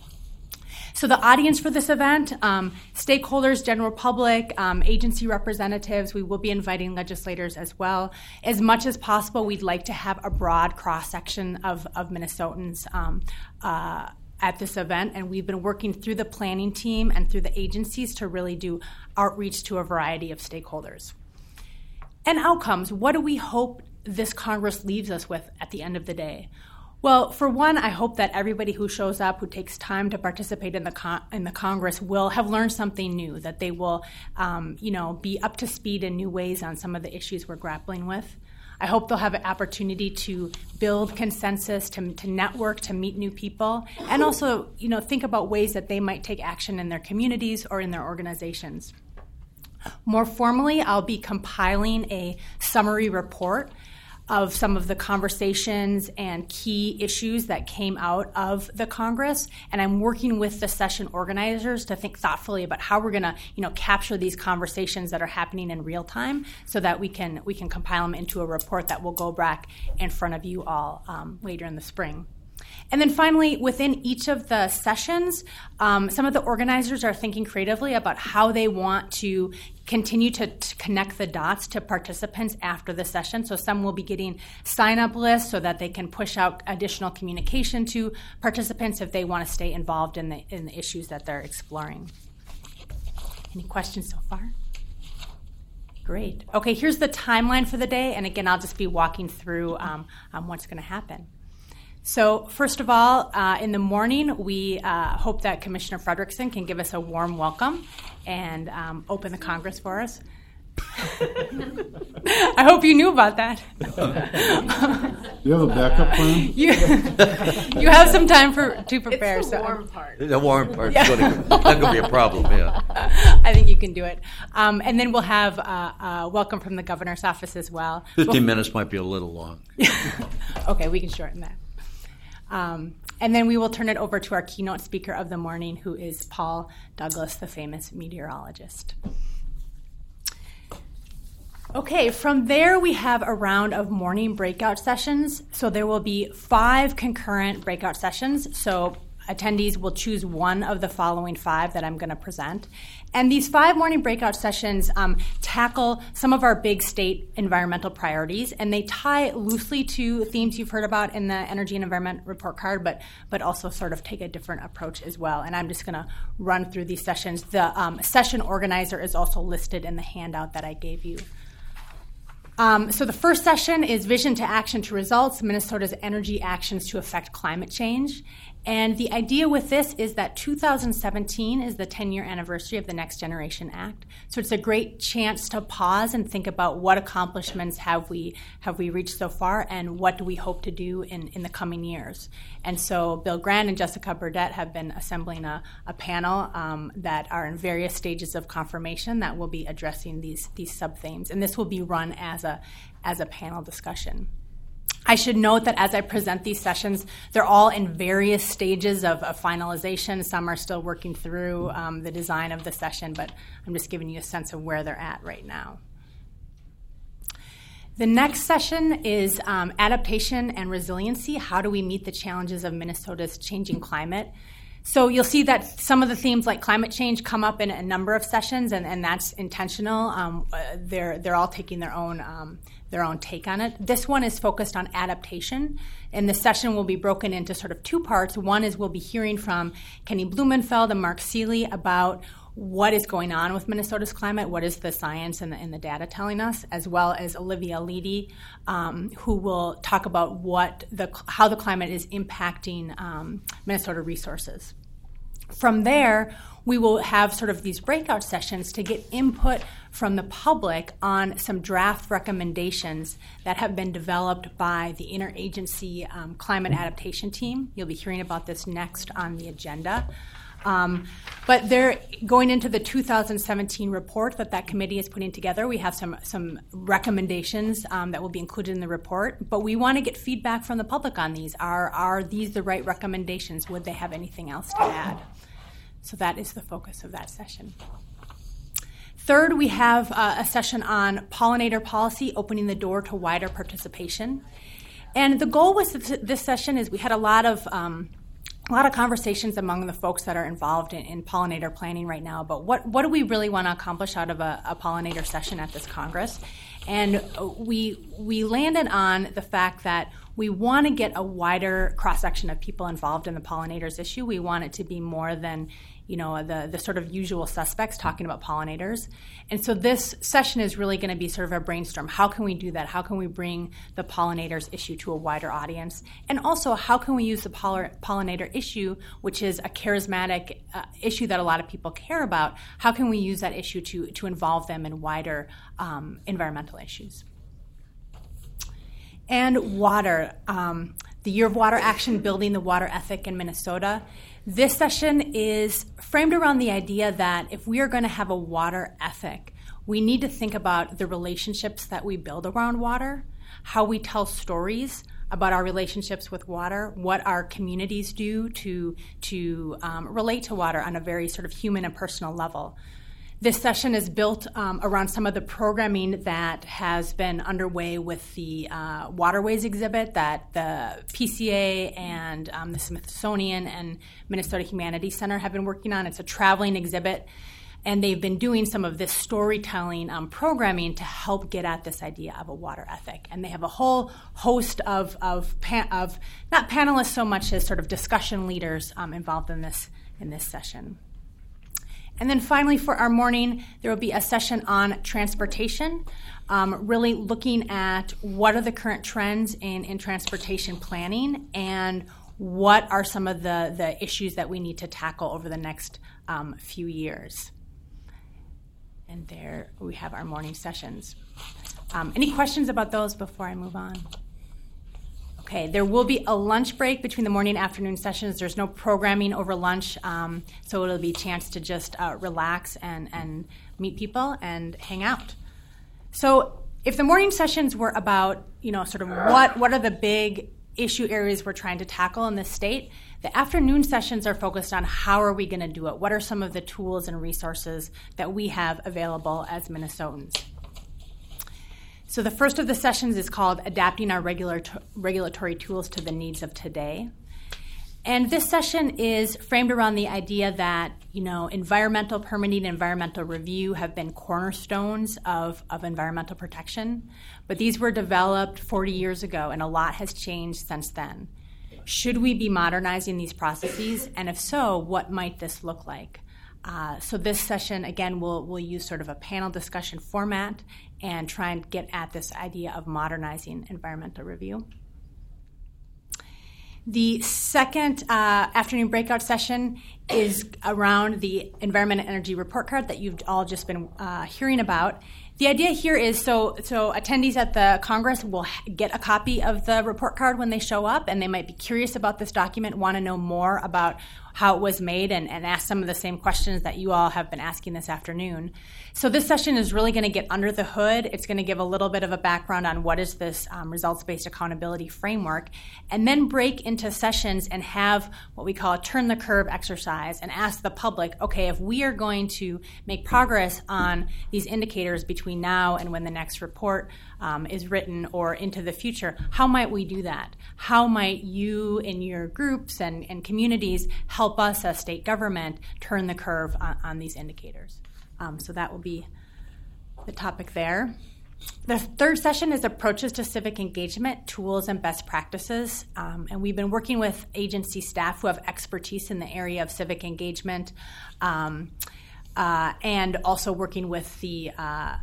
Speaker 14: So the audience for this event, stakeholders, general public, agency representatives, we will be inviting legislators as well. As much as possible, we'd like to have a broad cross-section of Minnesotans at this event, and we've been working through the planning team and through the agencies to really do outreach to a variety of stakeholders. And outcomes, what do we hope this Congress leaves us with at the end of the day? Well, for one, I hope that everybody who shows up, who takes time to participate in the Congress, will have learned something new, that they will, be up to speed in new ways on some of the issues we're grappling with. I hope they'll have an opportunity to build consensus, to network, to meet new people, and also, think about ways that they might take action in their communities or in their organizations. More formally, I'll be compiling a summary report of some of the conversations and key issues that came out of the Congress, and I'm working with the session organizers to think thoughtfully about how we're going to, capture these conversations that are happening in real time, so that we can compile them into a report that will go back in front of you all later in the spring. And then finally, within each of the sessions, some of the organizers are thinking creatively about how they want to continue to connect the dots to participants after the session. So some will be getting sign-up lists so that they can push out additional communication to participants if they want to stay involved in the issues that they're exploring. Any questions so far? Great. Okay, here's the timeline for the day. And again, I'll just be walking through what's going to happen. So first of all, in the morning, we hope that Commissioner Frederickson can give us a warm welcome and open the Congress for us. I hope you knew about that.
Speaker 20: You have a backup plan?
Speaker 14: You have some time to prepare.
Speaker 15: It's the warm part.
Speaker 1: The warm part's not going to be a problem, yeah.
Speaker 14: I think you can do it. And then we'll have a welcome from the governor's office as well.
Speaker 1: 15 minutes might be a little long.
Speaker 14: Okay, we can shorten that. And then we will turn it over to our keynote speaker of the morning, who is Paul Douglas, the famous meteorologist. Okay, from there we have a round of morning breakout sessions. So there will be 5 concurrent breakout sessions. So attendees will choose one of the following 5 that I'm going to present. And these 5 morning breakout sessions tackle some of our big state environmental priorities, and they tie loosely to themes you've heard about in the Energy and Environment Report Card, but also sort of take a different approach as well. And I'm just going to run through these sessions. The session organizer is also listed in the handout that I gave you. So the first session is Vision to Action to Results, Minnesota's Energy Actions to Affect Climate Change. And the idea with this is that 2017 is the 10-year anniversary of the Next Generation Act. So it's a great chance to pause and think about what accomplishments have we reached so far, and what do we hope to do in the coming years. And so Bill Grant and Jessica Burdett have been assembling a panel that are in various stages of confirmation that will be addressing these sub-themes. And this will be run as a panel discussion. I should note that as I present these sessions, they're all in various stages of finalization. Some are still working through the design of the session, but I'm just giving you a sense of where they're at right now. The next session is adaptation and resiliency. How do we meet the challenges of Minnesota's changing climate? So you'll see that some of the themes like climate change come up in a number of sessions, and that's intentional. They're all taking their own take on it. This one is focused on adaptation, and the session will be broken into sort of two parts. One is we'll be hearing from Kenny Blumenfeld and Mark Seeley about what is going on with Minnesota's climate, what is the science and the data telling us, as well as Olivia Leedy, who will talk about how the climate is impacting Minnesota resources. From there, we will have sort of these breakout sessions to get input from the public on some draft recommendations that have been developed by the interagency climate adaptation team. You'll be hearing about this next on the agenda. But they're going into the 2017 report that committee is putting together. We have some recommendations that will be included in the report, but we want to get feedback from the public on these. Are these the right recommendations? Would they have anything else to add? So that is the focus of that session. Third, we have a session on pollinator policy, opening the door to wider participation. And the goal with this session is we had a lot of conversations among the folks that are involved in pollinator planning right now about what do we really want to accomplish out of a pollinator session at this Congress. And we landed on the fact that we want to get a wider cross-section of people involved in the pollinators issue. We want it to be more than the sort of usual suspects talking about pollinators. And so this session is really going to be sort of a brainstorm. How can we do that? How can we bring the pollinators issue to a wider audience? And also, how can we use the pollinator issue, which is a charismatic issue that a lot of people care about, how can we use that issue to involve them in wider environmental issues? And water, the Year of Water Action, Building the Water Ethic in Minnesota. This session is framed around the idea that if we are going to have a water ethic, we need to think about the relationships that we build around water, how we tell stories about our relationships with water, what our communities do to relate to water on a very sort of human and personal level. This session is built around some of the programming that has been underway with the Waterways exhibit that the PCA and the Smithsonian and Minnesota Humanities Center have been working on. It's a traveling exhibit, and they've been doing some of this storytelling programming to help get at this idea of a water ethic. And they have a whole host of not panelists so much as sort of discussion leaders involved in this session. And then finally, for our morning, there will be a session on transportation, really looking at what are the current trends in transportation planning and what are some of the issues that we need to tackle over the next few years. And there we have our morning sessions. Any questions about those before I move on? Okay, there will be a lunch break between the morning and afternoon sessions. There's no programming over lunch, so it'll be a chance to just relax and meet people and hang out. So if the morning sessions were about, sort of what are the big issue areas we're trying to tackle in this state, the afternoon sessions are focused on how are we going to do it? What are some of the tools and resources that we have available as Minnesotans? So the first of the sessions is called Adapting Our Regulatory Tools to the Needs of Today. And this session is framed around the idea that, environmental permitting and environmental review have been cornerstones of environmental protection, but these were developed 40 years ago, and a lot has changed since then. Should we be modernizing these processes? And if so, what might this look like? So this session, again, we'll use sort of a panel discussion format and try and get at this idea of modernizing environmental review. The second afternoon breakout session is around the Environment and Energy Report Card that you've all just been hearing about. The idea here is so attendees at the Congress will get a copy of the report card when they show up, and they might be curious about this document, want to know more about how it was made, and ask some of the same questions that you all have been asking this afternoon. So this session is really going to get under the hood. It's going to give a little bit of a background on what is this results-based accountability framework, and then break into sessions and have what we call a turn the curve exercise and ask the public, okay, if we are going to make progress on these indicators between now and when the next report is written or into the future, how might we do that? How might you in your groups and communities help us as state government turn the curve on these indicators? So that will be the topic there. The third session is approaches to civic engagement, tools and best practices. And we've been working with agency staff who have expertise in the area of civic engagement, and also working with the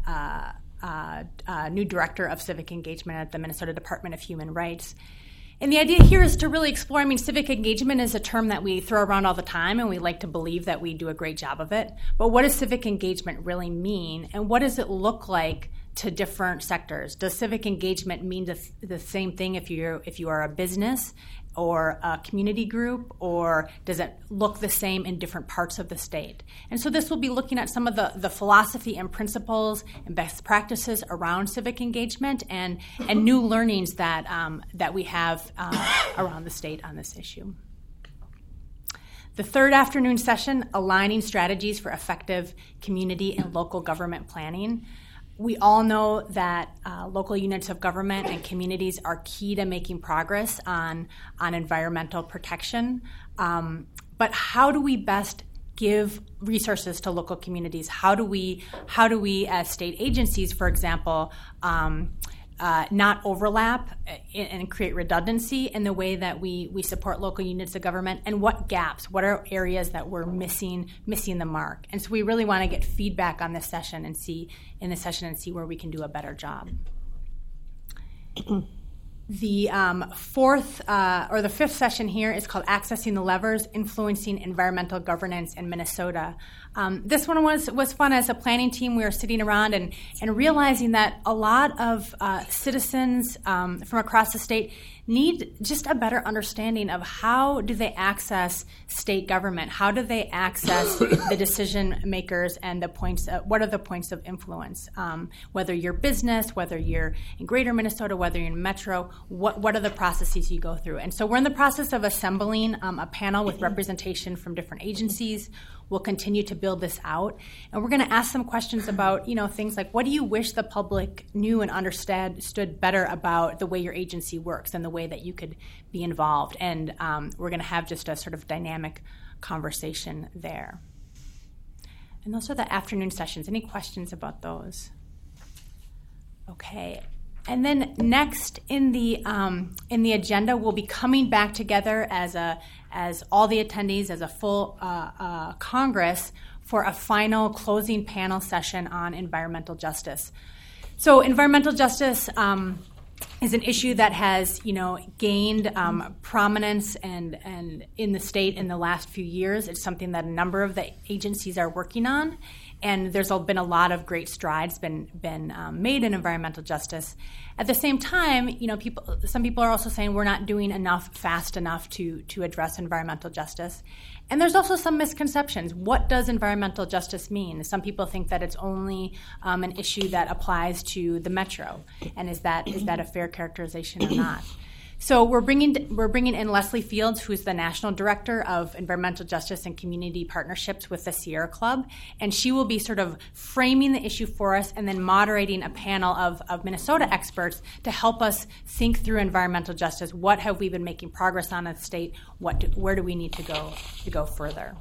Speaker 14: new director of civic engagement at the Minnesota Department of Human Rights. And the idea here is to really explore, civic engagement is a term that we throw around all the time, and we like to believe that we do a great job of it. But what does civic engagement really mean, and what does it look like to different sectors? Does civic engagement mean the same thing if you are a business or a community group, or does it look the same in different parts of the state? And so this will be looking at some of the philosophy and principles and best practices around civic engagement and new learnings that we have around the state on this issue. The third afternoon session, aligning strategies for effective community and local government planning. We all know that local units of government and communities are key to making progress on environmental protection. But how do we best give resources to local communities? How do we as state agencies, for example, not overlap and create redundancy in the way that we support local units of government, and what gaps, what are areas that we're missing the mark? And so we really want to get feedback on this session and see where we can do a better job. The fifth session here is called Accessing the Levers, Influencing Environmental Governance in Minnesota. This one was fun. As a planning team, we were sitting around and realizing that a lot of citizens from across the state need just a better understanding of how do they access state government, how do they access the decision makers, and what are the points of influence, whether you're business, whether you're in greater Minnesota, whether you're in metro, what are the processes you go through. And so we're in the process of assembling a panel with representation from different agencies. We'll continue to build this out, and we're going to ask some questions about, things like, what do you wish the public knew and understood better about the way your agency works and the way that you could be involved? And we're going to have just a sort of dynamic conversation there. And those are the afternoon sessions. Any questions about those? Okay. And then next in the agenda, we'll be coming back together as all the attendees, as a full Congress, for a final closing panel session on environmental justice. So environmental justice is an issue that has gained prominence and in the state in the last few years. It's something that a number of the agencies are working on. And there's been a lot of great strides been made in environmental justice. At the same time, some people are also saying we're not doing enough fast enough to address environmental justice. And there's also some misconceptions. What does environmental justice mean? Some people think that it's only an issue that applies to the metro. And is that a fair characterization or not? So we're bringing in Leslie Fields, who's the National Director of Environmental Justice and Community Partnerships with the Sierra Club, and she will be sort of framing the issue for us and then moderating a panel of Minnesota experts to help us think through environmental justice. What have we been making progress on in the state? Where do we need to go further?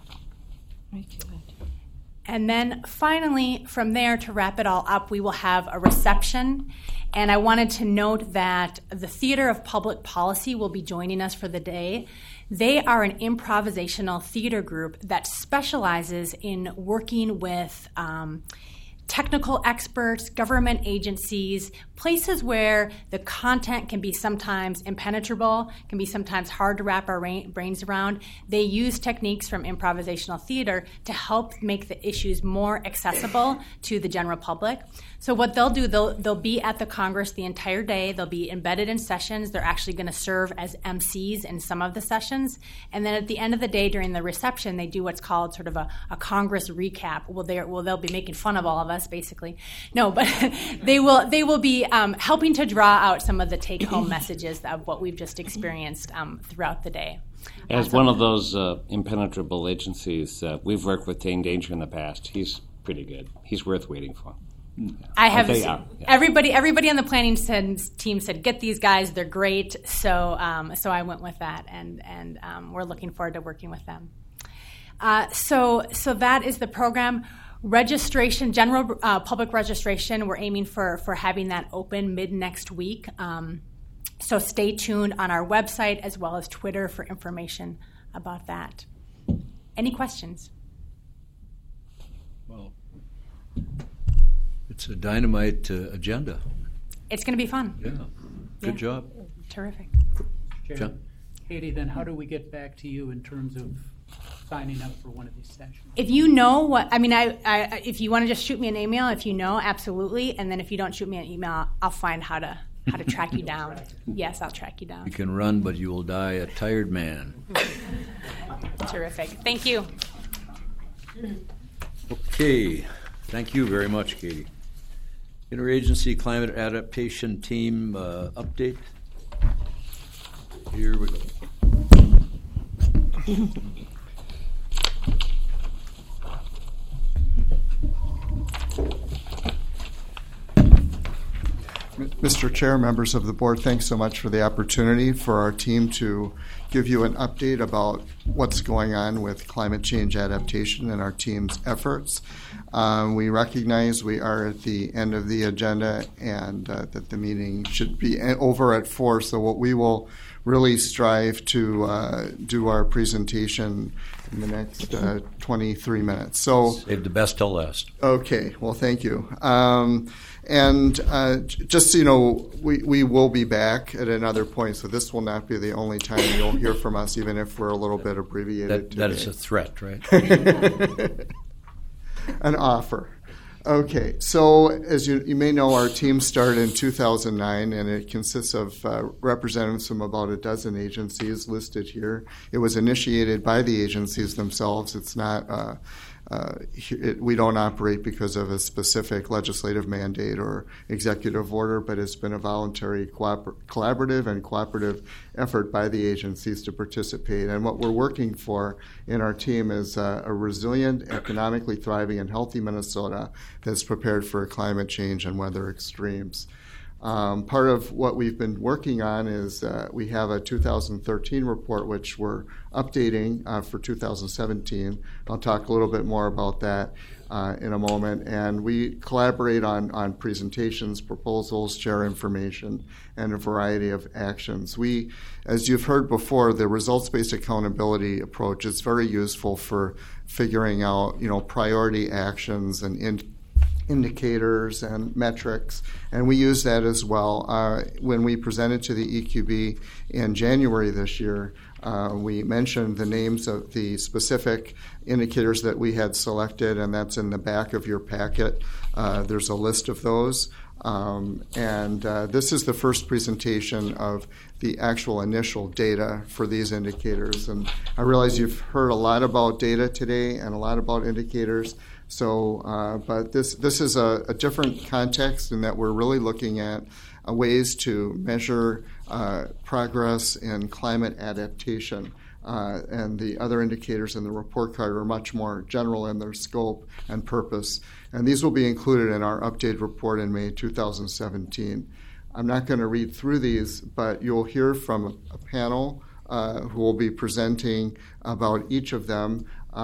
Speaker 14: And then finally, from there, to wrap it all up, we will have a reception. And I wanted to note that the Theater of Public Policy will be joining us for the day. They are an improvisational theater group that specializes in working with technical experts, government agencies, places where the content can be sometimes impenetrable, can be sometimes hard to wrap our brains around. They use techniques from improvisational theater to help make the issues more accessible to the general public. So what they'll do, they'll be at the Congress the entire day. They'll be embedded in sessions. They're actually going to serve as MCs in some of the sessions. And then at the end of the day, during the reception, they do what's called sort of a Congress recap. They'll be making fun of all of us, basically. No, but they will be helping to draw out some of the take-home messages of what we've just experienced throughout the day.
Speaker 6: As one of those impenetrable agencies, we've worked with Dane Danger in the past. He's pretty good. He's worth waiting for.
Speaker 14: I have everybody on the planning team said, get these guys, they're great. So I went with that, and we're looking forward to working with them. So that is the program. Registration, general public registration, we're aiming for having that open mid next week. So stay tuned on our website as well as Twitter for information about that. Any questions?
Speaker 1: Well, it's a dynamite agenda.
Speaker 14: It's going to be fun.
Speaker 1: Yeah. Good job.
Speaker 14: Terrific.
Speaker 1: John?
Speaker 9: Katie, then how do we get back to you in terms of signing up for one of these sessions?
Speaker 14: If you know what, I mean, if you want to just shoot me an email, if you know, absolutely. And then if you don't shoot me an email, I'll find how to track you down. Yes, I'll track you down.
Speaker 1: You can run, but you will die a tired man.
Speaker 14: Terrific. Thank you.
Speaker 1: Okay. Thank you very much, Katie. Interagency Climate Adaptation Team update. Here we go.
Speaker 21: Mr. Chair, members of the board, thanks so much for the opportunity for our team to give you an update about what's going on with climate change adaptation and our team's efforts. We recognize we are at the end of the agenda and that the meeting should be over at 4, so what we will really strive to do our presentation in the next 23 minutes. So
Speaker 1: save the best till last.
Speaker 21: Okay, well, thank you. Just so you know, we will be back at another point, so this will not be the only time you'll hear from us, even if we're a little bit abbreviated today.
Speaker 1: That is a threat, right?
Speaker 21: An offer. Okay, so as you may know, our team started in 2009, and it consists of representatives from about a dozen agencies listed here. It was initiated by the agencies themselves. It's not we don't operate because of a specific legislative mandate or executive order, but it's been a voluntary collaborative and cooperative effort by the agencies to participate. And what we're working for in our team is a resilient, economically thriving, and healthy Minnesota that's prepared for climate change and weather extremes. Part of what we've been working on is we have a 2013 report which we're updating for 2017. I'll talk a little bit more about that in a moment. And we collaborate on presentations, proposals, share information, and a variety of actions. We, as you've heard before, the results-based accountability approach is very useful for figuring out, priority actions and indicators and metrics, and we use that as well. When we presented to the EQB in January this year, we mentioned the names of the specific indicators that we had selected, and that's in the back of your packet. There's a list of those. This is the first presentation of the actual initial data for these indicators. And I realize you've heard a lot about data today and a lot about indicators. So, but this is a different context in that we're really looking at ways to measure progress in climate adaptation. And the other indicators in the report card are much more general in their scope and purpose. And these will be included in our updated report in May 2017. I'm not going to read through these, but you'll hear from a panel who will be presenting about each of them.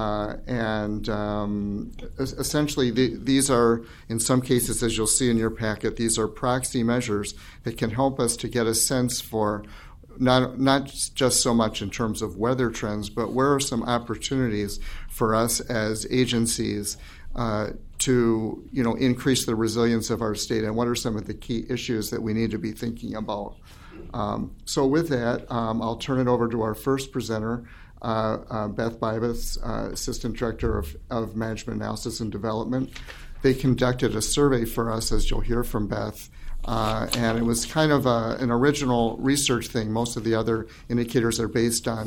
Speaker 21: Essentially, these are, in some cases, as you'll see in your packet, these are proxy measures that can help us to get a sense for not just so much in terms of weather trends, but where are some opportunities for us as agencies to increase the resilience of our state, and what are some of the key issues that we need to be thinking about. So with that, I'll turn it over to our first presenter, Beth Bibas, Assistant Director of Management Analysis and Development. They conducted a survey for us, as you'll hear from Beth, and it was kind of an original research thing. Most of the other indicators are based on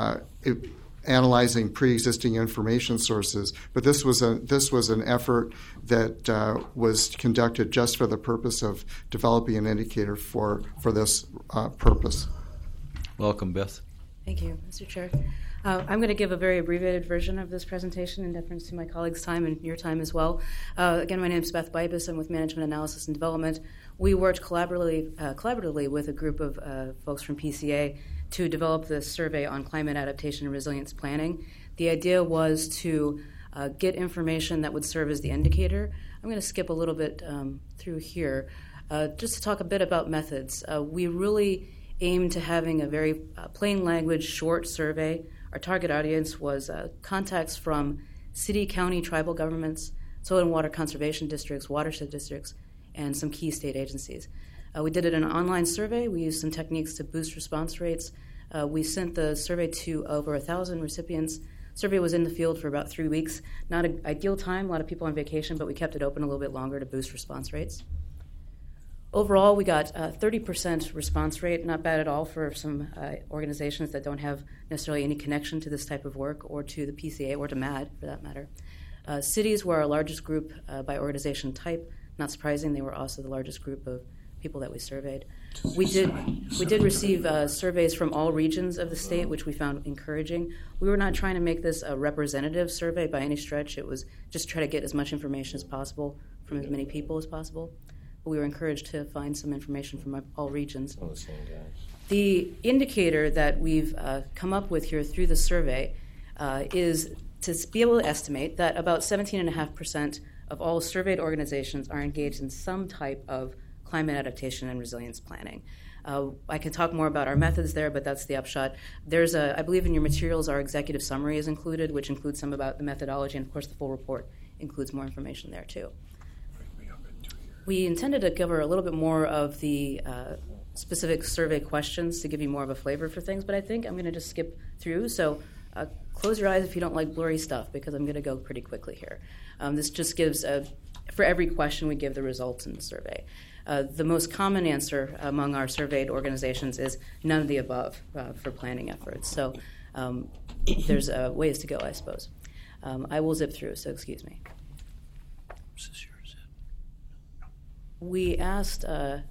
Speaker 21: analyzing pre-existing information sources, but this was an effort that was conducted just for the purpose of developing an indicator for this purpose.
Speaker 1: Welcome, Beth.
Speaker 4: Thank you, Mr. Chair. I'm going to give a very abbreviated version of this presentation in deference to my colleagues' time and your time as well. Again, my name is Beth Bibas. I'm with Management Analysis and Development. We worked collaboratively with a group of folks from PCA to develop this survey on climate adaptation and resilience planning. The idea was to get information that would serve as the indicator. I'm going to skip a little bit through here just to talk a bit about methods. We really aimed to having a very plain language, short survey. Our target audience was contacts from city, county, tribal governments, soil and water conservation districts, watershed districts, and some key state agencies. We did it in an online survey. We used some techniques to boost response rates. We sent the survey to over 1,000 recipients. Survey was in the field for about 3 weeks. Not an ideal time, a lot of people on vacation, but we kept it open a little bit longer to boost response rates. Overall, we got 30% response rate, not bad at all for some organizations that don't have necessarily any connection to this type of work or to the PCA or to MAD, for that matter. Cities were our largest group by organization type. Not surprising, they were also the largest group of people that we surveyed. We did receive surveys from all regions of the state, which we found encouraging. We were not trying to make this a representative survey by any stretch. It was just try to get as much information as possible from as many people as possible. But we were encouraged to find some information from all regions. The indicator that we've come up with here through the survey is to be able to estimate that about 17.5% of all surveyed organizations are engaged in some type of climate adaptation and resilience planning. I can talk more about our methods there, but that's the upshot. There's I believe in your materials, our executive summary is included, which includes some about the methodology, and of course the full report includes more information there too. We intended to cover a little bit more of the specific survey questions to give you more of a flavor for things, but I think I'm going to just skip through. So close your eyes if you don't like blurry stuff, because I'm going to go pretty quickly here. This just gives, for every question, we give the results in the survey. The most common answer among our surveyed organizations is none of the above for planning efforts. So there's ways to go, I suppose. I will zip through, so excuse me. We asked,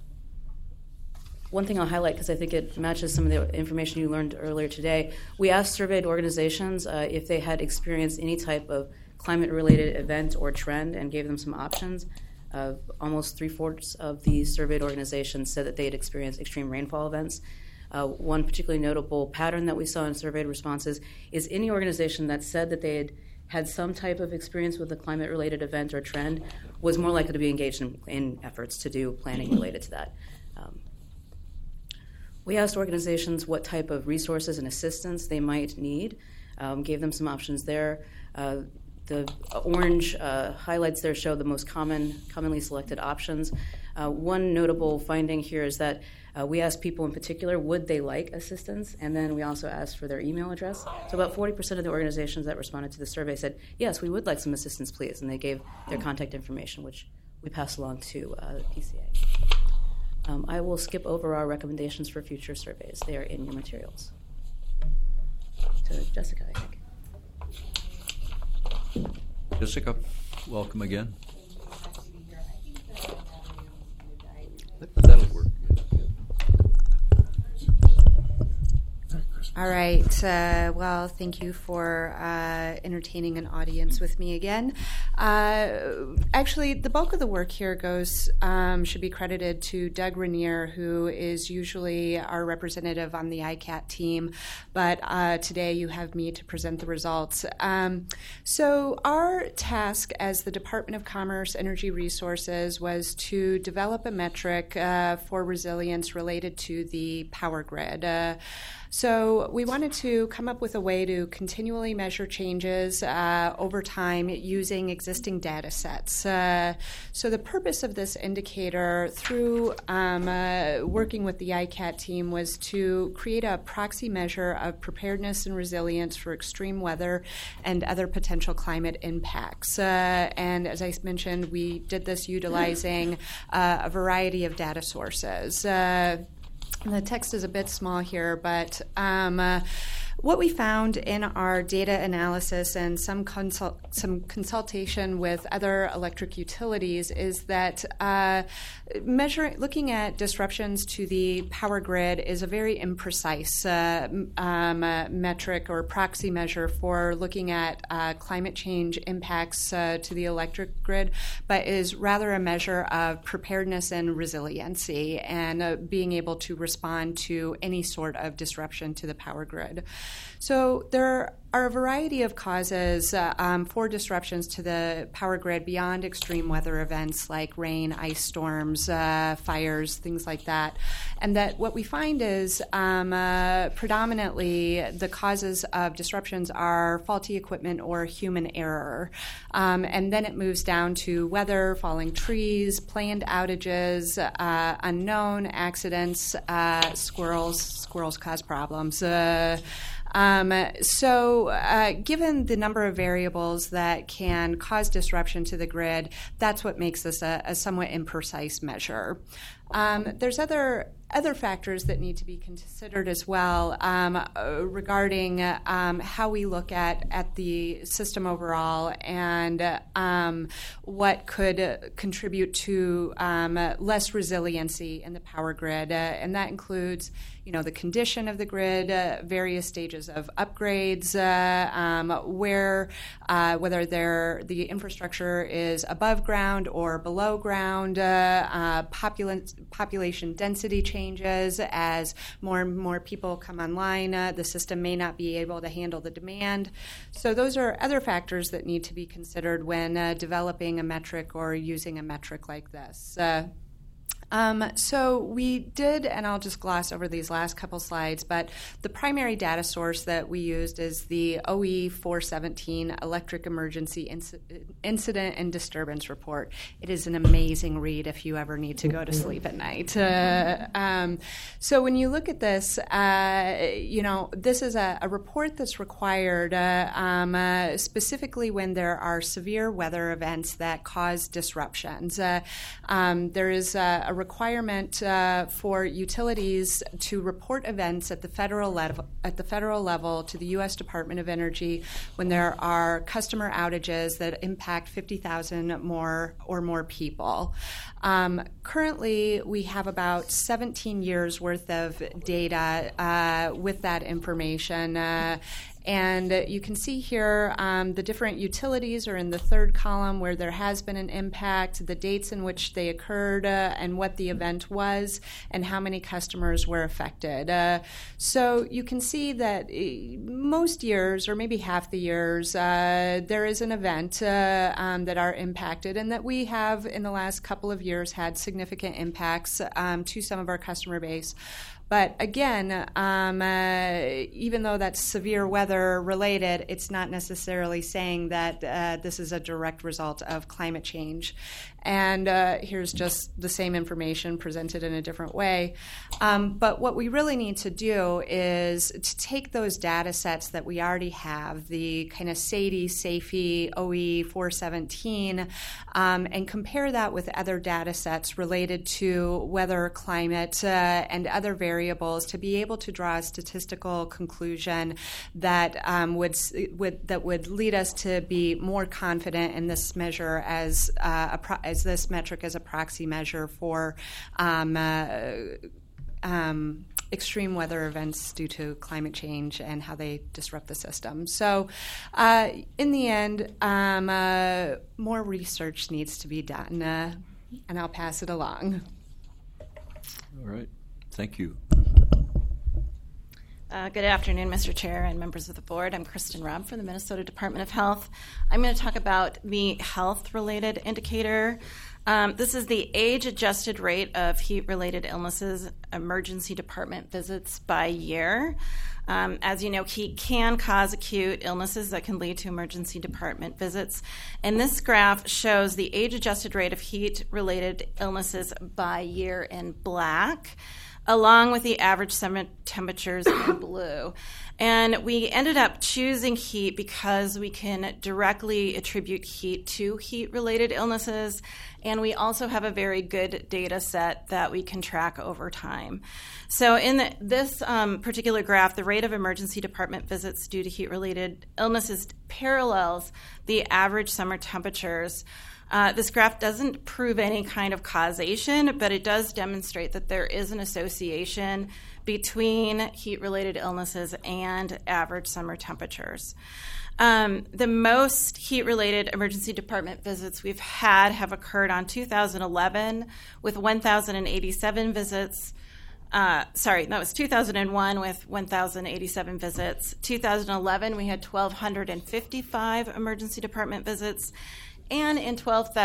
Speaker 4: one thing I'll highlight because I think it matches some of the information you learned earlier today. We asked surveyed organizations if they had experienced any type of climate-related event or trend and gave them some options. Almost 3/4 of the surveyed organizations said that they had experienced extreme rainfall events. One particularly notable pattern that we saw in surveyed responses is any organization that said that they had some type of experience with a climate-related event or trend was more likely to be engaged in efforts to do planning related to that. We asked organizations what type of resources and assistance they might need, gave them some options there. The orange highlights there show the most commonly selected options. One notable finding here is that we asked people in particular, would they like assistance? And then we also asked for their email address. So about 40% of the organizations that responded to the survey said, yes, we would like some assistance, please. And they gave their contact information, which we passed along to the PCA. I will skip over our recommendations for future surveys. They are in your materials. To Jessica, I think.
Speaker 1: Jessica, welcome again. That'll work.
Speaker 12: All right. Well, thank you for entertaining an audience with me again. Actually, the bulk of the work here should be credited to Doug Rainier, who is usually our representative on the ICAT team, but today you have me to present the results. So our task as the Department of Commerce Energy Resources was to develop a metric for resilience related to the power grid. So So we wanted to come up with a way to continually measure changes over time using existing data sets. So the purpose of this indicator through working with the ICAT team was to create a proxy measure of preparedness and resilience for extreme weather and other potential climate impacts. And as I mentioned, we did this utilizing a variety of data sources. The text is a bit small here, but what we found in our data analysis and some consultation with other electric utilities is that looking at disruptions to the power grid is a very imprecise metric or proxy measure for looking at climate change impacts to the electric grid, but is rather a measure of preparedness and resiliency and being able to respond to any sort of disruption to the power grid. So there are a variety of causes for disruptions to the power grid beyond extreme weather events like rain, ice storms, fires, things like that. And that what we find is predominantly the causes of disruptions are faulty equipment or human error. And then it moves down to weather, falling trees, planned outages, unknown accidents, squirrels cause problems. Given the number of variables that can cause disruption to the grid, that's what makes this a somewhat imprecise measure. There's other factors that need to be considered as well regarding how we look at the system overall and what could contribute to less resiliency in the power grid, and that includes, the condition of the grid, various stages of upgrades, whether the infrastructure is above ground or below ground, population density changes as more and more people come online. The system may not be able to handle the demand. So those are other factors that need to be considered when developing a metric or using a metric like this. So we did, and I'll just gloss over these last couple slides, but the primary data source that we used is the OE 417 Electric Emergency Incident and Disturbance Report. It is an amazing read if you ever need to go to sleep at night. So when you look at this, this is a report that's required specifically when there are severe weather events that cause disruptions. There is a requirement for utilities to report events at the federal level to the U.S. Department of Energy when there are customer outages that impact 50,000 or more people. Currently, we have about 17 years worth of data with that information. And you can see here the different utilities are in the third column where there has been an impact, the dates in which they occurred, and what the event was, and how many customers were affected. So you can see that most years, or maybe half the years, there is an event that are impacted, and that we have in the last couple of years had significant impacts to some of our customer base. But again, even though that's severe weather related, it's not necessarily saying that this is a direct result of climate change. And here's just the same information presented in a different way. But what we really need to do is to take those data sets that we already have, the kind of SAIDI, SAIFI, OE 417, and compare that with other data sets related to weather, climate, and other variables to be able to draw a statistical conclusion that would lead us to be more confident in this measure as this metric as a proxy measure for extreme weather events due to climate change and how they disrupt the system. So in the end, more research needs to be done, and I'll pass it along.
Speaker 1: All right. Thank you.
Speaker 10: Good afternoon, Mr. Chair and members of the board. I'm Kristen Robb from the Minnesota Department of Health. I'm going to talk about the health-related indicator This is the age-adjusted rate of heat-related illnesses, emergency department visits by year. As you know, heat can cause acute illnesses that can lead to emergency department visits. And this graph shows the age-adjusted rate of heat-related illnesses by year in black, along with the average summer temperatures in blue. And we ended up choosing heat because we can directly attribute heat to heat-related illnesses, and we also have a very good data set that we can track over time. So in this particular graph, the rate of emergency department visits due to heat-related illnesses parallels the average summer temperatures. This graph doesn't prove any kind of causation, but it does demonstrate that there is an association between heat-related illnesses and average summer temperatures. The most heat-related emergency department visits we've had have occurred on 2011 with 1,087 visits. That was 2001 with 1,087 visits. 2011, we had 1,255 emergency department visits. And in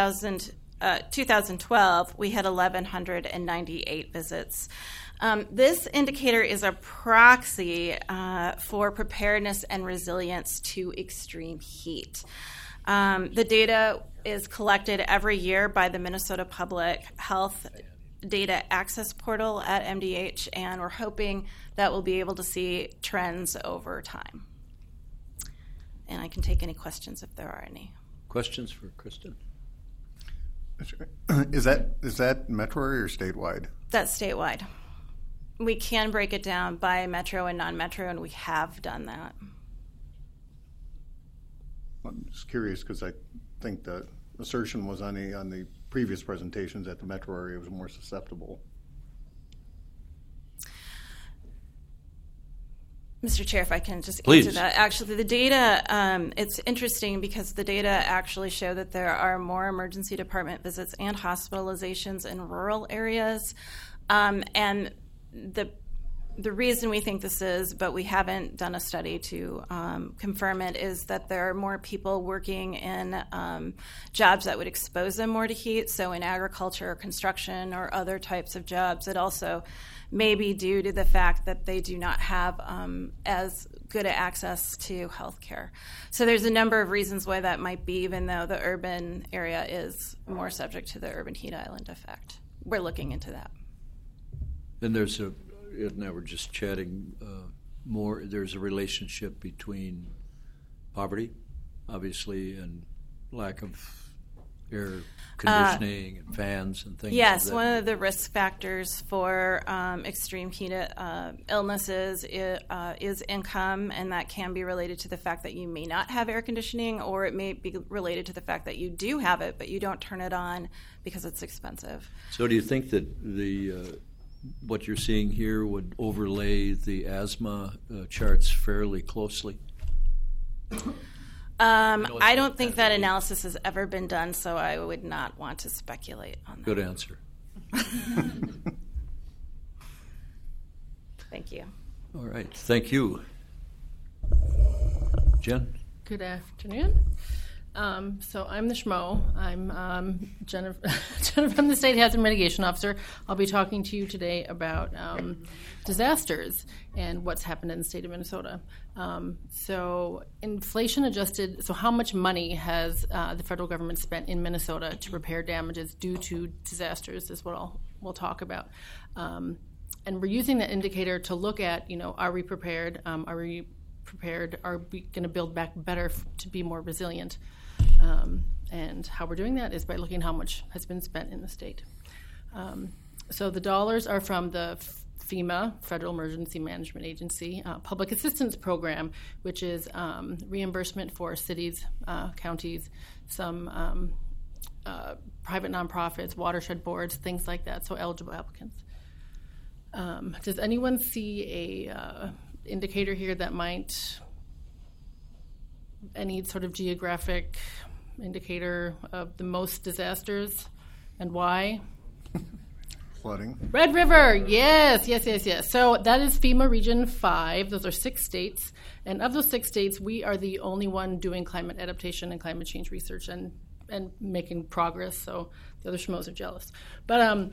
Speaker 10: 2012, we had 1,198 visits. This indicator is a proxy for preparedness and resilience to extreme heat. The data is collected every year by the Minnesota Public Health Data Access Portal at MDH, and we're hoping that we'll be able to see trends over time. And I can take any questions if there are any.
Speaker 1: Questions for Kristen?
Speaker 8: Is that metro area or statewide?
Speaker 10: That's statewide. We can break it down by metro and non-metro, and we have done that.
Speaker 8: I'm just curious because I think the assertion was on the previous presentations that the metro area was more susceptible.
Speaker 10: Mr. Chair, if I can just
Speaker 1: Please.
Speaker 10: answer that. Actually, the data, it's interesting because the data actually show that there are more emergency department visits and hospitalizations in rural areas. And the reason we think this is, but we haven't done a study to confirm it, is that there are more people working in jobs that would expose them more to heat. So in agriculture or construction or other types of jobs, it also may be due to the fact that they do not have as good access to health care. So there's a number of reasons why that might be, even though the urban area is more subject to the urban heat island effect. We're looking into that.
Speaker 1: And now we're just chatting more. There's a relationship between poverty, obviously, and lack of air conditioning and fans and things.
Speaker 10: Yes, one of the risk factors for extreme heat illnesses is income, and that can be related to the fact that you may not have air conditioning, or it may be related to the fact that you do have it, but you don't turn it on because it's expensive.
Speaker 1: So do you think that what you're seeing here would overlay the asthma charts fairly closely?
Speaker 10: I don't think that analysis has ever been done, so I would not want to speculate on that.
Speaker 1: Good answer.
Speaker 10: Thank you.
Speaker 1: All right. Thank you. Jen?
Speaker 3: Good afternoon. So I'm the schmo. I'm Jennifer. I'm the State Hazard Mitigation Officer. I'll be talking to you today about disasters and what's happened in the state of Minnesota. So inflation adjusted, so how much money has the federal government spent in Minnesota to repair damages due to disasters is what we'll talk about. And we're using that indicator to look at, are we prepared? Are we going to build back better to be more resilient? And how we're doing that is by looking how much has been spent in the state. So the dollars are from the FEMA, Federal Emergency Management Agency, Public Assistance Program, which is reimbursement for cities, counties, some private nonprofits, watershed boards, things like that, so eligible applicants. Does anyone see a indicator here that might, any sort of geographic indicator of the most disasters and why?
Speaker 8: Flooding.
Speaker 3: Red River, yes. So that is FEMA Region 5. Those are 6 states. And of those 6 states, we are the only one doing climate adaptation and climate change research. And and making progress. So the other schmoes are jealous. But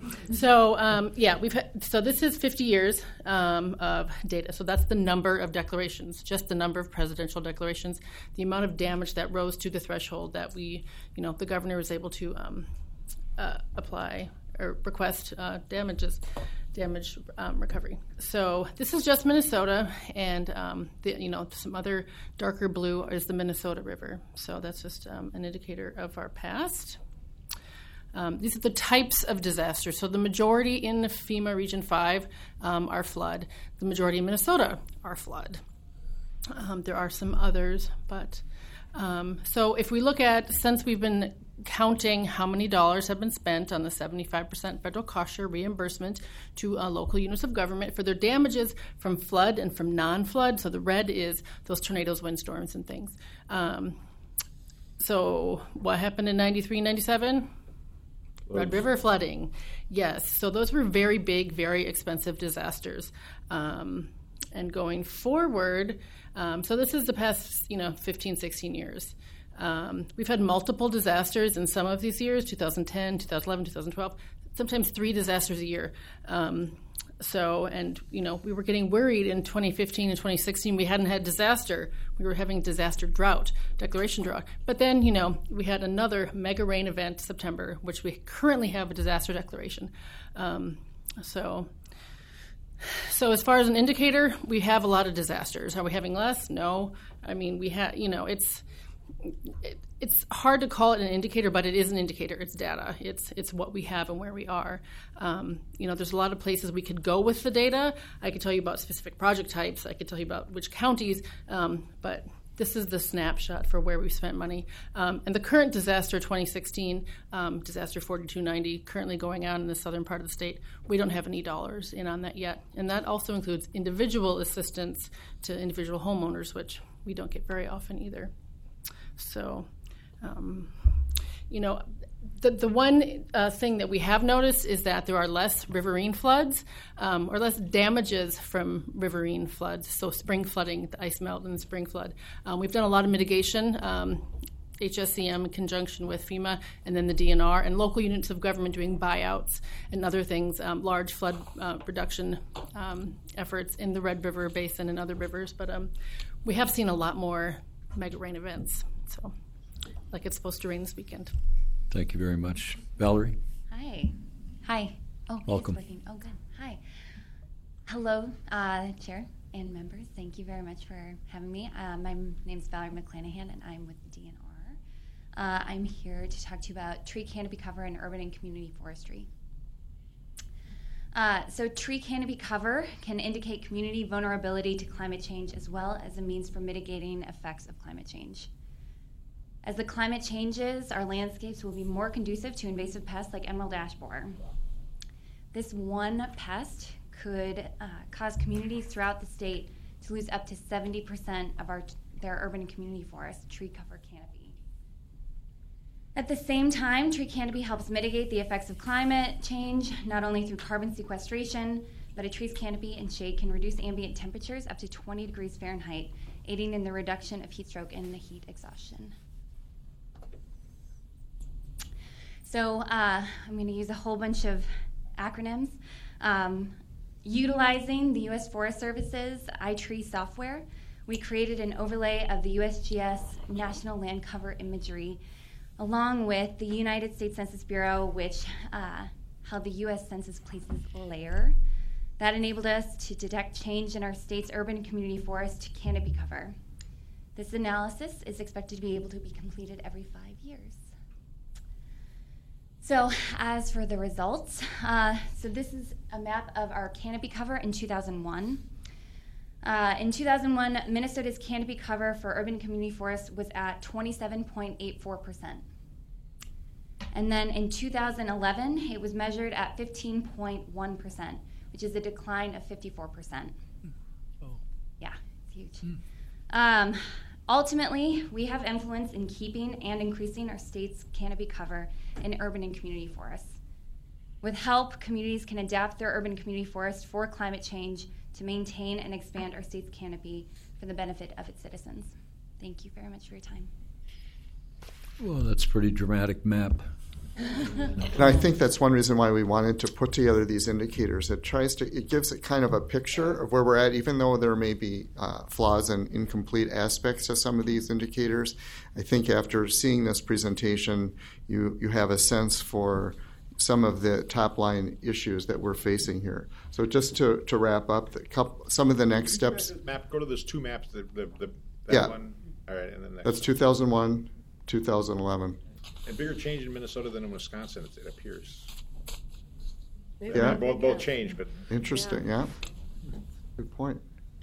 Speaker 3: so this is 50 years of data. So that's the number of declarations, just the number of presidential declarations, the amount of damage that rose to the threshold that the governor was able to apply or request damage recovery. So this is just Minnesota, and some other darker blue is the Minnesota River. So that's just an indicator of our past. These are the types of disasters. So the majority in FEMA Region 5 are flood. The majority in Minnesota are flood. There are some others, but so if we look at, since we've been counting how many dollars have been spent on the 75% federal cost share reimbursement to local units of government for their damages from flood and from non-flood. So the red is those tornadoes, windstorms, and things. So what happened in 93, 97? Red River flooding. Yes. So those were very big, very expensive disasters. And going forward, so this is the past 15, 16 years. We've had multiple disasters in some of these years, 2010, 2011, 2012, sometimes 3 disasters a year. We were getting worried in 2015 and 2016 we hadn't had disaster. We were having disaster declaration drought. But then, we had another mega rain event September, which we currently have a disaster declaration. So as far as an indicator, we have a lot of disasters. Are we having less? No. I mean, we have, it's hard to call it an indicator, but it is an indicator. It's data. It's what we have and where we are. There's a lot of places we could go with the data. I could tell you about specific project types. I could tell you about which counties, but this is the snapshot for where we spent money. And the current disaster, 2016, disaster 4290, currently going on in the southern part of the state, we don't have any dollars in on that yet. And that also includes individual assistance to individual homeowners, which we don't get very often either. So, the one thing that we have noticed is that there are less riverine floods or less damages from riverine floods. So spring flooding, the ice melt and the spring flood. We've done a lot of mitigation, HSCM in conjunction with FEMA and then the DNR and local units of government doing buyouts and other things, large flood reduction efforts in the Red River Basin and other rivers. But we have seen a lot more mega rain events. So, like it's supposed to rain this weekend.
Speaker 1: Thank you very much. Valerie?
Speaker 16: Hi. Oh,
Speaker 1: welcome.
Speaker 16: It's working. Oh, good. Hi. Hello, Chair and members. Thank you very much for having me. My name's Valerie McClanahan, and I'm with the DNR. I'm here to talk to you about tree canopy cover in urban and community forestry. So tree canopy cover can indicate community vulnerability to climate change as well as a means for mitigating effects of climate change. As the climate changes, our landscapes will be more conducive to invasive pests like emerald ash borer. This one pest could cause communities throughout the state to lose up to 70% of their urban and community forest tree cover canopy. At the same time, tree canopy helps mitigate the effects of climate change, not only through carbon sequestration, but a tree's canopy and shade can reduce ambient temperatures up to 20 degrees Fahrenheit, aiding in the reduction of heat stroke and heat exhaustion. So I'm going to use a whole bunch of acronyms. Utilizing the U.S. Forest Service's iTree software, we created an overlay of the USGS National Land Cover Imagery, along with the United States Census Bureau, which held the U.S. Census Places layer. That enabled us to detect change in our state's urban and community forest canopy cover. This analysis is expected to be able to be completed every 5 years. So as for the results, so this is a map of our canopy cover in 2001. In 2001, Minnesota's canopy cover for urban community forests was at 27.84%. And then in 2011, it was measured at 15.1%, which is a decline of 54%.
Speaker 9: Oh.
Speaker 16: Yeah, it's huge. Ultimately, we have influence in keeping and increasing our state's canopy cover in urban and community forests. With help, communities can adapt their urban community forests for climate change to maintain and expand our state's canopy for the benefit of its citizens. Thank you very much for your time.
Speaker 1: Well, that's a pretty dramatic map.
Speaker 21: And I think that's one reason why we wanted to put together these indicators. It gives it kind of a picture of where we're at, even though there may be flaws and incomplete aspects to some of these indicators. I think after seeing this presentation, you have a sense for some of the top line issues that we're facing here. So just to wrap up, some of the next steps.
Speaker 19: Go to those two maps. That
Speaker 21: yeah.
Speaker 19: One. All right, and then next.
Speaker 21: That's 2001, 2011.
Speaker 19: A bigger change in Minnesota than in Wisconsin, it appears.
Speaker 21: Yeah.
Speaker 19: Both changed, but
Speaker 21: interesting. Yeah. Good point.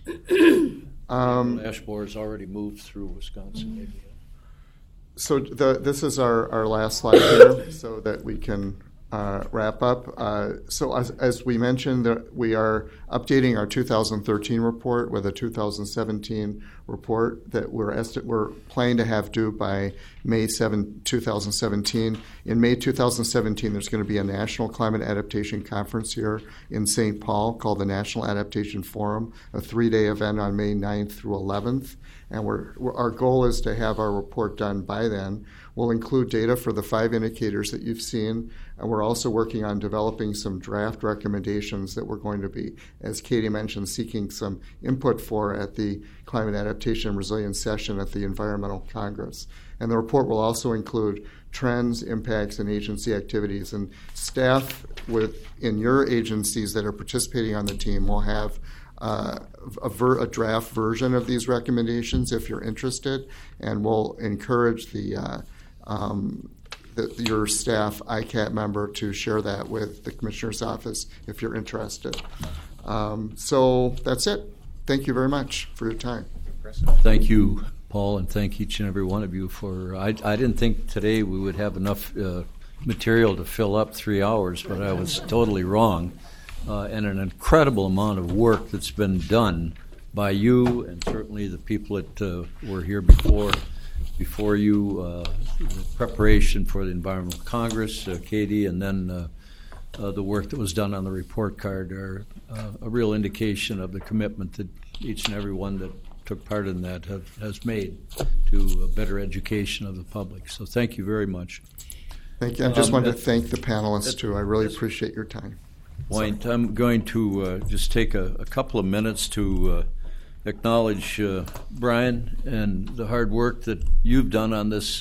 Speaker 1: Ash borer's already moved through Wisconsin. Maybe.
Speaker 21: So this is our last slide here, so that we can wrap up. So as we mentioned, we are updating our 2013 report with a 2017 report that we're planning to have due by May 7, 2017. In May 2017, there's going to be a National Climate Adaptation Conference here in St. Paul called the National Adaptation Forum, a 3-day event on May 9th through 11th. And our goal is to have our report done by then. We'll include data for the 5 indicators that you've seen, and we're also working on developing some draft recommendations that we're going to be, as Katie mentioned, seeking some input for at the Climate Adaptation and Resilience session at the Environmental Congress. And the report will also include trends, impacts, and agency activities. And staff in your agencies that are participating on the team will have a draft version of these recommendations if you're interested, and we'll encourage your staff ICAT member to share that with the Commissioner's office if you're interested. So that's it. Thank you very much for your time.
Speaker 1: Thank you, Paul, and thank each and every one of you for. I didn't think today we would have enough material to fill up 3 hours, but I was totally wrong. And an incredible amount of work that's been done by you and certainly the people that were here before you, the preparation for the Environmental Congress, Katie, and then the work that was done on the report card are a real indication of the commitment that each and every one that took part in that has made to a better education of the public. So thank you very much.
Speaker 21: Thank you. I just wanted to thank the panelists, too. I really appreciate your time.
Speaker 1: Point. I'm going to just take a couple of minutes to acknowledge Brian and the hard work that you've done on this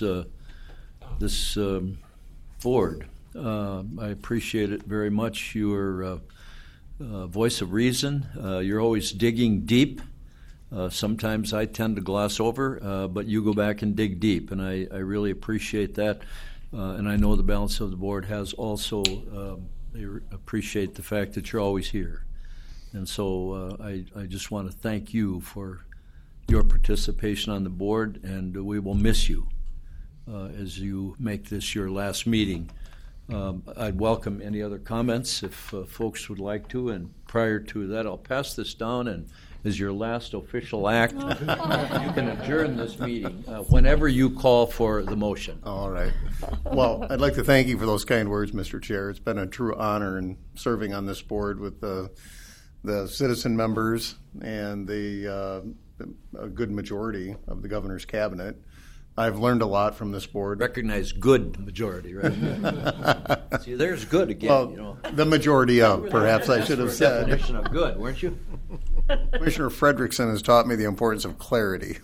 Speaker 1: board. I appreciate it very much. You're a voice of reason. You're always digging deep. Sometimes I tend to gloss over, but you go back and dig deep, and I really appreciate that. And I know the balance of the board has also. They appreciate the fact that you're always here. And so I just want to thank you for your participation on the board, and we will miss you as you make this your last meeting. I'd welcome any other comments if folks would like to, and prior to that, I'll pass this down, and as your last official act, you can adjourn this meeting whenever you call for the motion.
Speaker 8: All right. Well, I'd like to thank you for those kind words, Mr. Chair. It's been a true honor in serving on this board with the citizen members and a good majority of the governor's cabinet. I've learned a lot from this board.
Speaker 1: Recognize good majority, right? See, there's good again.
Speaker 8: Well,
Speaker 1: you know.
Speaker 8: The majority of, perhaps I should have said.
Speaker 1: Definition of good, weren't you?
Speaker 8: Commissioner Fredrickson has taught me the importance of clarity.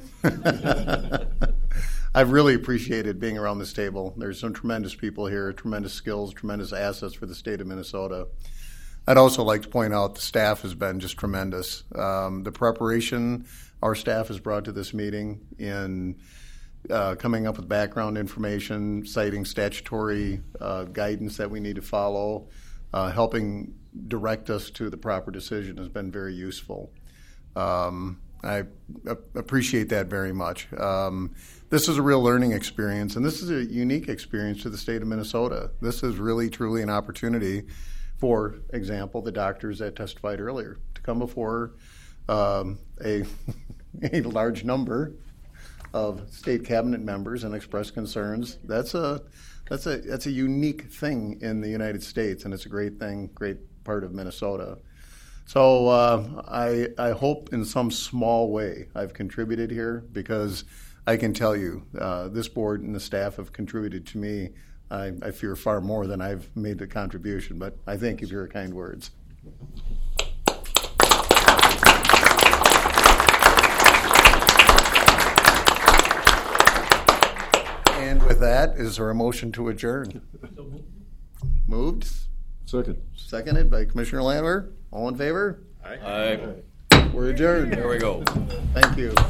Speaker 8: I've really appreciated being around this table. There's some tremendous people here, tremendous skills, tremendous assets for the state of Minnesota. I'd also like to point out the staff has been just tremendous. The preparation our staff has brought to this meeting in coming up with background information, citing statutory guidance that we need to follow, helping direct us to the proper decision has been very useful. I appreciate that very much. This is a real learning experience, and this is a unique experience to the state of Minnesota. This is really, truly an opportunity, for example, the doctors that testified earlier, to come before a large number of state cabinet members and express concerns. That's a unique thing in the United States, and it's a great thing, great part of Minnesota. So I hope in some small way I've contributed here, because I can tell you, this board and the staff have contributed to me, I fear, far more than I've made the contribution, but I thank you for your kind words. And with that, is there a motion to adjourn? Moved? Seconded by Commissioner Landwehr. All in favor?
Speaker 1: Aye.
Speaker 8: We're adjourned.
Speaker 1: There we go.
Speaker 8: Thank you.